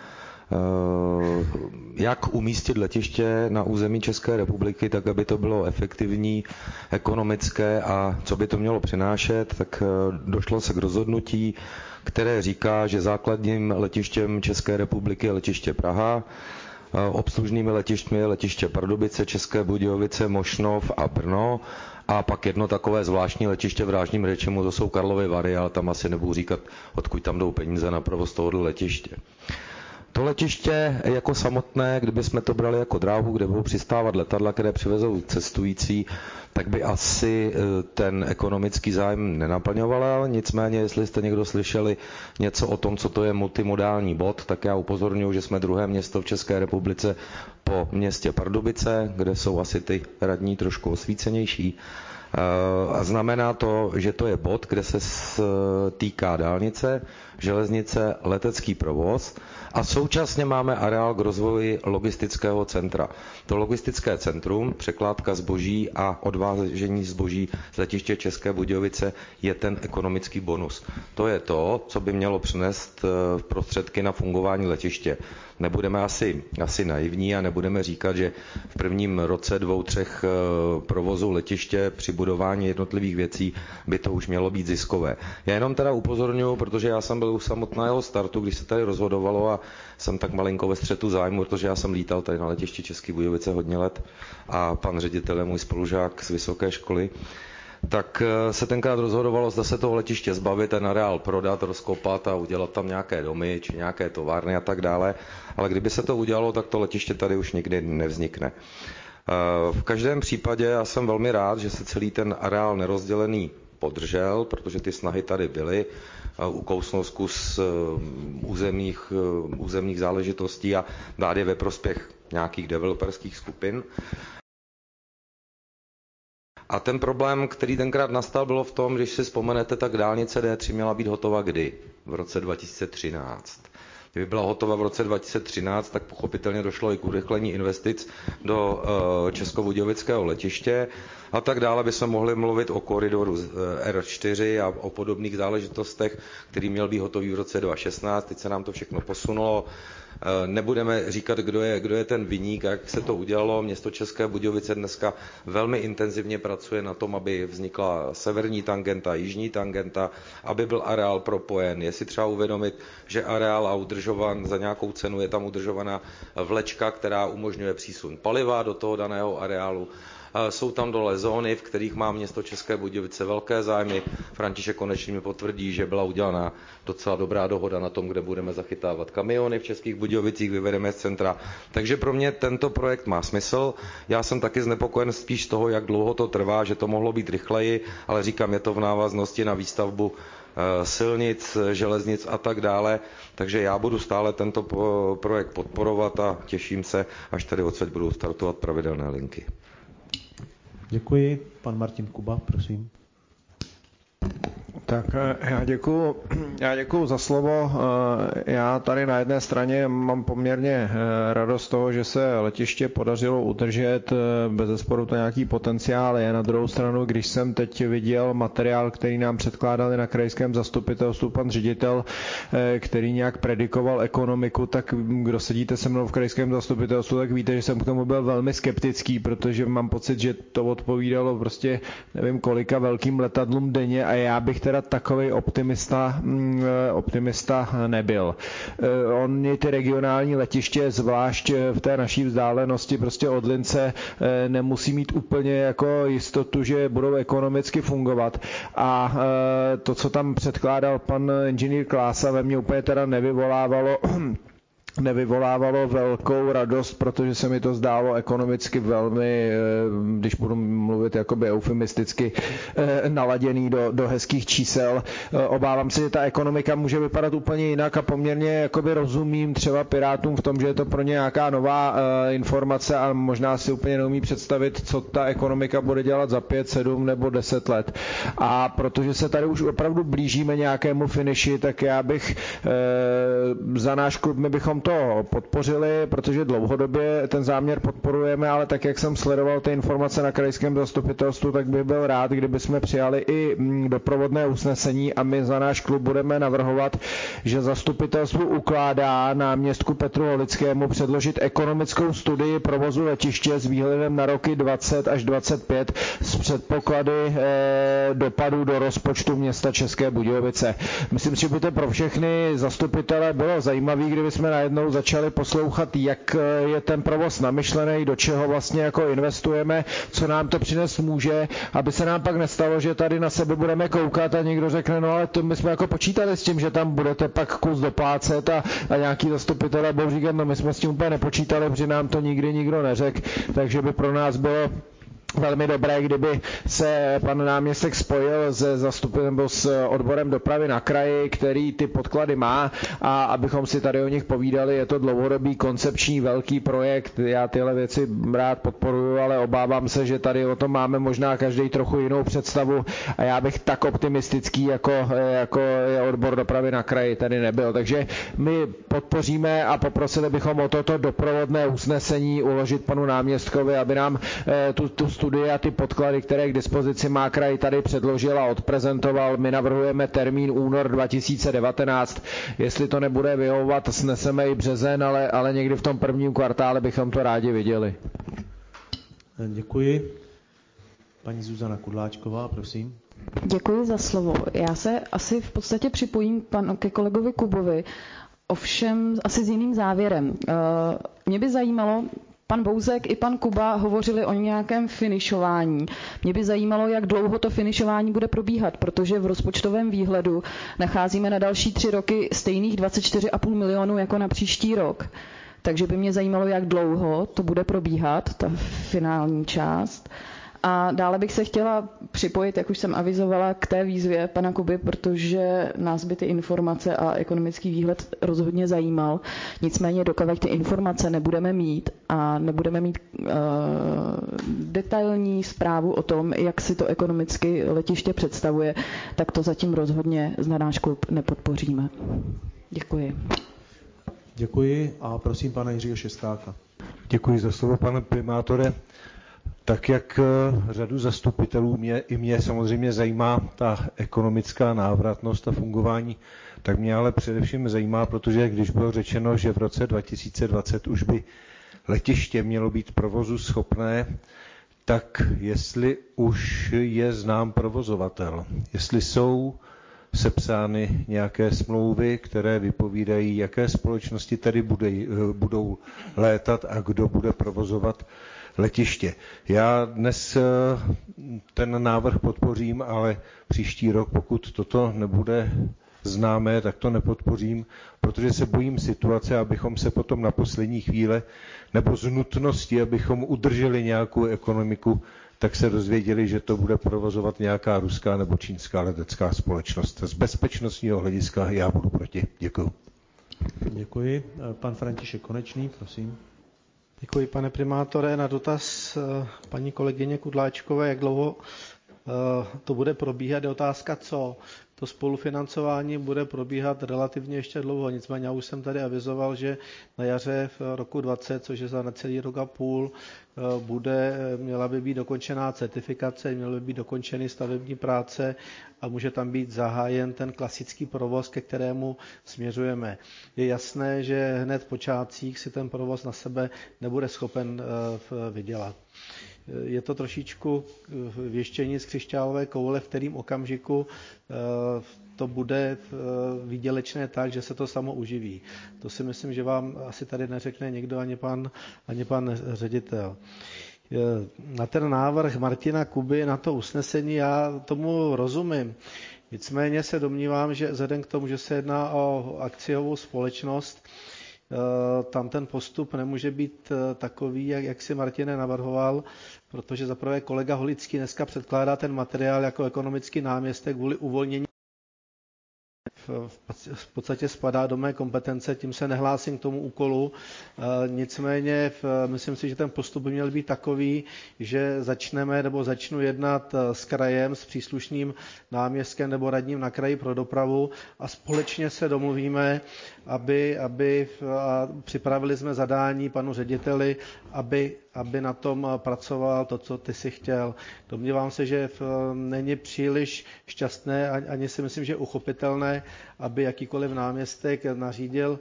jak umístit letiště na území České republiky, tak aby to bylo efektivní, ekonomické a co by to mělo přinášet, tak došlo se k rozhodnutí, které říká, že základním letištěm České republiky je letiště Praha, obslužnými letištěmi je letiště Pardubice, České Budějovice, Mošnov a Brno, a pak jedno takové zvláštní letiště v Drážním Rečemu, to jsou Karlovy Vary, ale tam asi nebudu říkat, odkud tam jdou peníze na provoz tohoto letiště. To letiště jako samotné, kdybychom to brali jako dráhu, kde budou přistávat letadla, které přivezou cestující, tak by asi ten ekonomický zájem nenaplňoval, ale nicméně, jestli jste někdo slyšeli něco o tom, co to je multimodální bod, tak já upozorňuji, že jsme druhé město v České republice po městě Pardubice, kde jsou asi ty radní trošku osvícenější. A znamená to, že to je bod, kde se týká dálnice, železnice, letecký provoz a současně máme areál k rozvoji logistického centra. To logistické centrum, překládka zboží a odvážení zboží z letiště České Budějovice je ten ekonomický bonus. To je to, co by mělo přinést prostředky na fungování letiště. Nebudeme asi naivní a nebudeme říkat, že v prvním roce 2-3 provozu letiště při budování jednotlivých věcí by to už mělo být ziskové. Já jenom teda upozorňuji, protože já jsem byl u samotného startu, když se tady rozhodovalo a jsem tak malinko ve střetu zájmu, protože já jsem lítal tady na letišti České Budějovice hodně let a pan ředitel je můj spolužák z vysoké školy. Tak se tenkrát rozhodovalo, zda se toho letiště zbavit, ten areál prodat, rozkopat a udělat tam nějaké domy či nějaké továrny a tak dále. Ale kdyby se to udělalo, tak to letiště tady už nikdy nevznikne. V každém případě já jsem velmi rád, že se celý ten areál nerozdělený podržel, protože ty snahy tady byly, ukousnout zkus územních záležitostí a dát je ve prospěch nějakých developerských skupin. A ten problém, který tenkrát nastal, bylo v tom, když si vzpomenete, tak dálnice D3 měla být hotova kdy? V roce 2013. Kdyby byla hotova v roce 2013, tak pochopitelně došlo i k urychlení investic do českobudějovického letiště a tak dále by se mohli mluvit o koridoru R4 a o podobných záležitostech, který měl být hotový v roce 2016. Teď se nám to všechno posunulo. Nebudeme říkat, kdo je ten viník a jak se to udělalo. Město České Budějovice dneska velmi intenzivně pracuje na tom, aby vznikla severní tangenta, jižní tangenta, aby byl areál propojen. Je si třeba uvědomit, že areál a udržovan za nějakou cenu je tam udržovaná vlečka, která umožňuje přísun paliva do toho daného areálu. Jsou tam dole zóny, v kterých má město České Budějovice velké zájmy. František Konečný mi potvrdí, že byla udělána docela dobrá dohoda na tom, kde budeme zachytávat kamiony v Českých Budějovicích, vyvedeme z centra. Takže pro mě tento projekt má smysl. Já jsem taky znepokojen spíš z toho, jak dlouho to trvá, že to mohlo být rychleji, ale říkám, je to v návaznosti na výstavbu silnic, železnic a tak dále. Takže já budu stále tento projekt podporovat a těším se, až tady odsud budou startovat pravidelné linky. Děkuji. Pan Martin Kuba, prosím. Tak já děkuju za slovo. Já tady na jedné straně mám poměrně radost toho, že se letiště podařilo udržet, bezesporu to nějaký potenciál je. Na druhou stranu, když jsem teď viděl materiál, který nám předkládali na krajském zastupitelstvu pan ředitel, který nějak predikoval ekonomiku, tak kdo sedíte se mnou v krajském zastupitelstvu, tak víte, že jsem k tomu byl velmi skeptický, protože mám pocit, že to odpovídalo prostě nevím kolika velkým letadlům denně a já bych teda takovej optimista nebyl. Oni ty regionální letiště, zvlášť v té naší vzdálenosti prostě od Lince, nemusí mít úplně jako jistotu, že budou ekonomicky fungovat. A to, co tam předkládal pan inženýr Klása, ve mně úplně teda nevyvolávalo velkou radost, protože se mi to zdálo ekonomicky velmi, když budu mluvit jakoby eufemisticky, naladěný do hezkých čísel. Obávám se, že ta ekonomika může vypadat úplně jinak a poměrně jakoby rozumím třeba Pirátům v tom, že je to pro ně nějaká nová informace a možná si úplně neumí představit, co ta ekonomika bude dělat za 5, 7 nebo 10 let. A protože se tady už opravdu blížíme nějakému finiši, tak já bych za náš klub, my bychom to podpořili, protože dlouhodobě ten záměr podporujeme, ale tak, jak jsem sledoval ty informace na krajském zastupitelstvu, tak bych byl rád, kdyby jsme přijali i doprovodné usnesení a my za náš klub budeme navrhovat, že zastupitelstvu ukládá náměstku Petru Holickému předložit ekonomickou studii provozu letiště s výhledem na roky 20 až 25 s předpoklady dopadu do rozpočtu města České Budějovice. Myslím si, že by to pro všechny zastupitele bylo zajímavé, kdyby jsme najednou začali poslouchat, jak je ten provoz namyšlený, do čeho vlastně jako investujeme, co nám to přinést může, aby se nám pak nestalo, že tady na sebe budeme koukat a někdo řekne, no ale to my jsme jako počítali s tím, že tam budete pak kus doplácet a nějaký zastupitelé budou říkat, no my jsme s tím úplně nepočítali, protože nám to nikdy nikdo neřekl, takže by pro nás bylo velmi dobré, kdyby se pan náměstek spojil s odborem dopravy na kraji, který ty podklady má a abychom si tady o nich povídali. Je to dlouhodobý koncepční velký projekt. Já tyhle věci rád podporuju, ale obávám se, že tady o tom máme možná každý trochu jinou představu a já bych tak optimistický, jako je odbor dopravy na kraji, tady nebyl. Takže my podpoříme a poprosili bychom o toto doprovodné usnesení uložit panu náměstkovi, aby nám tu studie a ty podklady, které k dispozici má kraj, tady předložil a odprezentoval. My navrhujeme termín únor 2019. Jestli to nebude vyhovovat, sneseme i březen, ale někdy v tom prvním kvartále bychom to rádi viděli. Děkuji. Paní Zuzana Kudláčková, prosím. Děkuji za slovo. Já se asi v podstatě připojím ke kolegovi Kubovi, ovšem asi s jiným závěrem. Mě by zajímalo, pan Bouzek i pan Kuba hovořili o nějakém finišování. Mě by zajímalo, jak dlouho to finišování bude probíhat, protože v rozpočtovém výhledu nacházíme na další 3 roky stejných 24,5 milionů jako na příští rok. Takže by mě zajímalo, jak dlouho to bude probíhat, ta finální část. A dále bych se chtěla připojit, jak už jsem avizovala, k té výzvě pana Kuby, protože nás by ty informace a ekonomický výhled rozhodně zajímal. Nicméně dokud ty informace nebudeme mít a nebudeme mít detailní zprávu o tom, jak si to ekonomicky letiště představuje, tak to zatím rozhodně za náš klub nepodpoříme. Děkuji. Děkuji a prosím pana Jiřího Šestáka. Děkuji za slovo, pane primátore. Tak jak řadu zastupitelů mě samozřejmě zajímá ta ekonomická návratnost a fungování, tak mě ale především zajímá, protože když bylo řečeno, že v roce 2020 už by letiště mělo být provozu schopné, tak jestli už je znám provozovatel, jestli jsou sepsány nějaké smlouvy, které vypovídají, jaké společnosti tady budou létat a kdo bude provozovat letiště. Já dnes ten návrh podpořím, ale příští rok, pokud toto nebude známé, tak to nepodpořím, protože se bojím situace, abychom se potom na poslední chvíle nebo z nutnosti, abychom udrželi nějakou ekonomiku, tak se dozvěděli, že to bude provozovat nějaká ruská nebo čínská letecká společnost. Z bezpečnostního hlediska já budu proti. Děkuji. Děkuji. Pan František Konečný, prosím. Děkuji, pane primátore. Na dotaz paní kolegyně Kudláčkové, jak dlouho to bude probíhat, je otázka co. To spolufinancování bude probíhat relativně ještě dlouho, nicméně já už jsem tady avizoval, že na jaře v roku 2020, což je za necelý rok a půl, měla by být dokončená certifikace, měly by být dokončeny stavební práce a může tam být zahájen ten klasický provoz, ke kterému směřujeme. Je jasné, že hned v počátcích si ten provoz na sebe nebude schopen vydělat. Je to trošičku věštění z křišťálové koule, v kterým okamžiku to bude výdělečné tak, že se to samo uživí. To si myslím, že vám asi tady neřekne někdo, ani pan ředitel. Na ten návrh Martina Kuby, na to usnesení, já tomu rozumím. Nicméně se domnívám, že vzhledem k tomu, že se jedná o akciovou společnost, tam ten postup nemůže být takový, jak si Martine navrhoval, protože zaprvé kolega Holický dneska předkládá ten materiál jako ekonomický náměstek kvůli uvolnění. V podstatě spadá do mé kompetence, tím se nehlásím k tomu úkolu. Nicméně myslím si, že ten postup by měl být takový, že začnu jednat s krajem, s příslušným náměstkem nebo radním na kraji pro dopravu a společně se domluvíme, aby připravili jsme zadání panu řediteli, aby na tom pracoval to, co ty si chtěl. Domnívám se, že není příliš šťastné, ani si myslím, že uchopitelné, aby jakýkoliv náměstek nařídil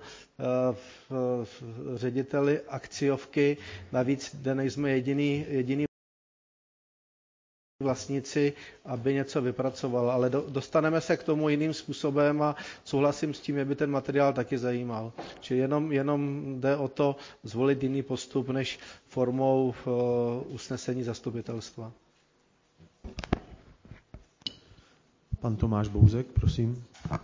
řediteli akciovky, navíc kde nejsme jediný vlastníci, aby něco vypracoval. Ale dostaneme se k tomu jiným způsobem a souhlasím s tím, že by ten materiál taky zajímal. Čili jenom jde o to zvolit jiný postup než formou usnesení zastupitelstva. Pan Tomáš Bouzek, prosím.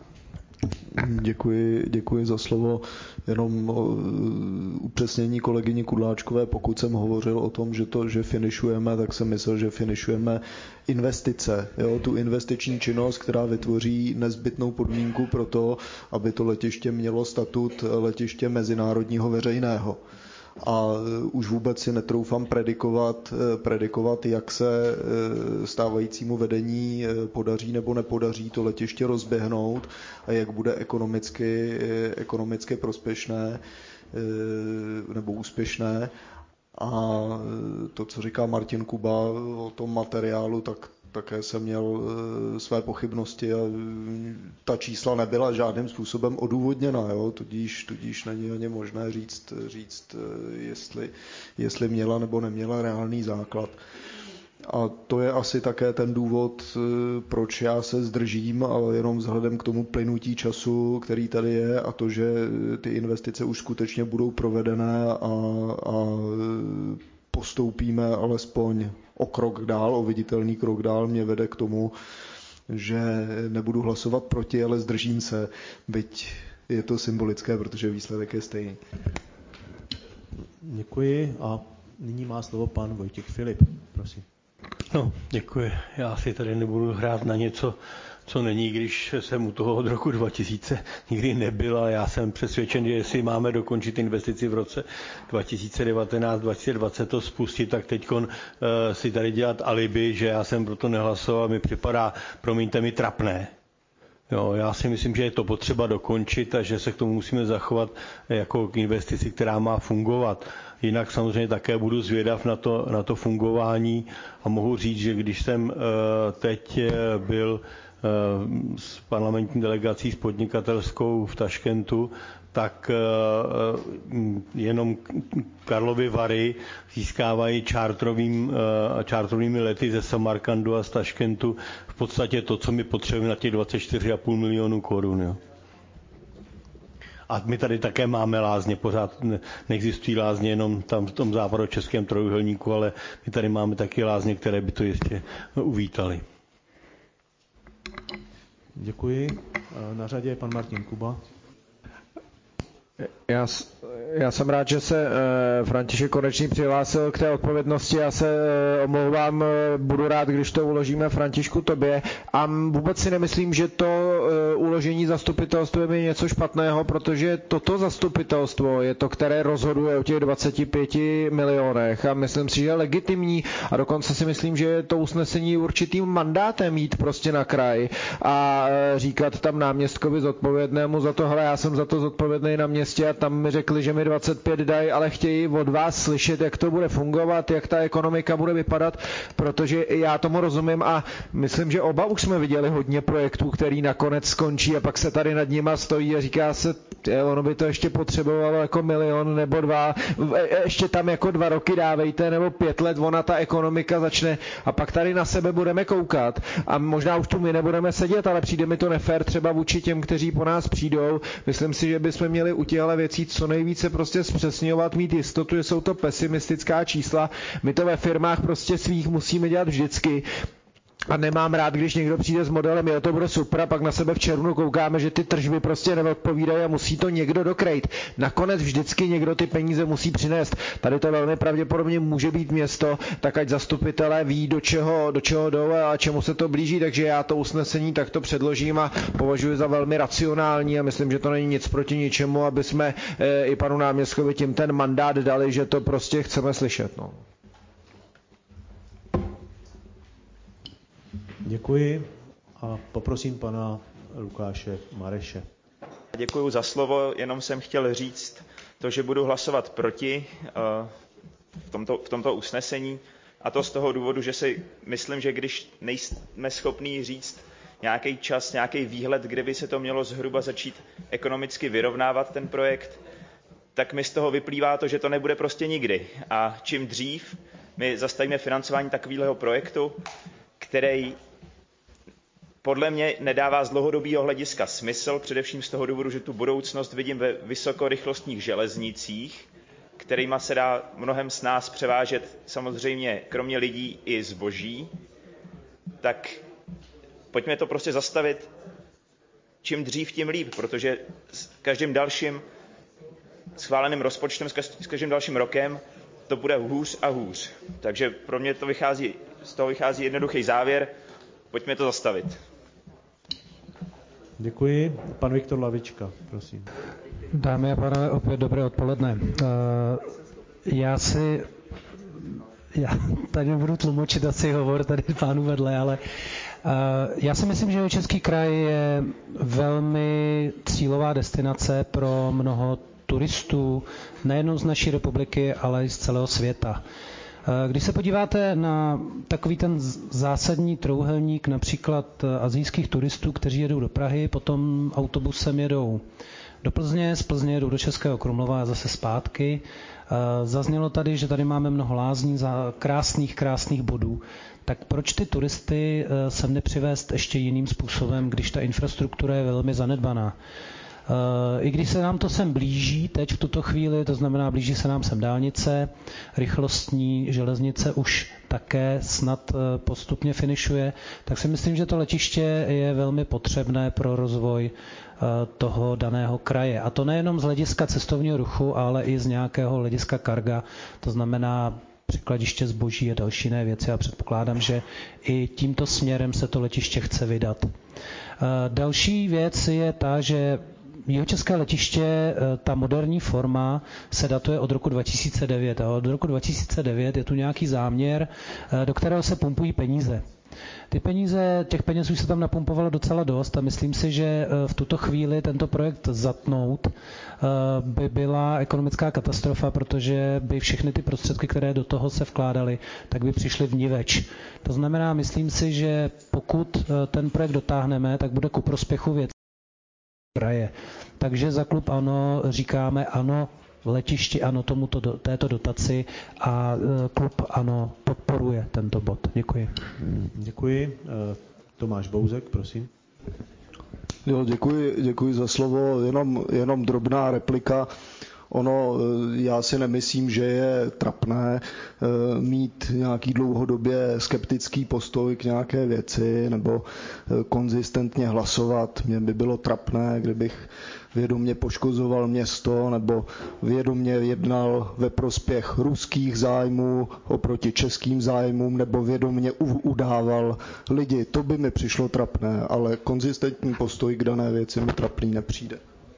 Děkuji za slovo. Jenom upřesnění kolegyni Kudláčkové, pokud jsem hovořil o tom, že finišujeme, tak jsem myslel, že finišujeme investice. Jo? Tu investiční činnost, která vytvoří nezbytnou podmínku pro to, aby to letiště mělo statut letiště mezinárodního veřejného. A už vůbec si netroufám predikovat, jak se stávajícímu vedení podaří nebo nepodaří to letiště rozběhnout a jak bude ekonomicky prospěšné nebo úspěšné. A to, co říká Martin Kuba o tom materiálu, tak také jsem měl své pochybnosti a ta čísla nebyla žádným způsobem odůvodněna, jo? Tudíž není ani možné říct jestli měla nebo neměla reálný základ. A to je asi také ten důvod, proč já se zdržím, ale jenom vzhledem k tomu plynutí času, který tady je, a to, že ty investice už skutečně budou provedené a postoupíme alespoň o krok dál, o viditelný krok dál, mě vede k tomu, že nebudu hlasovat proti, ale zdržím se, byť je to symbolické, protože výsledek je stejný. Děkuji a nyní má slovo pan Vojtěch Filip, prosím. No, děkuji. Já si tady nebudu hrát na něco, co není, když jsem u toho od roku 2000 nikdy nebyl, a já jsem přesvědčen, že jestli máme dokončit investici v roce 2019-2020 to spustit, tak teďkon si tady dělat alibi, že já jsem proto nehlasoval, mi připadá, promiňte mi, trapné. Jo, já si myslím, že je to potřeba dokončit a že se k tomu musíme zachovat jako k investici, která má fungovat. Jinak samozřejmě také budu zvědav na to fungování a mohu říct, že když jsem teď byl s parlamentní delegací s podnikatelskou v Taškentu, tak jenom Karlovy Vary získávají čártrovými lety ze Samarkandu a z Taškentu v podstatě to, co my potřebujeme na těch 24,5 milionů korun. Jo. A my tady také máme lázně, pořád neexistují lázně jenom tam v tom západočeském trojúhelníku, ale my tady máme taky lázně, které by to jistě uvítali. Děkuji. Na řadě je pan Martin Kuba. Já jsem rád, že se František Konečný přihlásil k té odpovědnosti. Já se omlouvám, budu rád, když to uložíme Františku tobě. A vůbec si nemyslím, že to uložení zastupitelstva je něco špatného, protože toto zastupitelstvo je to, které rozhoduje o těch 25 milionech. A myslím si, že je legitimní a dokonce si myslím, že je to usnesení určitým mandátem jít prostě na kraj a říkat tam náměstkovi zodpovědnému za to, hele, já jsem za to zodpovědný na městě a tam mi řekli, že mi 25 dají, ale chtějí od vás slyšet, jak to bude fungovat, jak ta ekonomika bude vypadat, protože já tomu rozumím a myslím, že oba už jsme viděli hodně projektů, který nakonec skončí a pak se tady nad nima stojí a říká se, ono by to ještě potřebovalo jako 1 milion nebo 2, ještě tam jako 2 roky dávejte nebo 5 let, ona ta ekonomika začne a pak tady na sebe budeme koukat a možná už tu my nebudeme sedět, ale přijde mi to nefér třeba vůči těm, kteří po nás přijdou. Myslím si, že bychom měli u těchto věcí co nejvíce prostě zpřesňovat, mít jistotu, že jsou to pesimistická čísla. My to ve firmách prostě svých musíme dělat vždycky. A nemám rád, když někdo přijde s modelem, jo, to bude super, a pak na sebe v červnu koukáme, že ty tržby prostě neodpovídají a musí to někdo dokrejt. Nakonec vždycky někdo ty peníze musí přinést. Tady to velmi pravděpodobně může být město, tak ať zastupitelé ví, do čeho jdou a čemu se to blíží, takže já to usnesení takto předložím a považuji za velmi racionální a myslím, že to není nic proti ničemu, aby jsme i panu náměstkovi tím ten mandát dali, že to prostě chceme slyšet. No. Děkuji a poprosím pana Lukáše Mareše. Děkuji za slovo, jenom jsem chtěl říct to, že budu hlasovat proti v tomto usnesení, a to z toho důvodu, že si myslím, že když nejsme schopní říct nějaký čas, nějaký výhled, kde by se to mělo zhruba začít ekonomicky vyrovnávat ten projekt, tak mi z toho vyplývá to, že to nebude prostě nikdy. A čím dřív my zastavíme financování takového projektu, který podle mě nedává z dlouhodobého hlediska smysl, především z toho důvodu, že tu budoucnost vidím ve vysokorychlostních železnicích, kterýma se dá mnohem s nás převážet samozřejmě kromě lidí i zboží, tak pojďme to prostě zastavit čím dřív, tím líp, protože s každým dalším schváleným rozpočtem, s každým dalším rokem to bude hůř a hůř. Takže pro mě z toho vychází jednoduchý závěr, pojďme to zastavit. Děkuji. Pan Viktor Lavička, prosím. Dámy a pánové, opět dobré odpoledne. Já tady budu tlumočit asi hovor tady pánů vedle, ale já si myslím, že Český kraj je velmi cílová destinace pro mnoho turistů, nejenom z naší republiky, ale i z celého světa. Když se podíváte na takový ten zásadní trouhelník například asijských turistů, kteří jedou do Prahy, potom autobusem jedou do Plzně, z Plzně jedou do Českého Krumlova a zase zpátky. Zaznělo tady, že tady máme mnoho lázní za krásných bodů. Tak proč ty turisty sem nepřivést ještě jiným způsobem, když ta infrastruktura je velmi zanedbaná? I když se nám to sem blíží teď v tuto chvíli, to znamená blíží se nám sem dálnice, rychlostní železnice už také snad postupně finišuje, tak si myslím, že to letiště je velmi potřebné pro rozvoj toho daného kraje. A to nejenom z hlediska cestovního ruchu, ale i z nějakého hlediska karga, to znamená překladiště zboží a další jiné věci. A předpokládám, že i tímto směrem se to letiště chce vydat. Další věc je ta, že Jihočeské letiště, ta moderní forma se datuje od roku 2009 a od roku 2009 je tu nějaký záměr, do kterého se pumpují peníze. Těch peněz už se tam napumpovalo docela dost a myslím si, že v tuto chvíli tento projekt zatnout by byla ekonomická katastrofa, protože by všechny ty prostředky, které do toho se vkládaly, tak by přišly vniveč. To znamená, myslím si, že pokud ten projekt dotáhneme, tak bude ku prospěchu věcí kraje. Takže za klub ANO říkáme ano letišti, ano této dotaci a klub ANO podporuje tento bod. Děkuji. Děkuji. Tomáš Bouzek, prosím. Jo, děkuji za slovo. Jenom drobná replika. Ono, já si nemyslím, že je trapné mít nějaký dlouhodobě skeptický postoj k nějaké věci nebo konzistentně hlasovat. Mně by bylo trapné, kdybych vědomě poškozoval město nebo vědomě jednal ve prospěch ruských zájmů oproti českým zájmům nebo vědomě udával lidi. To by mi přišlo trapné, ale konzistentní postoj k dané věci mi trapný nepřijde.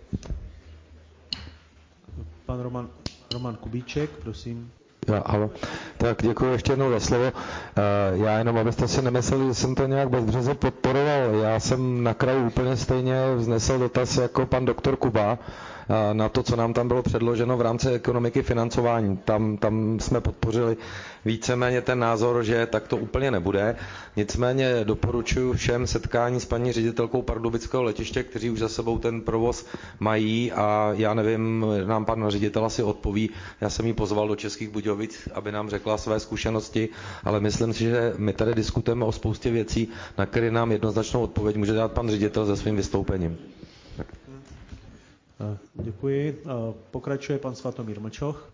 Pan Roman Kubíček, prosím. Halo. Tak děkuji ještě jednou za slovo. Já jenom, abyste si nemysleli, že jsem to nějak bezbřeze podporoval. Já jsem na kraju úplně stejně vznesl dotaz jako pan doktor Kuba na to, co nám tam bylo předloženo v rámci ekonomiky financování. Tam jsme podpořili víceméně ten názor, že tak to úplně nebude. Nicméně doporučuji všem setkání s paní ředitelkou pardubického letiště, kteří už za sebou ten provoz mají a já nevím, nám pan ředitel asi odpoví. Já jsem ji pozval do Českých Budějovic, aby nám řekla své zkušenosti, ale myslím si, že my tady diskutujeme o spoustě věcí, na které nám jednoznačnou odpověď může dát pan ředitel se svým vystoupením. Děkuji. Pokračuje pan Svatomír Mlčoch.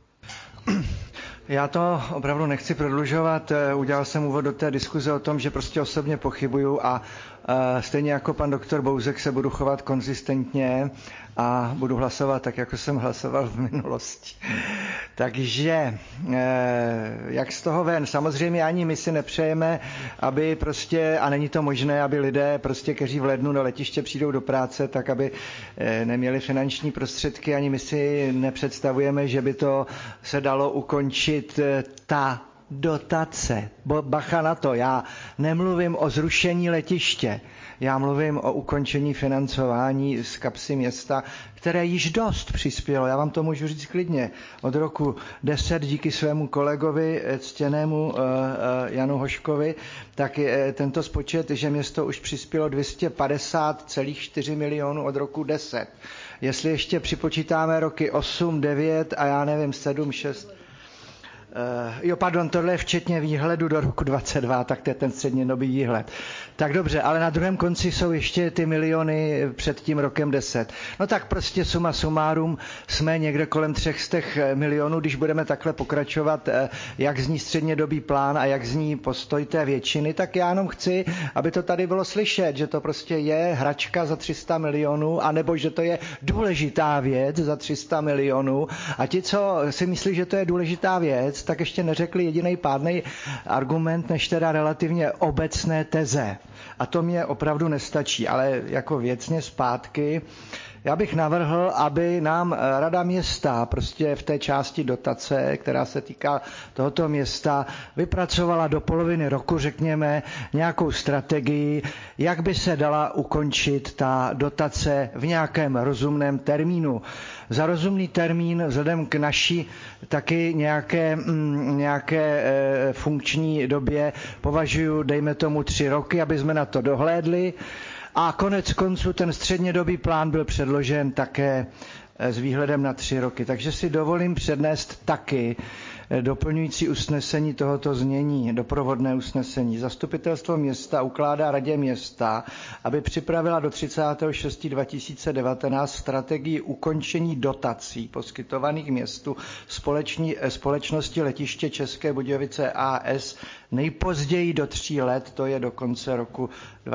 Já to opravdu nechci prodlužovat. Udělal jsem úvod do té diskuze o tom, že prostě osobně pochybuju a stejně jako pan doktor Bouzek se budu chovat konzistentně a budu hlasovat tak, jako jsem hlasoval v minulosti. Takže jak z toho ven? Samozřejmě ani my si nepřejeme, aby prostě, a není to možné, aby lidé prostě, kteří v lednu na letiště přijdou do práce, tak aby neměli finanční prostředky, ani my si nepředstavujeme, že by to se dalo ukončit ta dotace. Bacha na to, já nemluvím o zrušení letiště, já mluvím o ukončení financování z kapsy města, které již dost přispělo. Já vám to můžu říct klidně. Od roku 10 díky svému kolegovi, ctěnému Janu Hoškovi, tak tento spočet, že město už přispělo 250,4 milionů od roku 10. Jestli ještě připočítáme roky 8, 9 a já nevím, 7, 6, tohle je včetně výhledu do roku 22, tak to je ten střednědobý výhled. Tak dobře, ale na druhém konci jsou ještě ty miliony před tím rokem 10. No tak prostě suma sumárum jsme někde kolem 300 milionů, když budeme takhle pokračovat, jak zní střednědobý plán a jak zní postoj té většiny, tak já jenom chci, aby to tady bylo slyšet, že to prostě je hračka za 300 milionů, anebo že to je důležitá věc za 300 milionů a ti, co si myslí, že to je důležitá věc, tak ještě neřekli jediný pádnej argument, než teda relativně obecné teze. A to mě opravdu nestačí, ale jako věcně zpátky. Já bych navrhl, aby nám Rada města prostě v té části dotace, která se týká tohoto města, vypracovala do poloviny roku, řekněme, nějakou strategii, jak by se dala ukončit ta dotace v nějakém rozumném termínu. Za rozumný termín vzhledem k naší taky nějaké funkční době považuji, dejme tomu 3 roky, aby jsme na to dohlédli. A konec konců ten střednědobý plán byl předložen také s výhledem na 3 roky. Takže si dovolím přednést taky doplňující usnesení tohoto znění, doprovodné usnesení. Zastupitelstvo města ukládá Radě města, aby připravila do 30.6.2019 strategii ukončení dotací poskytovaných městu společnosti Letiště České Budějovice AS nejpozději do 3 let, to je do konce roku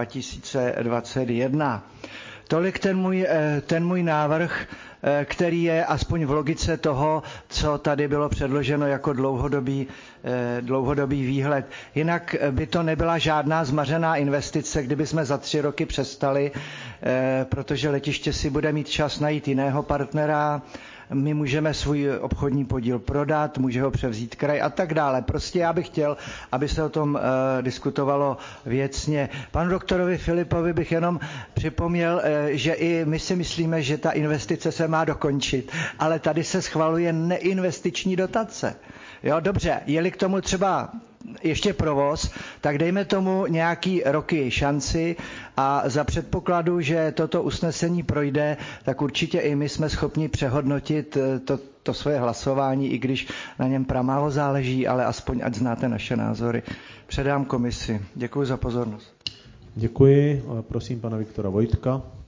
2021. Tolik ten můj návrh, který je aspoň v logice toho, co tady bylo předloženo jako dlouhodobý výhled. Jinak by to nebyla žádná zmařená investice, kdyby jsme za 3 roky přestali, protože letiště si bude mít čas najít jiného partnera, my můžeme svůj obchodní podíl prodat, může ho převzít kraj a tak dále. Prostě já bych chtěl, aby se o tom diskutovalo věcně. Panu doktorovi Filipovi bych jenom připomněl, že i my si myslíme, že ta investice se má dokončit, ale tady se schvaluje neinvestiční dotace. Jo, dobře, je-li k tomu třeba ještě provoz, tak dejme tomu nějaký roky šanci a za předpokladu, že toto usnesení projde, tak určitě i my jsme schopni přehodnotit to svoje hlasování, i když na něm pramálo záleží, ale aspoň ať znáte naše názory. Předám komisi. Děkuji za pozornost. Děkuji. Prosím pana Viktora Vojtka.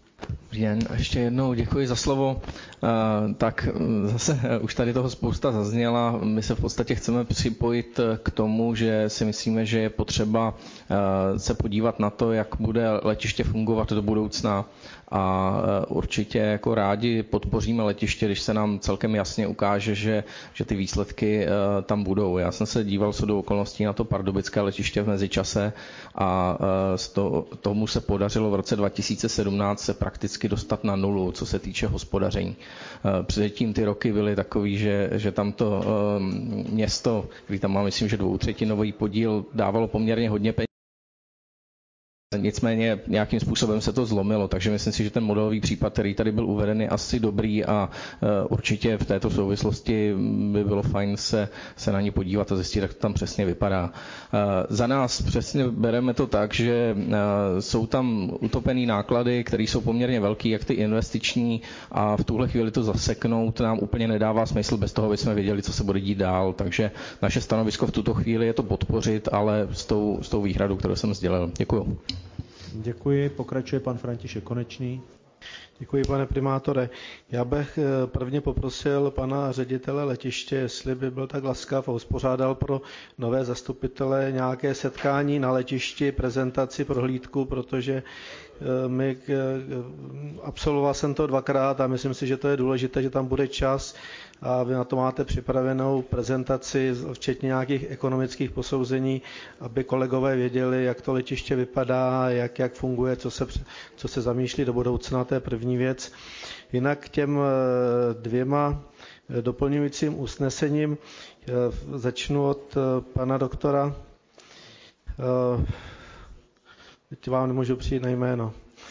Dobrý den, ještě jednou děkuji za slovo. Tak zase už tady toho spousta zazněla. My se v podstatě chceme připojit k tomu, že si myslíme, že je potřeba se podívat na to, jak bude letiště fungovat do budoucna. A určitě jako rádi podpoříme letiště, když se nám celkem jasně ukáže, že ty výsledky tam budou. Já jsem se díval shodou okolností na to pardubické letiště v mezičase a tomu se podařilo v roce 2017 se prakticky dostat na nulu, co se týče hospodaření. Předtím ty roky byly takový, že tam to město, který tam má, myslím, že 2/3 podíl, dávalo poměrně hodně peněz. Nicméně nějakým způsobem se to zlomilo, takže myslím si, že ten modelový případ, který tady byl uveden, je asi dobrý a určitě v této souvislosti by bylo fajn se na ní podívat a zjistit, jak to tam přesně vypadá. Za nás přesně bereme to tak, že jsou tam utopený náklady, které jsou poměrně velký, jak ty investiční, a v tuhle chvíli to zaseknout nám úplně nedává smysl, bez toho bychom věděli, co se bude dít dál, takže naše stanovisko v tuto chvíli je to podpořit, ale s tou výhradou, kterou jsem sdělil. Děkuju. Děkuji. Pokračuje pan František Konečný. Děkuji, pane primátore. Já bych prvně poprosil pana ředitele letiště, jestli by byl tak laskav a uspořádal pro nové zastupitele nějaké setkání na letišti, prezentaci, prohlídku, protože absolvoval jsem to 2krát a myslím si, že to je důležité, že tam bude čas a vy na to máte připravenou prezentaci, včetně nějakých ekonomických posouzení, aby kolegové věděli, jak to letiště vypadá, jak funguje, co se zamýšlí do budoucna, to je první věc. Jinak k těm 2 doplňujícím usnesením začnu od pana doktora. Teď vám nemůžu přijít na jméno.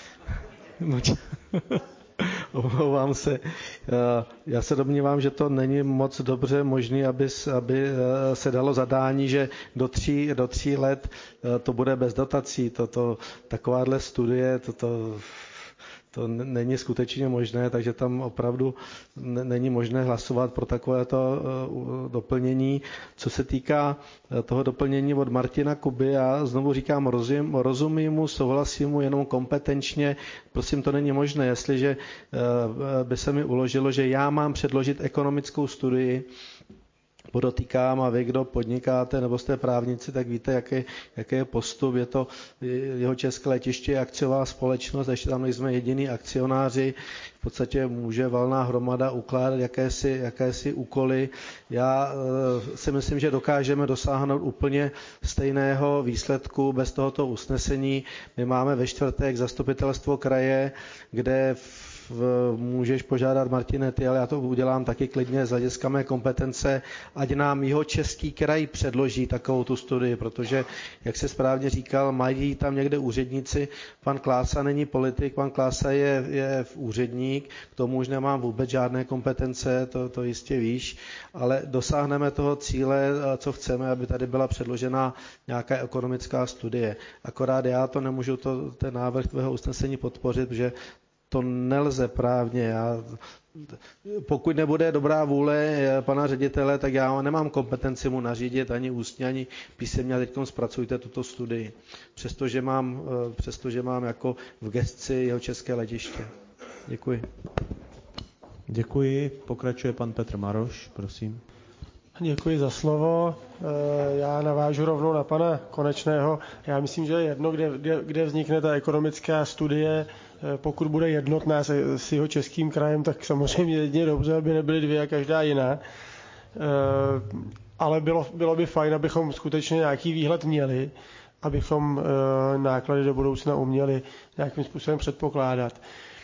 Omlouvám se. Já se domnívám, že to není moc dobře možné, aby se dalo zadání, že do 3 let to bude bez dotací. Takováhle studie, to není skutečně možné, takže tam opravdu není možné hlasovat pro takovéto doplnění. Co se týká toho doplnění od Martina Kuby, já znovu říkám, rozumím mu, souhlasím mu, jenom kompetenčně, prosím, to není možné. Jestliže by se mi uložilo, že já mám předložit ekonomickou studii, podotýkám, a vy, kdo podnikáte nebo jste právníci, tak víte, jaký je postup. Je to jeho České letiště je akciová společnost, ještě tam nejsme jediný akcionáři. V podstatě může valná hromada ukládat jakési úkoly. Já si myslím, že dokážeme dosáhnout úplně stejného výsledku bez tohoto usnesení. My máme ve čtvrtek zastupitelstvo kraje, kde můžeš požádat, Martine, ty, ale já to udělám taky klidně z hlediska mé kompetence, ať nám Jihočeský kraj předloží takovou tu studii, protože, jak se správně říkal, mají tam někde úředníci, pan Klása není politik, pan Klása je úředník, k tomu už nemám vůbec žádné kompetence, to jistě víš, ale dosáhneme toho cíle, co chceme, aby tady byla předložena nějaká ekonomická studie. Akorát já to nemůžu ten návrh tvého usnesení podpořit, protože to nelze právně. Pokud nebude dobrá vůle pana ředitele, tak já nemám kompetenci mu nařídit ani ústně, ani písemně, a teďkom zpracujte tuto studii. Přestože mám jako v gesci Jihočeské letiště. Děkuji. Děkuji. Pokračuje pan Petr Maroš, prosím. Děkuji za slovo. Já navážu rovnou na pana Konečného. Já myslím, že je jedno, kde vznikne ta ekonomická studie. Pokud bude jednotná s Jihočeským krajem, tak samozřejmě jedině dobře, aby nebyly 2 a každá jiná. Ale bylo by fajn, abychom skutečně nějaký výhled měli, abychom náklady do budoucna uměli nějakým způsobem předpokládat.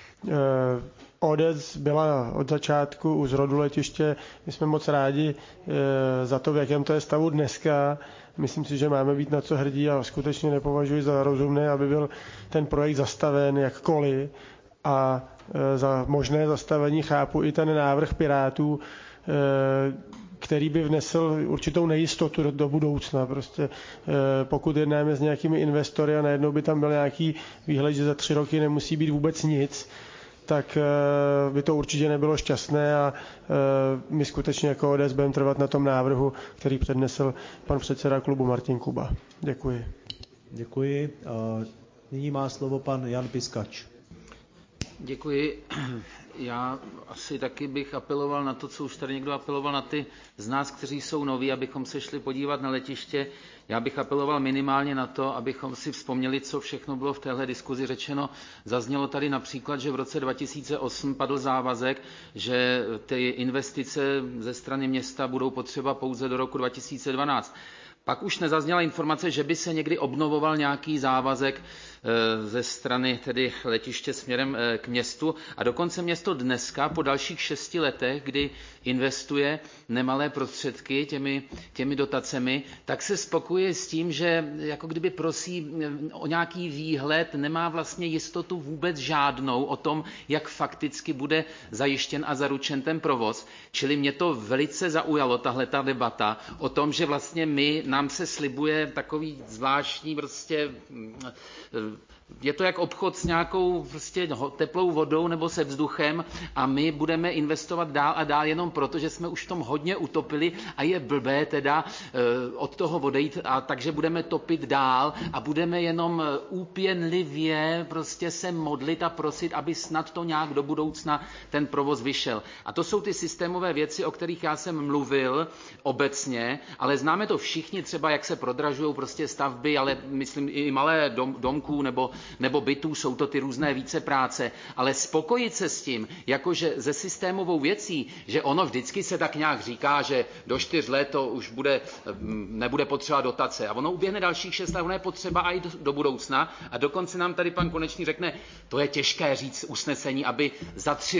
ODS byla od začátku u zrodu letiště. My jsme moc rádi za to, v jakém to je stavu dneska. Myslím si, že máme být na co hrdí a skutečně nepovažuji za rozumné, aby byl ten projekt zastaven jakkoliv. A za možné zastavení chápu i ten návrh Pirátů, který by vnesl určitou nejistotu do budoucna. Prostě pokud jednáme s nějakými investory a najednou by tam byl nějaký výhled, že za 3 roky nemusí být vůbec nic, tak by to určitě nebylo šťastné a my skutečně jako ODS budeme trvat na tom návrhu, který přednesl pan předseda klubu Martin Kuba. Děkuji. Děkuji. Nyní má slovo pan Jan Piskač. Děkuji. Já asi taky bych apeloval na to, co už tady někdo apeloval, na ty z nás, kteří jsou noví, abychom se šli podívat na letiště. Já bych apeloval minimálně na to, abychom si vzpomněli, co všechno bylo v téhle diskuzi řečeno. Zaznělo tady například, že v roce 2008 padl závazek, že ty investice ze strany města budou potřeba pouze do roku 2012. Pak už nezazněla informace, že by se někdy obnovoval nějaký závazek ze strany tedy letiště směrem k městu. A dokonce město dneska po dalších 6 letech, kdy investuje nemalé prostředky těmi dotacemi, tak se spokojuje s tím, že jako kdyby prosí o nějaký výhled, nemá vlastně jistotu vůbec žádnou o tom, jak fakticky bude zajištěn a zaručen ten provoz. Čili mě to velice zaujalo, tahleta debata o tom, že vlastně nám se slibuje takový zvláštní prostě je to jak obchod s nějakou prostě teplou vodou nebo se vzduchem a my budeme investovat dál a dál jenom proto, že jsme už v tom hodně utopili a je blbé teda od toho odejít, a takže budeme topit dál a budeme jenom úpěnlivě prostě se modlit a prosit, aby snad to nějak do budoucna ten provoz vyšel. A to jsou ty systémové věci, o kterých já jsem mluvil obecně, ale známe to všichni, třeba jak se prodražují prostě stavby, ale myslím i malé domků nebo bytů, jsou to ty různé vícepráce, ale spokojit se s tím, jakože ze systémovou věcí, že ono vždycky se tak nějak říká, že do 4 let to už nebude potřeba dotace a ono uběhne dalších 6 let, ono je potřeba i do budoucna a dokonce nám tady pan Konečný řekne, to je těžké říct usnesení, aby za 3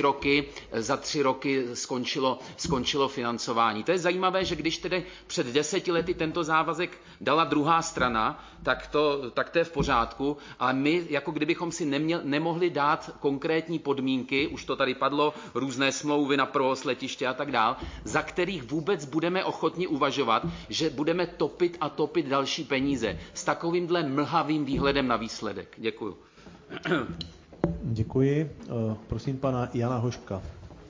roky skončilo financování. To je zajímavé, že když tedy před 10 lety tento závazek dala druhá strana, tak to je v pořádku, ale my, jako kdybychom si nemohli dát konkrétní podmínky, už to tady padlo, různé smlouvy na provoz letiště a tak dál, za kterých vůbec budeme ochotni uvažovat, že budeme topit a topit další peníze s takovýmhle mlhavým výhledem na výsledek. Děkuju. Děkuji. Prosím pana Jana Hoška.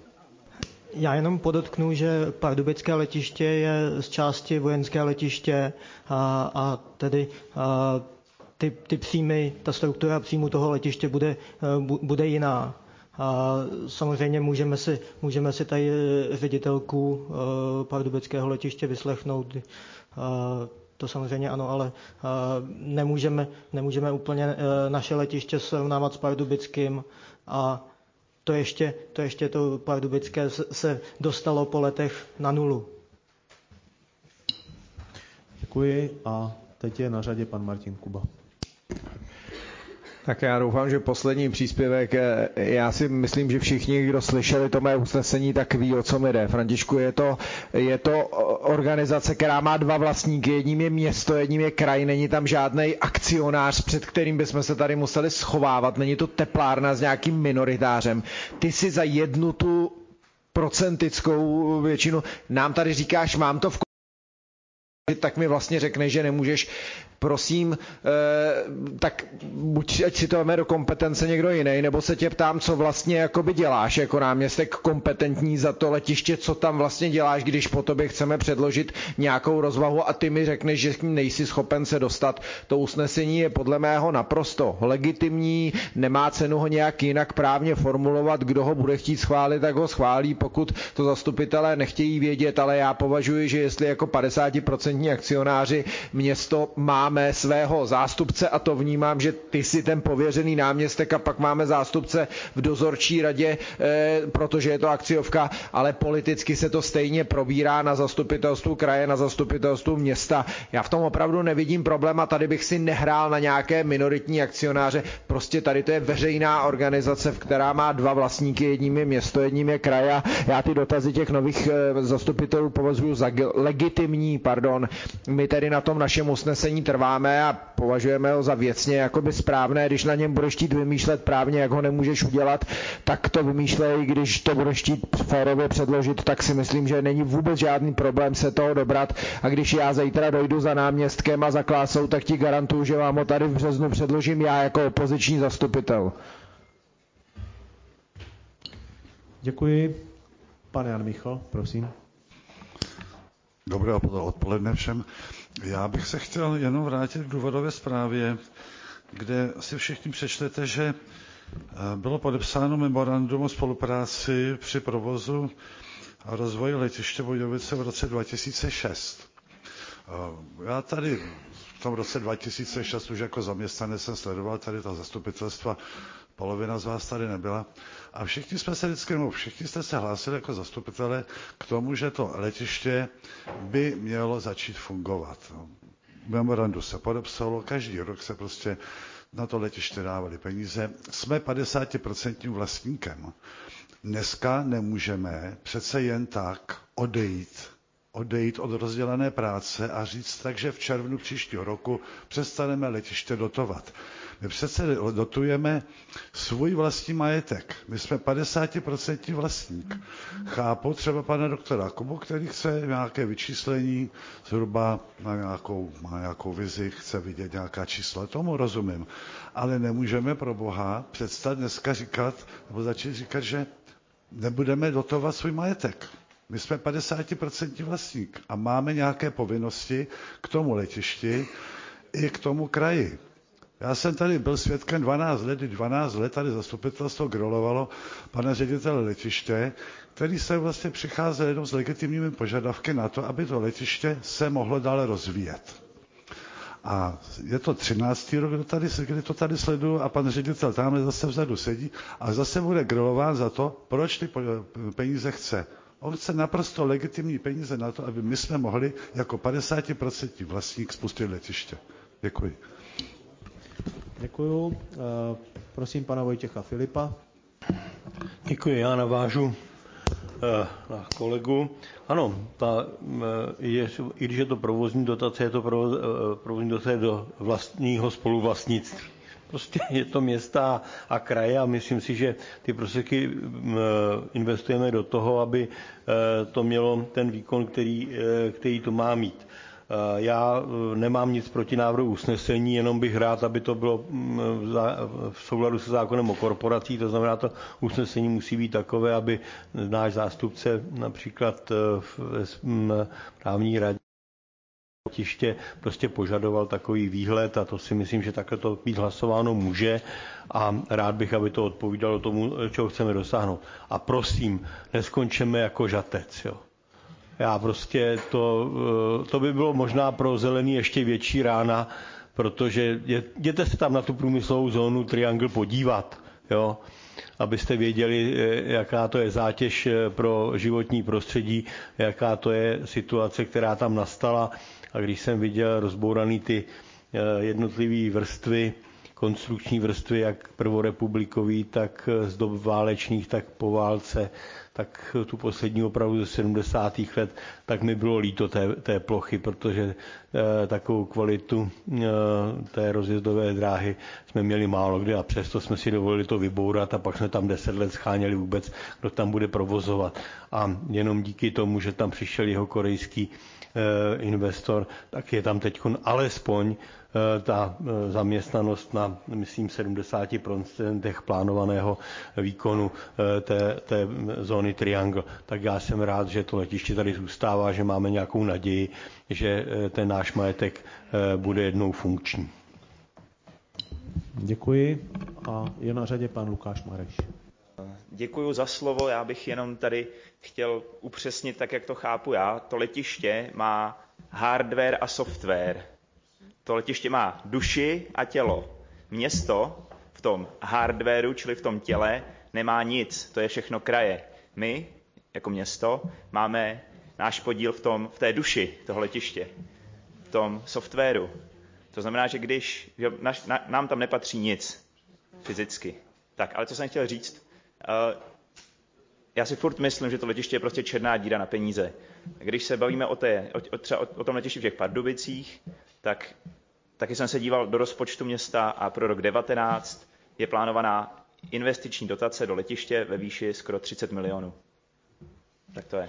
Já jenom podotknu, že pardubické letiště je z části vojenské letiště a tedy ty příjmy, ta struktura příjmu toho letiště bude jiná. A samozřejmě můžeme si tady ředitelku pardubického letiště vyslechnout. To samozřejmě ano, ale nemůžeme úplně naše letiště srovnávat s pardubickým a to ještě to pardubické se dostalo po letech na 0. Děkuji a teď je na řadě pan Martin Kuba. Tak já doufám, že poslední příspěvek, já si myslím, že všichni, kdo slyšeli to mé usnesení, tak ví, o co mi jde. Františku, je to organizace, která má 2 vlastníky, jedním je město, jedním je kraj, není tam žádný akcionář, před kterým bychom se tady museli schovávat, není to teplárna s nějakým minoritářem. Ty si za jednu tu procentickou většinu, nám tady říkáš, mám to v tak mi vlastně řekneš, že nemůžeš, prosím, tak buď ať si to veme do kompetence někdo jiný, nebo se tě ptám, co vlastně jakoby děláš jako náměstek kompetentní za to letiště, co tam vlastně děláš, když po tobě chceme předložit nějakou rozvahu a ty mi řekneš, že nejsi schopen se dostat. To usnesení je podle mého naprosto legitimní, nemá cenu ho nějak jinak právně formulovat, kdo ho bude chtít schválit, tak ho schválí, pokud to zastupitelé nechtějí vědět, ale já považuji, že jestli jako 50% akcionáři město máme svého zástupce a to vnímám, že ty jsi ten pověřený náměstek a pak máme zástupce v dozorčí radě, protože je to akciovka, ale politicky se to stejně probírá na zastupitelstvu kraje, na zastupitelstvu města. Já v tom opravdu nevidím problém a tady bych si nehrál na nějaké minoritní akcionáře. Prostě tady to je veřejná organizace, která má 2 vlastníky, jedním je město, jedním je kraje. Já ty dotazy těch nových zastupitelů považuji za legitimní, My tedy na tom našem usnesení trváme a považujeme ho za věcně jakoby správné. Když na něm budeš chtít vymýšlet právně, jak ho nemůžeš udělat, tak to vymýšlej. Když to budeš chtít férově předložit, tak si myslím, že není vůbec žádný problém se toho dobrat. A když já zítra dojdu za náměstkem a za Klásou, tak ti garantuju, že vám ho tady v březnu předložím já jako opoziční zastupitel. Děkuji. Pane Jan Micho, prosím. Dobré odpoledne všem. Já bych se chtěl jenom vrátit k důvodové zprávě, kde si všichni přečtete, že Bylo podepsáno memorandum o spolupráci při provozu a rozvoji letiště Budějovice v roce 2006. Já tady v tom roce 2006 už jako zaměstnanec jsem sledoval tady ta zastupitelstva, polovina z vás tady nebyla. A všichni jste se hlásili jako zastupitelé k tomu, že to letiště by mělo začít fungovat. Memorandum se podepsalo, každý rok se prostě na to letiště dávali peníze. Jsme 50% vlastníkem. Dneska nemůžeme přece jen tak odejít od rozdělené práce a říct tak, že v červnu příštího roku přestaneme letiště dotovat. My přece dotujeme svůj vlastní majetek. My jsme 50% vlastník. Chápu třeba pana doktora Kubu, který chce nějaké vyčíslení, zhruba má nějakou vizi, chce vidět nějaká čísla. Tomu rozumím. Ale nemůžeme pro Boha přestat dneska říkat, nebo začít říkat, že nebudeme dotovat svůj majetek. My jsme 50% vlastník a máme nějaké povinnosti k tomu letišti i k tomu kraji. Já jsem tady byl svědkem 12 let tady zastupitelstvo grilovalo pana ředitele letiště, který se vlastně přicházel jenom s legitimními požadavky na to, aby to letiště se mohlo dále rozvíjet. A je to 13. rok, kdy to tady sleduju a pan ředitel tamhle zase vzadu sedí a zase bude grilován za to, proč ty peníze chce. On chce naprosto legitimní peníze na to, aby my jsme mohli jako 50% vlastník spustit letiště. Děkuji. Děkuju. Prosím pana Vojtěcha Filipa. Děkuji, já navážu na kolegu. Ano, i když je to provozní dotace, je to provozní dotace do vlastního spoluvlastnictví. Prostě je to města a kraje a myslím si, že ty prostředky investujeme do toho, aby to mělo ten výkon, který to má mít. Já nemám nic proti návrhu usnesení, jenom bych rád, aby to bylo v souladu se zákonem o korporacích, to znamená, to usnesení musí být takové, aby náš zástupce například v právní radě letiště prostě požadoval takový výhled a to si myslím, že takhle to být hlasováno může a rád bych, aby to odpovídalo tomu, čeho chceme dosáhnout. A prosím, neskončeme jako Žatec, jo. Já prostě to by bylo možná pro Zelený ještě větší rána, protože jděte se tam na tu průmyslovou zónu Triangle podívat, jo, abyste věděli, jaká to je zátěž pro životní prostředí, jaká to je situace, která tam nastala. A když jsem viděl rozbouraný ty jednotlivé vrstvy, konstrukční vrstvy, jak prvorepublikový, tak z dob válečných, tak po válce, tak tu poslední opravdu ze 70. let, tak mi bylo líto té plochy, protože takovou kvalitu té rozjezdové dráhy jsme měli málo kde a přesto jsme si dovolili to vybourat a pak jsme tam 10 let scháněli vůbec, kdo tam bude provozovat. A jenom díky tomu, že tam přišel jeho korejský investor, tak je tam teď alespoň ta zaměstnanost na, myslím, 70% plánovaného výkonu té zóny Triangle. Tak já jsem rád, že to letiště tady zůstává, že máme nějakou naději, že ten náš majetek bude jednou funkční. Děkuji a je na řadě pan Lukáš Mareš. Děkuji za slovo, já bych jenom tady chtěl upřesnit, tak jak to chápu já. To letiště má hardware a software. To letiště má duši a tělo. Město v tom hardwareu, čili v tom těle, nemá nic. To je všechno kraje. My, jako město, máme náš podíl v té duši toho letiště, v tom softwaru. To znamená, že nám tam nepatří nic fyzicky. Tak, ale co jsem chtěl říct, já si furt myslím, že to letiště je prostě černá díra na peníze. Když se bavíme o tom letišti v těch Pardubicích, tak taky jsem se díval do rozpočtu města a pro rok 2019 je plánovaná investiční dotace do letiště ve výši skoro 30 milionů. Tak to je.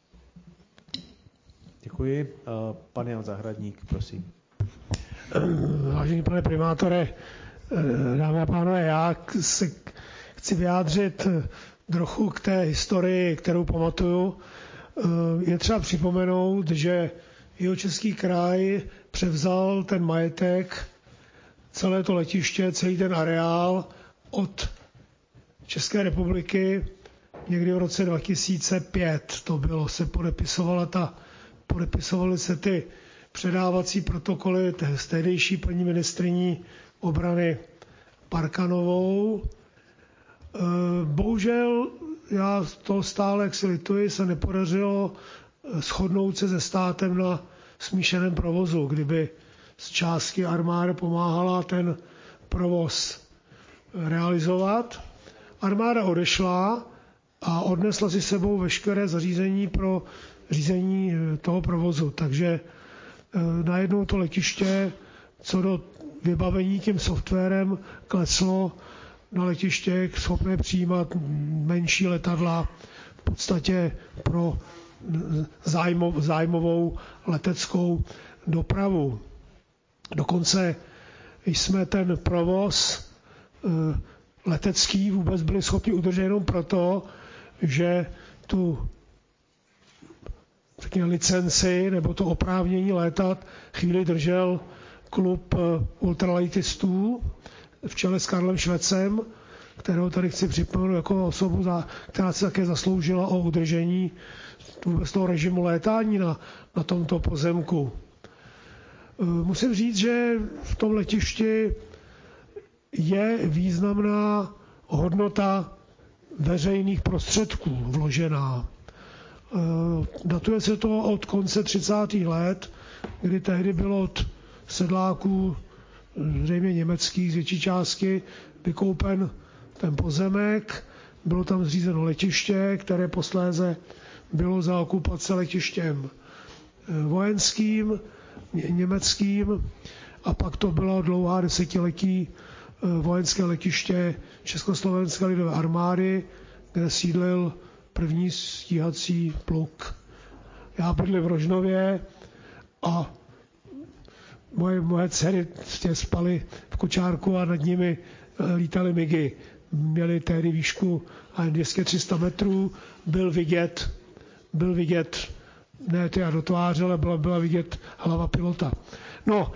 Děkuji. Pan Jan Zahradník, prosím. Vážený pane primátore, dámy a pánové, já se chci vyjádřit trochu k té historii, kterou pamatuju. Je třeba připomenout, že Jihočeský kraj převzal ten majetek, celé to letiště, celý ten areál od České republiky někdy v roce 2005. To bylo, podepisovaly se ty předávací protokoly s tehdejší paní ministryní obrany Parkanovou. Bohužel, já to stále jak si lituji, se nepodařilo shodnout se se státem na smíšeném provozu, kdyby z části armáda pomáhala ten provoz realizovat. Armáda odešla a odnesla si sebou veškeré zařízení pro řízení toho provozu. Takže najednou to letiště co do vybavení tím softwarem kleslo na letiště schopné přijímat menší letadla v podstatě pro zájmovou leteckou dopravu. Dokonce jsme ten provoz letecký vůbec byli schopni udržet jenom proto, že tu licenci nebo to oprávnění létat chvíli držel klub ultralightistů v čele s Karlem Švecem, kterého tady chci připomenout jako osobu, která se také zasloužila o udržení vůbec toho režimu létání na tomto pozemku. Musím říct, že v tom letišti je významná hodnota veřejných prostředků vložená. Datuje se to od konce 30. let, kdy tehdy bylo od sedláků, zřejmě německých z větší části, vykoupen ten pozemek, bylo tam zřízeno letiště, které posléze bylo za okupace letištěm vojenským, německým, a pak to bylo dlouhá desetiletí vojenské letiště Československé lidové armády, kde sídlil první stíhací pluk. Já bydlím v Rožnově a moje dcery spaly v kočárku a nad nimi lítaly migy. Měly tehdy výšku 200-300 metrů, byl vidět ne teda do tváře, ale byla vidět hlava pilota. No,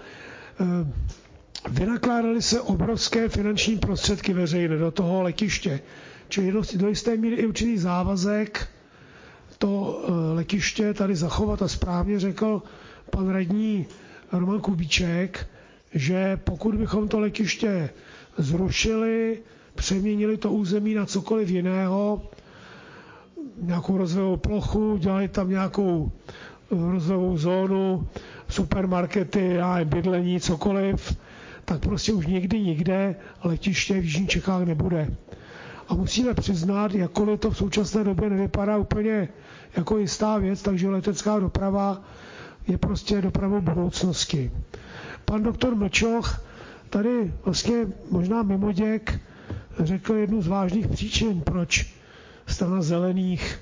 vynakládaly se obrovské finanční prostředky veřejné do toho letiště. Čili do jisté míry i určitý závazek to letiště tady zachovat, a správně řekl pan radní Roman Kubíček, že pokud bychom to letiště zrušili, přeměnili to území na cokoliv jiného, nějakou rozvojovou plochu, dělali tam nějakou rozvojovou zónu, supermarkety, bydlení, cokoliv, tak prostě už nikde letiště v Jižních Čechách nebude. A musíme přiznat, jakkoliv to v současné době nevypadá úplně jako jistá věc, takže letecká doprava je prostě dopravou budoucnosti. Pan doktor Mlčoch tady vlastně možná mimoděk řekl jednu z vážných příčin, proč strana zelených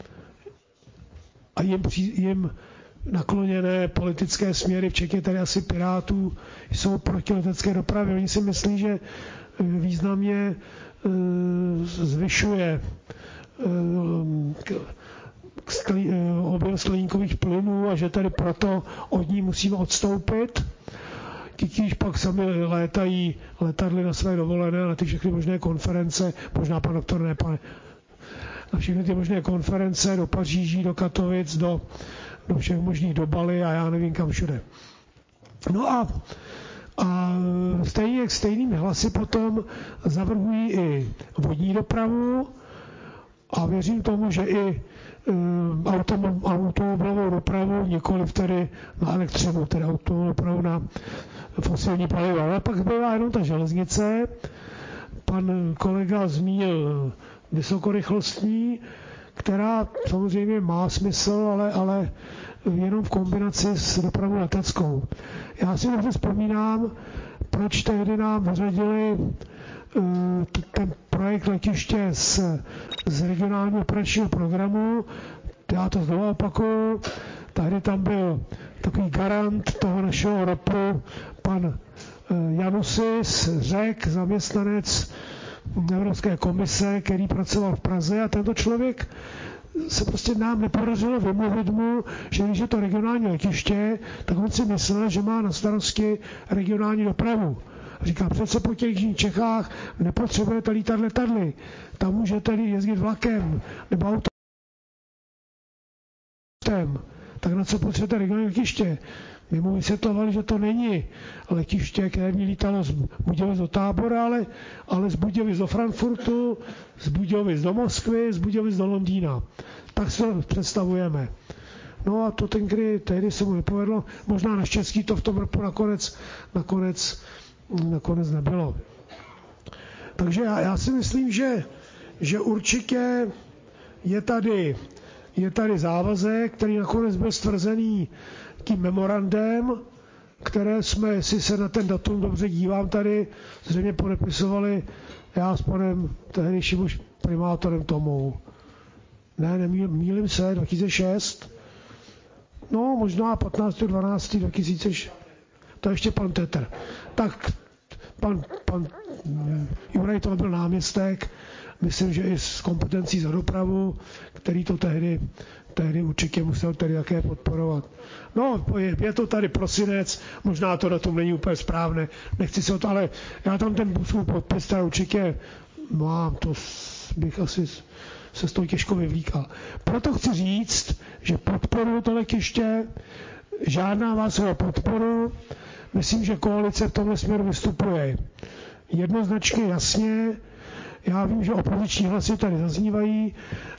a jim nakloněné politické směry, včetně tady asi Pirátů, jsou proti letecké dopravě. Oni si myslí, že významně zvyšuje objem skleníkových plynů a že tady proto od ní musíme odstoupit. Když pak sami létají letadly na své dovolené, na ty všechny možné konference, možná pan doktor ne, pane, na všechny ty možné konference do Paříží, do Katovic, do všech možných do Bali a já nevím kam všude. No a stejnými hlasy potom zavrhují i vodní dopravu a věřím tomu, že i automobilovou dopravu, nikoliv tedy na elektřinu, tedy automobilovou dopravu na fosilní paliva. Ale pak byla jenom ta železnice. Pan kolega zmínil vysokorychlostní, která samozřejmě má smysl, ale jenom v kombinaci s dopravou leteckou. Já si dobře vzpomínám, proč tehdy nám vyřadili ten projekt letiště z regionálního operačního programu. Já to znovu opakuju. Tady tam byl takový garant toho našeho ROPu, pan Janusis, Řek, zaměstnanec Evropské komise, který pracoval v Praze, a tento člověk se prostě nám nepodařilo vymluvit mu, že když je to regionální letiště, tak on si myslel, že má na starosti regionální dopravu. Říká, přece po těch jižních Čechách nepotřebujete lítat letadly. Tam můžete jezdit vlakem nebo autem. Tak na co potřebujete regionální letiště? My mu vysvětlovali, že to není letiště, které by lítalo z Budějovic do Tábora, ale z Budějovic do Frankfurtu, z Budějovic do Moskvy, z Budějovic do Londýna. Tak si to představujeme. No a to tehdy se mu nepovedlo. Možná naštěstí to v tom roku nakonec nebylo. Takže já si myslím, že určitě je tady závazek, který nakonec byl stvrzený tím memorandem, které jsme, jestli se na ten datum dobře dívám tady, zřejmě podepisovali já s panem tehdejším už primátorem Tomou. Mýlím se, 2006. No, možná 15.12.2006. To ještě pan Tetr. Tak pan Juraj to byl náměstek, myslím, že i s kompetencí za dopravu, který to tehdy určitě musel tady také podporovat. No, je to tady prosinec, možná to datum není úplně správné, nechci se o to, ale já tam ten svůj podpis tady určitě mám, to bych asi se z toho těžko vyvlíkal. Proto chci říct, že podporuji to letiště, žádná vás o podporu, myslím, že koalice v tomhle směru vystupuje jednoznačně, jasně. Já vím, že opoziční hlasy tady zaznívají,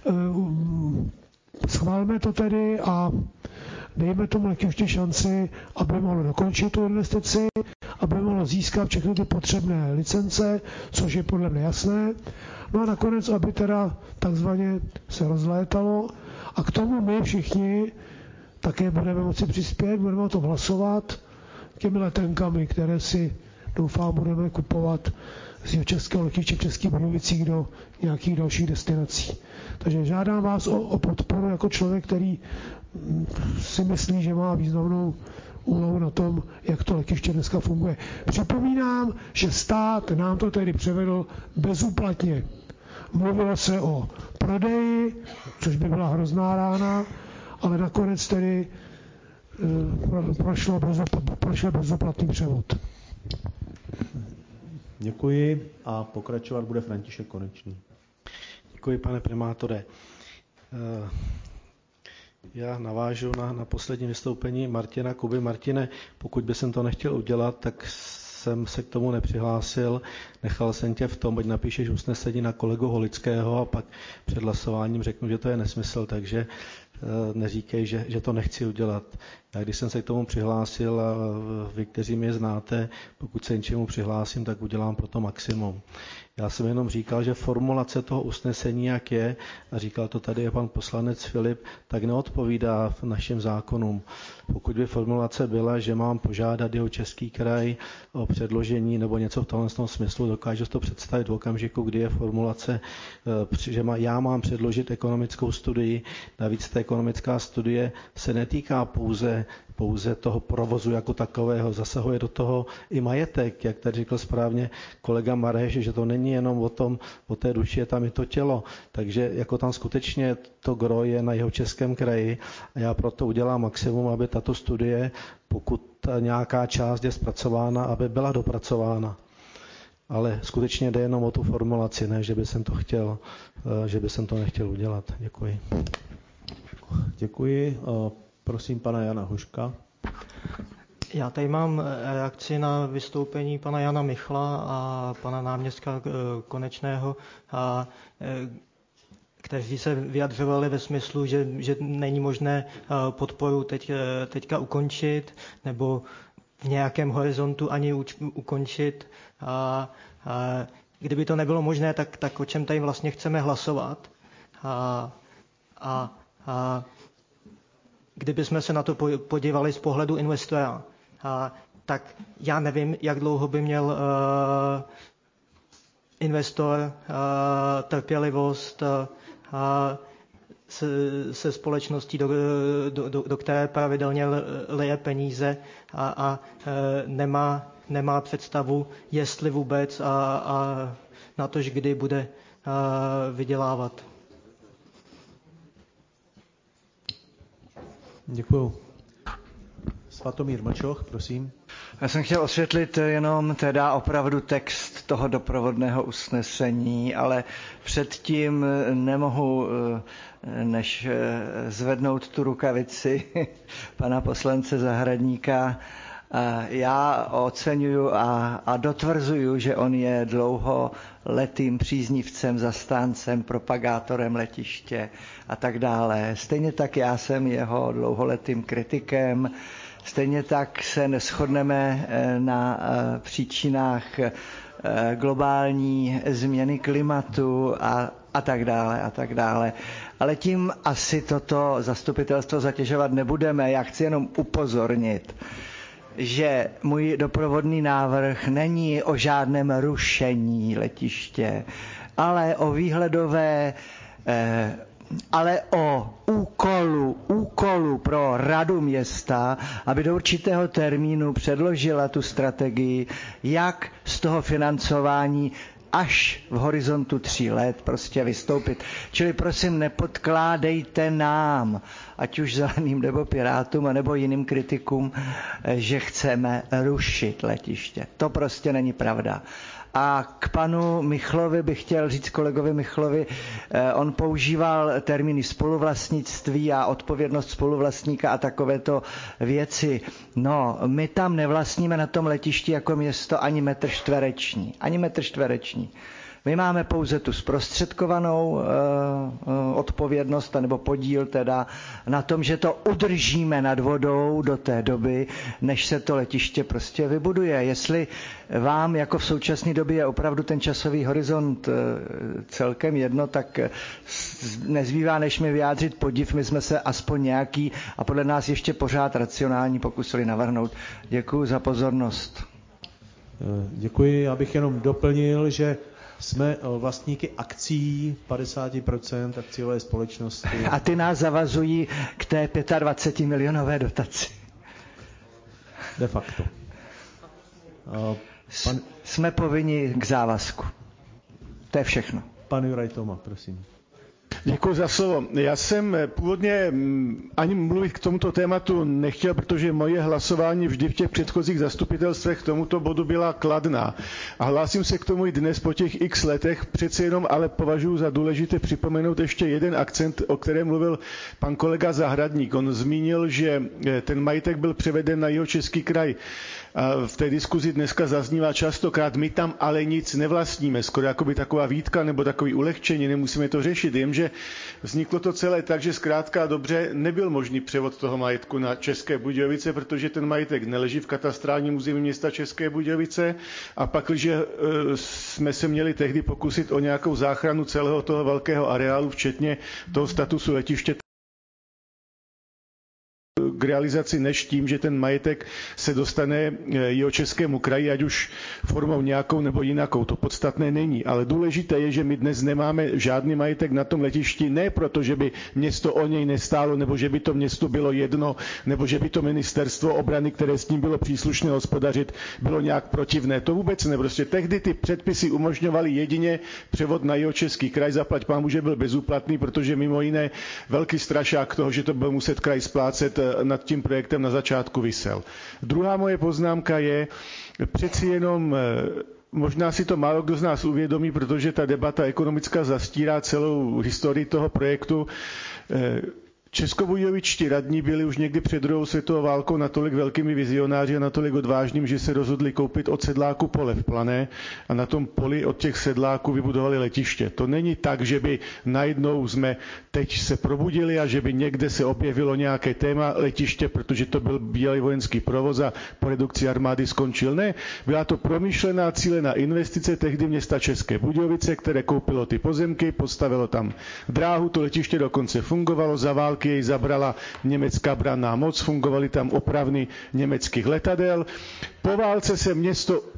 schválme to tedy a dejme tomu letiště šanci, aby mohlo dokončit tu investici, aby mohlo získat všechny ty potřebné licence, což je podle mě jasné. No a nakonec, aby teda takzvaně se rozlétalo a k tomu my všichni také budeme moci přispět, budeme o tom hlasovat těmi letenkami, které si doufám budeme kupovat z českého letiště v Českých Budějovicích do nějakých dalších destinací. Takže žádám vás o podporu jako člověk, který si myslí, že má významnou úlohu na tom, jak to letiště dneska funguje. Připomínám, že stát nám to tedy převedl bezúplatně. Mluvilo se o prodeji, což by byla hrozná rána, ale nakonec tedy prošel bezúplatný převod. Děkuji a pokračovat bude František Konečný. Děkuji, pane primátore. Já navážu na poslední vystoupení Martina Kuby. Martine, pokud by jsem to nechtěl udělat, tak jsem se k tomu nepřihlásil. Nechal jsem tě v tom, ať napíšeš usnesení na kolegu Holického a pak před hlasováním řeknu, že to je nesmysl, takže neříkej, že to nechci udělat. Já když jsem se k tomu přihlásil a vy, kteří mě znáte, pokud se něčemu přihlásím, tak udělám pro to maximum. Já jsem jenom říkal, že formulace toho usnesení, jak je, a říkal to tady pan poslanec Filip, tak neodpovídá našim zákonům. Pokud by formulace byla, že mám požádat jeho český kraj o předložení nebo něco v tomhle smyslu, dokážu to představit v okamžiku, kdy je formulace, že já mám předložit ekonomickou studii. Navíc ta ekonomická studie se netýká pouze toho provozu jako takového, zasahuje do toho i majetek, jak tady řekl správně kolega Mareš, že to není jenom o té duši, je tam i to tělo. Takže jako tam skutečně to gro je na Jihočeském kraji a já proto udělám maximum, aby tato studie, pokud nějaká část je zpracována, aby byla dopracována. Ale skutečně jde jenom o tu formulaci, ne, že by jsem to nechtěl udělat. Děkuji. Děkuji. Prosím pana Jana Hoška. Já tady mám reakci na vystoupení pana Jana Michla a pana náměstka Konečného, kteří se vyjadřovali ve smyslu, že není možné podporu teďka ukončit nebo v nějakém horizontu ani ukončit. Kdyby to nebylo možné, tak o čem tady vlastně chceme hlasovat? Kdybychom se na to podívali z pohledu investora, tak já nevím, jak dlouho by měl investor trpělivost se společností, do které pravidelně leje peníze a nemá představu, jestli vůbec a na to, kdy bude vydělávat. Děkuju. Svatomír Mlčoch, prosím. Já jsem chtěl osvětlit jenom teda opravdu text toho doprovodného usnesení, ale předtím nemohu než zvednout tu rukavici pana poslance Zahradníka. Já oceňuju a dotvrzuju, že on je dlouholetým příznivcem, zastáncem, propagátorem letiště a tak dále. Stejně tak já jsem jeho dlouholetým kritikem. Stejně tak se neshodneme na příčinách globální změny klimatu a tak dále, a tak dále. Ale tím asi toto zastupitelstvo zatěžovat nebudeme. Já chci jenom upozornit, že můj doprovodný návrh není o žádném rušení letiště, ale o výhledové ale o úkolu pro radu města, aby do určitého termínu předložila tu strategii, jak z toho financování až v horizontu 3 let prostě vystoupit. Čili prosím, nepodkládejte nám, ať už zeleným nebo pirátům, nebo jiným kritikům, že chceme rušit letiště. To prostě není pravda. A k panu Michlovi bych chtěl říct, kolegovi Michlovi, on používal termíny spoluvlastnictví a odpovědnost spoluvlastníka a takovéto věci. No, my tam nevlastníme na tom letišti jako město ani metr čtvereční. Ani metr čtvereční. My máme pouze tu zprostředkovanou odpovědnost nebo podíl teda na tom, že to udržíme nad vodou do té doby, než se to letiště prostě vybuduje. Jestli vám jako v současné době je opravdu ten časový horizont celkem jedno, tak nezbývá, než mi vyjádřit podiv. My jsme se aspoň nějaký a podle nás ještě pořád racionální pokusili navrhnout. Děkuji za pozornost. Děkuji, já bych jenom doplnil, že jsme vlastníky akcí 50% akciové společnosti. A ty nás zavazují k té 25 milionové dotaci. De facto. Jsme povinni k závazku. To je všechno. Pan Juraj Toma, prosím. Děkuji za slovo. Já jsem původně ani mluvit k tomuto tématu nechtěl, protože moje hlasování vždy v těch předchozích zastupitelstvech k tomuto bodu byla kladná. A hlásím se k tomu i dnes po těch x letech, přece jenom ale považuji za důležité připomenout ještě jeden akcent, o kterém mluvil pan kolega Zahradník. On zmínil, že ten majetek byl převeden na Jihočeský kraj. A v té diskuzi dneska zaznívá častokrát, my tam ale nic nevlastníme, skoro jakoby taková výtka nebo takový ulehčení, nemusíme to řešit, jenže vzniklo to celé tak, že zkrátka dobře nebyl možný převod toho majetku na České Budějovice, protože ten majetek neleží v katastrálním území města České Budějovice a pak, když jsme se měli tehdy pokusit o nějakou záchranu celého toho velkého areálu, včetně toho statusu letiště, k realizaci než tím, že ten majetek se dostane Jihočeskému kraji, ať už formou nějakou nebo jinakou. To podstatné není. Ale důležité je, že my dnes nemáme žádný majetek na tom letišti, ne proto, že by město o něj nestálo, nebo že by to městu bylo jedno, nebo že by to ministerstvo obrany, které s tím bylo příslušné hospodařit, bylo nějak protivné. To vůbec ne. Prostě tehdy ty předpisy umožňovaly jedině převod na Jihočeský kraj, zaplať pánbůh, že byl bezúplatný, protože mimo jiné velký strašák toho, že to byl muset kraj splácet, nad tím projektem na začátku visel. Druhá moje poznámka je, přeci jenom možná si to málo kdo z nás uvědomí, protože ta debata ekonomická zastírá celou historii toho projektu. Českobudějovičtí radní byli už někdy před druhou světovou válkou natolik velkými vizionáři a natolik odvážným, že se rozhodli koupit od sedláků pole v Plané a na tom poli od těch sedláků vybudovali letiště. To není tak, že by najednou jsme teď se probudili a že by někde se objevilo nějaké téma letiště, protože to byl bývalý vojenský provoz a po redukci armády skončil. Ne, byla to promyšlená cílená investice tehdy města České Budějovice, které koupilo ty pozemky, postavilo tam dráhu, to letiště dokonce fungovalo, za války jej zabrala německá branná moc, fungovaly tam opravny německých letadel. Po válce se město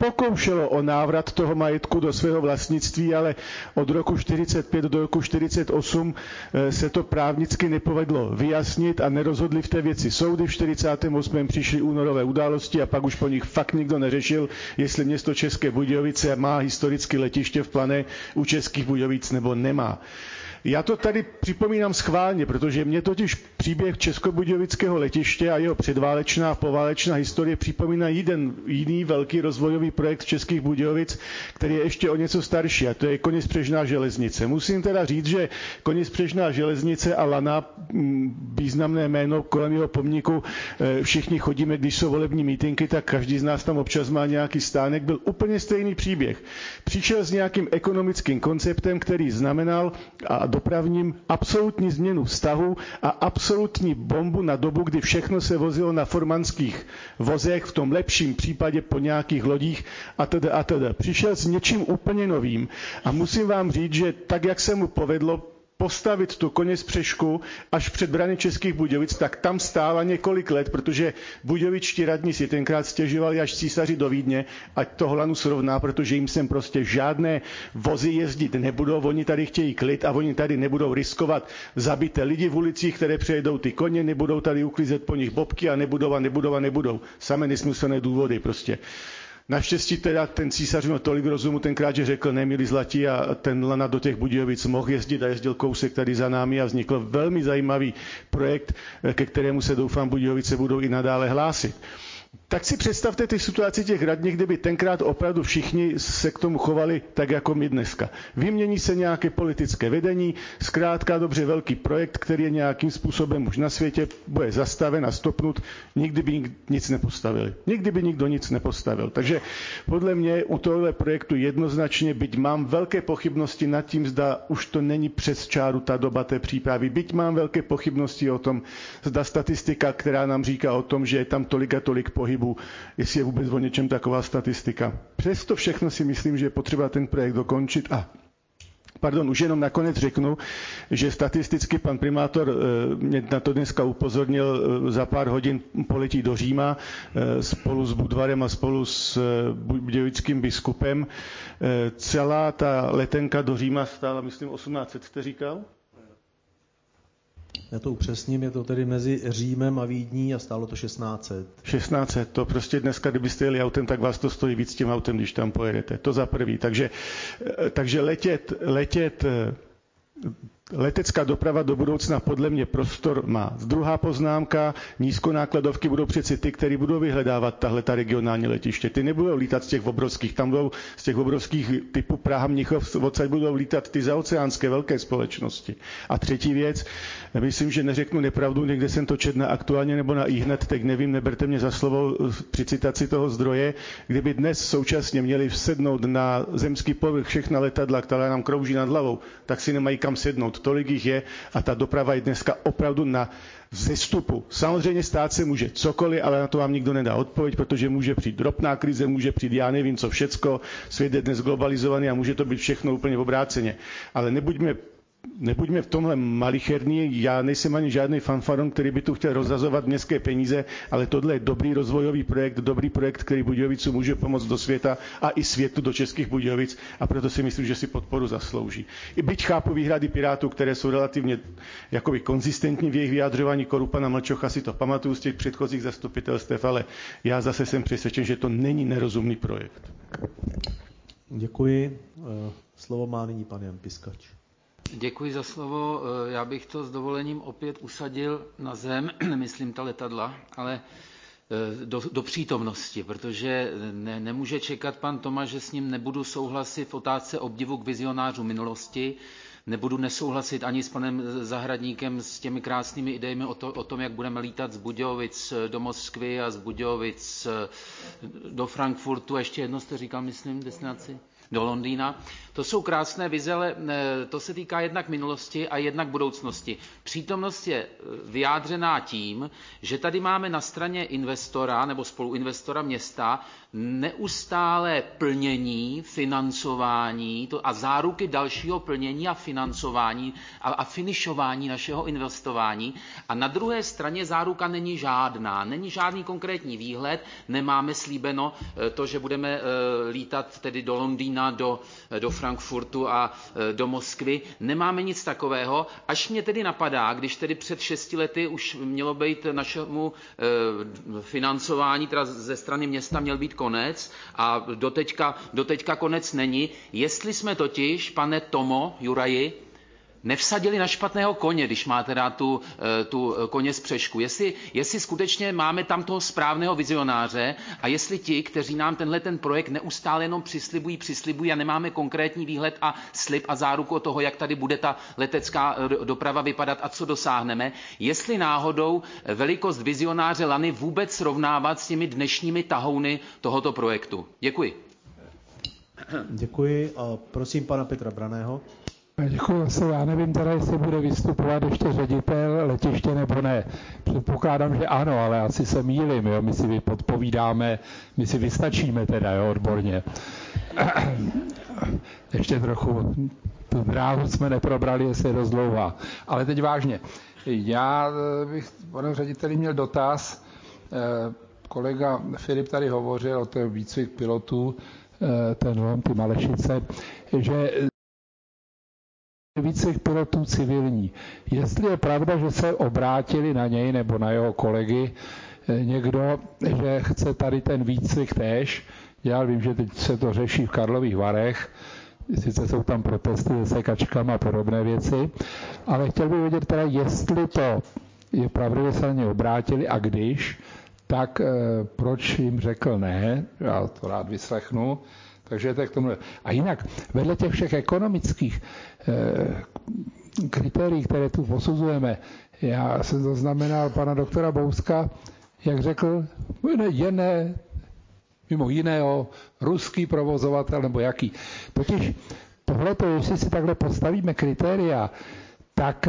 pokoušelo o návrat toho majetku do svého vlastnictví, ale od roku 45 do roku 48 se to právnicky nepovedlo vyjasnit a nerozhodli v té věci soudy. V 48. přišly únorové události a pak už po nich fakt nikdo neřešil, jestli město České Budějovice má historicky letiště v Plané u Českých Budějovic nebo nemá. Já to tady připomínám schválně, protože mě totiž příběh českobudějovického letiště a jeho předválečná a poválečná historie připomíná jiný velký rozvojový projekt Českých Budějovic, který je ještě o něco starší, a to je Koněspřežná železnice. Musím teda říct, že Koněspřežná železnice a Lana, významné jméno kolem jeho pomníku, všichni chodíme, když jsou volební mítinky, tak každý z nás tam občas má nějaký stánek, byl úplně stejný příběh. Přišel s nějakým ekonomickým konceptem, který znamenal a dopravním absolutní změnu vztahu a absolutní bombu na dobu, kdy všechno se vozilo na formanských vozech, v tom lepším případě po nějakých lodích atd. Přišel s něčím úplně novým a musím vám říct, že tak, jak se mu povedlo postavit tu Koněspřežku až před brany Českých Budějovic, tak tam stála několik let, protože budějovičtí radní si tenkrát stěžovali až císaři do Vídně, ať to Hlanu srovná, protože jim sem prostě žádné vozy jezdit nebudou, oni tady chtějí klid a oni tady nebudou riskovat zabité lidi v ulicích, které přejedou ty koně, nebudou tady uklízet po nich bobky a nebudou. Samé nesmyslné důvody prostě. Naštěstí teda ten císař měl tolik rozumu tenkrát, že řekl, nemili zlatí, a ten Lana do těch Budějovic mohl jezdit a jezdil kousek tady za námi a vznikl velmi zajímavý projekt, ke kterému se doufám Budějovice budou i nadále hlásit. Tak si představte ty situaci těch radních, kdyby tenkrát opravdu všichni se k tomu chovali tak, jako my dneska. Vymění se nějaké politické vedení, zkrátka dobře velký projekt, který je nějakým způsobem už na světě, bude zastaven a stopnut, nikdy by nic nepostavili. Nikdy by nikdo nic nepostavil. Takže podle mě u tohoto projektu jednoznačně, byť mám velké pochybnosti nad tím, zda už to není přes čáru ta doba té přípravy, byť mám velké pochybnosti o tom, zda statistika, která nám říká o tom, že je tam tolik a tolik pohybu, jestli je vůbec o něčem taková statistika. Přesto všechno si myslím, že je potřeba ten projekt dokončit už jenom nakonec řeknu, že statisticky pan primátor mě na to dneska upozornil, za pár hodin poletí do Říma spolu s Budvarem a spolu s budějovickým biskupem. Celá ta letenka do Říma stála, myslím, 1800, jste říkal? Já to upřesním, je to tedy mezi Římem a Vídní a stálo to 1600. 1600, to prostě dneska, kdybyste jeli autem, tak vás to stojí víc tím autem, když tam pojedete. To za prvý. Takže letecká doprava do budoucna podle mě prostor má. Druhá poznámka, nízkonákladovky budou přeci ty, které budou vyhledávat tahleta regionální letiště. Ty nebudou lítat z těch obrovských, tam budou z těch obrovských typu Praha, Mnichov, odsaď budou lítat ty zaoceánské velké společnosti. A třetí věc, myslím, že neřeknu nepravdu, někde jsem to četl na Aktuálně nebo na iHNED, teď nevím, neberte mě za slovo při citaci toho zdroje, kdyby dnes současně měli sednout na zemský povrch všechna letadla, která nám krouží nad hlavou, tak si nemají kam sednout. Tolik jich je a ta doprava je dneska opravdu na vzestupu. Samozřejmě stát se může cokoliv, ale na to vám nikdo nedá odpověď, protože může přijít ropná krize, může přijít já nevím co všecko, svět je dnes globalizovaný a může to být všechno úplně obráceně. Ale nebuďme v tomhle malicherní, já nejsem ani žádný fanfaron, který by tu chtěl rozhazovat městské peníze, ale tohle je dobrý rozvojový projekt, dobrý projekt, který Budějovicům může pomoct do světa a i světu do Českých Budějovic, a proto si myslím, že si podporu zaslouží. I byť chápu výhrady Pirátů, které jsou relativně jakoby konzistentní v jejich vyjádřování, Korupa a Mlčocha si to pamatuju z těch předchozích zastupitelstev, ale já zase jsem přesvědčen, že to není nerozumný projekt. Děkuji. Slovo má nyní pan Jan Piskač. Děkuji za slovo. Já bych to s dovolením opět usadil na zem, nemyslím ta letadla, ale do přítomnosti, protože nemůže čekat pan Tomáš, že s ním nebudu souhlasit v otázce obdivu k vizionářům minulosti. Nebudu nesouhlasit ani s panem Zahradníkem s těmi krásnými idejemi o tom, jak budeme lítat z Budějovic do Moskvy a z Budějovic do Frankfurtu. A ještě jedno jste říkal, myslím, destinaci? do Londýna. To jsou krásné vize, ale to se týká jednak minulosti a jednak budoucnosti. Přítomnost je vyjádřená tím, že tady máme na straně investora nebo spoluinvestora města neustálé plnění, financování a záruky dalšího plnění a financování a finišování našeho investování. A na druhé straně záruka není žádná. Není žádný konkrétní výhled, nemáme slíbeno to, že budeme lítat tedy do Londýna, do Frankfurtu a do Moskvy. Nemáme nic takového, až mě tedy napadá, když tedy před 6 lety už mělo být našemu financování, teda ze strany města měl být konec a doteďka konec není. Jestli jsme totiž, pane Tomo Juraji, nevsadili na špatného koně, když máte rád tu koně z Přešku. Jestli skutečně máme tam toho správného vizionáře a jestli ti, kteří nám ten projekt neustále jenom přislibují a nemáme konkrétní výhled a slib a záruku toho, jak tady bude ta letecká doprava vypadat a co dosáhneme, jestli náhodou velikost vizionáře Lany vůbec srovnávat s těmi dnešními tahouny tohoto projektu. Děkuji. Děkuji a prosím pana Petra Braného. Děkuji se, já nevím teda, jestli bude vystupovat ještě ředitel letiště nebo ne. Předpokládám, že ano, ale asi se mýlím, jo? My si podpovídáme, my si vystačíme teda, jo, odborně. Ještě trochu, tu dráhu jsme neprobrali, jestli je dost dlouhá. Ale teď vážně, já bych, pane řediteli, měl dotaz. Kolega Filip tady hovořil o tom výcvik pilotů, ty Malešice, že výcvik pilotů civilní. Jestli je pravda, že se obrátili na něj nebo na jeho kolegy někdo, že chce tady ten výcvik též, já vím, že teď se to řeší v Karlových Varech, sice jsou tam protesty se sekačkama a podobné věci, ale chtěl bych vědět teda, jestli to je pravda, že se na ně obrátili a když, tak proč jim řekl ne, já to rád vyslechnu. Takže to je k tomu. A jinak, vedle těch všech ekonomických kritérií, které tu posuzujeme, já jsem zaznamenal pana doktora Bouska, jak řekl, je mimo jiného ruský provozovatel nebo jaký. Totiž tohleto, jestli si takhle postavíme kritéria, tak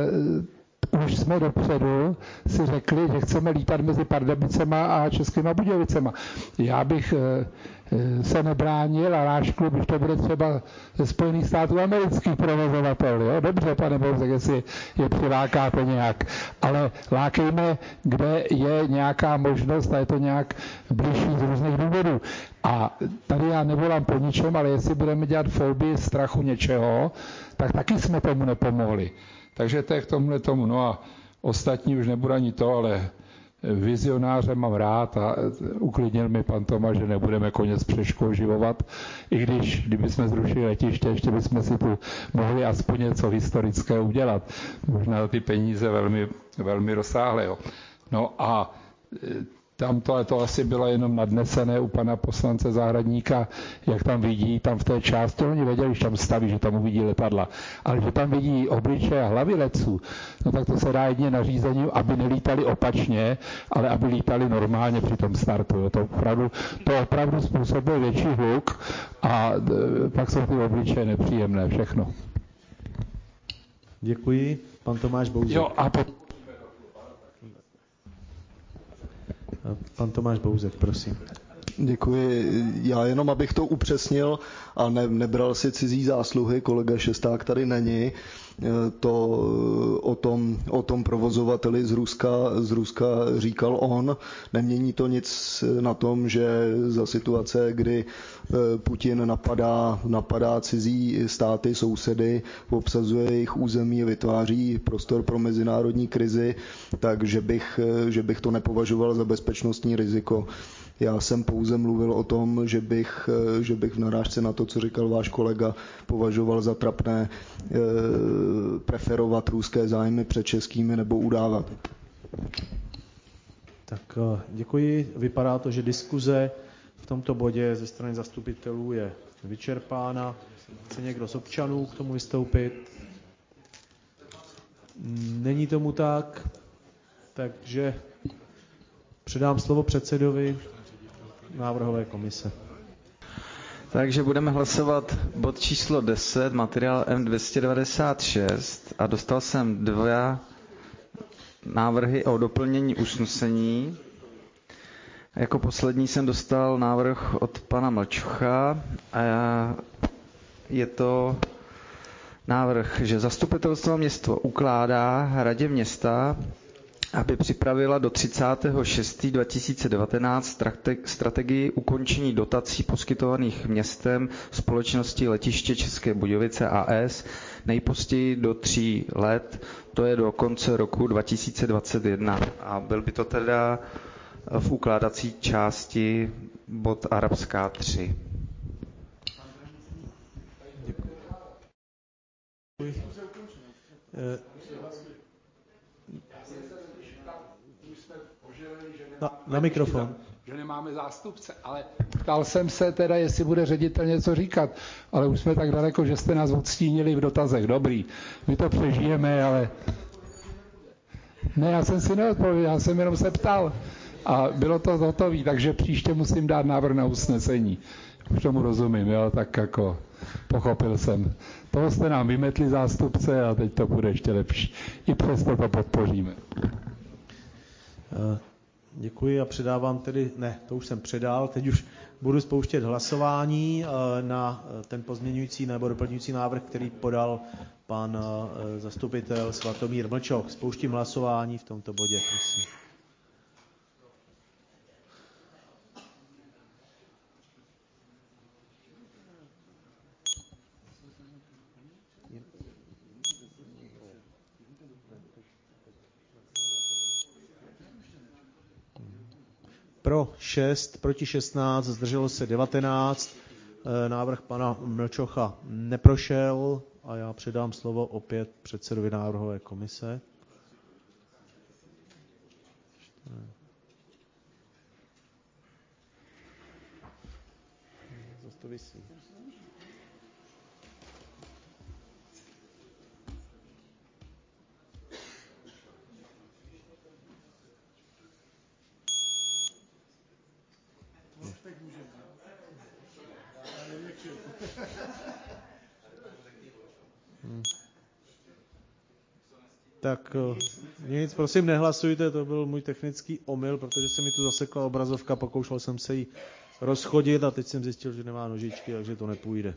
už jsme dopředu si řekli, že chceme lítat mezi Pardubicema a Českýma Budějovicema. Já bych se nebránil a náš klub, když to bude třeba ze Spojených států amerických provozovatel. Jo? Dobře, pane Bouzek, jestli je přilákáte nějak. Ale lákejme, kde je nějaká možnost a je to nějak bližší z různých důvodů. A tady já nevolám po ničem, ale jestli budeme dělat fobii strachu něčeho, tak taky jsme tomu nepomohli. Takže to je k tomuhle tomu. No a ostatní už nebude ani to, ale vizionáře mám rád a uklidnil mi pan Tomáš, že nebudeme koně z Přešku oživovat, i kdyby jsme zrušili letiště, ještě bychom si tu mohli aspoň něco historického udělat. Možná ty peníze velmi, velmi rozsáhlé. Jo. No a tam to asi bylo jenom nadnesené u pana poslance Zahradníka, jak tam vidí, tam v té části, oni věděli, že tam staví, že tam uvidí letadla, ale že tam vidí obličeje a hlavy letců, no tak to se dá jedně nařízením, aby nelítali opačně, ale aby lítali normálně při tom startu. Jo. To opravdu způsobuje větší hluk a pak jsou ty obličeje nepříjemné, všechno. Děkuji. Pan Tomáš Bouzek. Jo, a Pan Tomáš Bouzek, prosím. Děkuji. Já jenom, abych to upřesnil a nebral si cizí zásluhy, kolega Šesták tady není, to o tom provozovateli z Ruska říkal on. Nemění to nic na tom, že za situace, kdy Putin napadá cizí státy, sousedy, obsazuje jejich území, vytváří prostor pro mezinárodní krizi, takže bych to nepovažoval za bezpečnostní riziko. Já jsem pouze mluvil o tom, že bych v narážce na to, co říkal váš kolega, považoval za trapné preferovat ruské zájmy před českými nebo udávat. Tak děkuji. Vypadá to, že diskuze v tomto bodě ze strany zastupitelů je vyčerpána. Chce někdo z občanů k tomu vystoupit? Není tomu tak, takže předám slovo předsedovi návrhové komise. Takže budeme hlasovat bod číslo 10, materiál M296 a dostal jsem 2 návrhy o doplnění usnesení. Jako poslední jsem dostal návrh od pana Mlčocha a je to návrh, že zastupitelstvo město ukládá radě města, aby připravila do 30.6.2019 strategii ukončení dotací poskytovaných městem společnosti Letiště České Budějovice AS nejpozději do 3 let, to je do konce roku 2021. A byl by to teda v ukládací části bod arabská 3. Na mikrofon. Že nemáme zástupce, ale ptal jsem se teda, jestli bude ředitel něco říkat, ale už jsme tak daleko, že jste nás odstínili v dotazech. Dobrý, my to přežijeme, ale... Ne, já jsem si neodpověděl, já jsem jenom se ptal a bylo to hotové, takže příště musím dát návrh na usnesení. Už tomu rozumím, jo, tak jako pochopil jsem. Toho jste nám vymetli zástupce a teď to bude ještě lepší. I přesto to podpoříme. Děkuji a předávám tedy, ne, to už jsem předal, teď už budu spouštět hlasování na ten pozměňující nebo doplňující návrh, který podal pan zastupitel Svatomír Mlčoch. Spouštím hlasování v tomto bodě, prosím. Pro 6, proti 16, zdrželo se 19. Návrh pana Mlčocha neprošel a já předám slovo opět předsedovi návrhové komise. Zase to visí. Tak nic, prosím, nehlasujte, to byl můj technický omyl, protože se mi tu zasekla obrazovka, pokoušel jsem se ji rozchodit a teď jsem zjistil, že nemá nožičky, takže to nepůjde.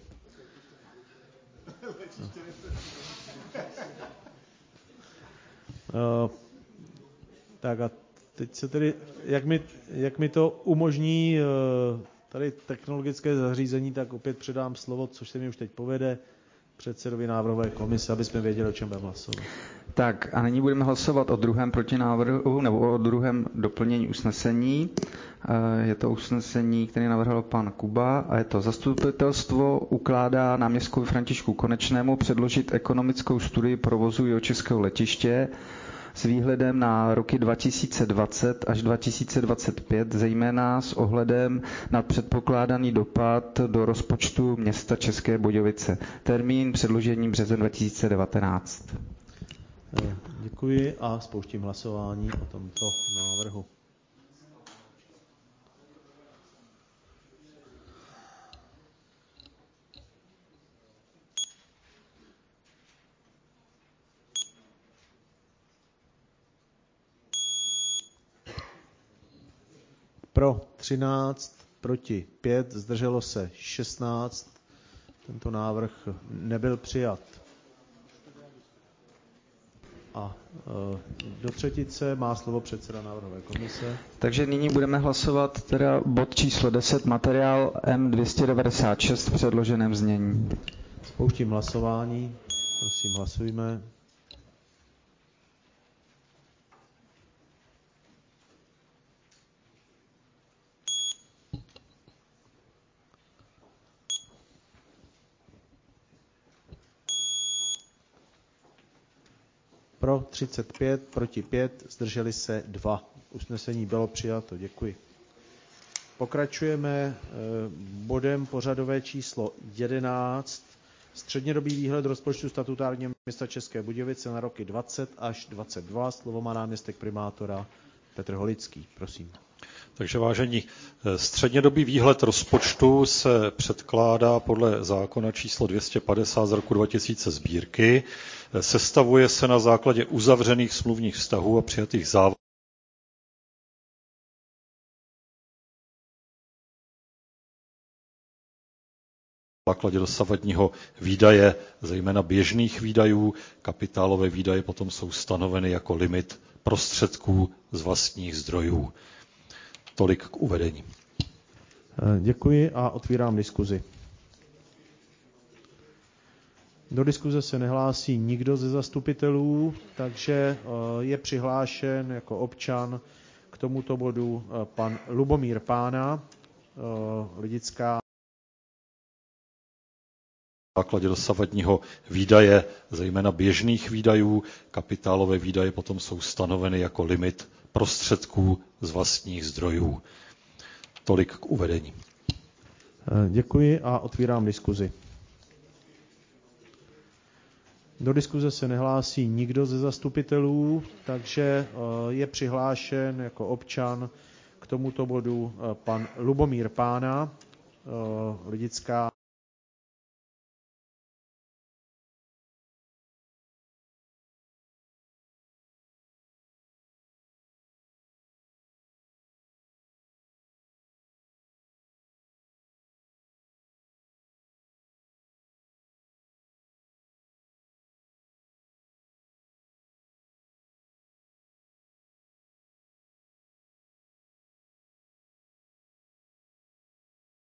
No. Tak a teď se tedy, jak mi to umožní tady technologické zařízení, tak opět předám slovo, což se mi už teď povede, předsedovi návrhové komise, aby jsme věděli, o čem budeme hlasovat. Tak a nyní budeme hlasovat o druhém protinávrhu nebo o druhém doplnění usnesení. Je to usnesení, které navrhl pan Kuba a je to zastupitelstvo ukládá náměstkovi Františku Konečnému předložit ekonomickou studii provozu Jihočeského letiště s výhledem na roky 2020 až 2025, zejména s ohledem na předpokládaný dopad do rozpočtu města České Budějovice. Termín předložení březen 2019. Děkuji a spouštím hlasování o tomto návrhu. Pro 13, proti 5, zdrželo se 16. Tento návrh nebyl přijat. A do třetice má slovo předseda návrhové komise. Takže nyní budeme hlasovat teda bod číslo 10, materiál M296 v předloženém znění. Spouštím hlasování. Prosím, hlasujme. Pro 35, proti 5, zdrželi se 2. Usnesení bylo přijato, děkuji. Pokračujeme bodem pořadové číslo 11. Střednědobý výhled rozpočtu statutárního města České Budějovice na roky 20 až 22. Slovo má náměstek primátora Petr Holický, prosím. Takže vážení, střednědobý výhled rozpočtu se předkládá podle zákona číslo 250 z roku 2000 Sbírky. Sestavuje se na základě uzavřených smluvních vztahů a přijatých závazků na základě dosavadního výdaje, zejména běžných výdajů. Kapitálové výdaje potom jsou stanoveny jako limit prostředků z vlastních zdrojů. Tolik k uvedení. Děkuji a otvírám diskuzi. Do diskuze se nehlásí nikdo ze zastupitelů, takže je přihlášen jako občan k tomuto bodu pan Lubomír Pána, lidická na základě dosavadního výdaje, zejména běžných výdajů. Kapitálové výdaje potom jsou stanoveny jako limit prostředků z vlastních zdrojů. Tolik k uvedení. Děkuji a otvírám diskuzi. Do diskuze se nehlásí nikdo ze zastupitelů, takže je přihlášen jako občan k tomuto bodu pan Lubomír Pána, lidická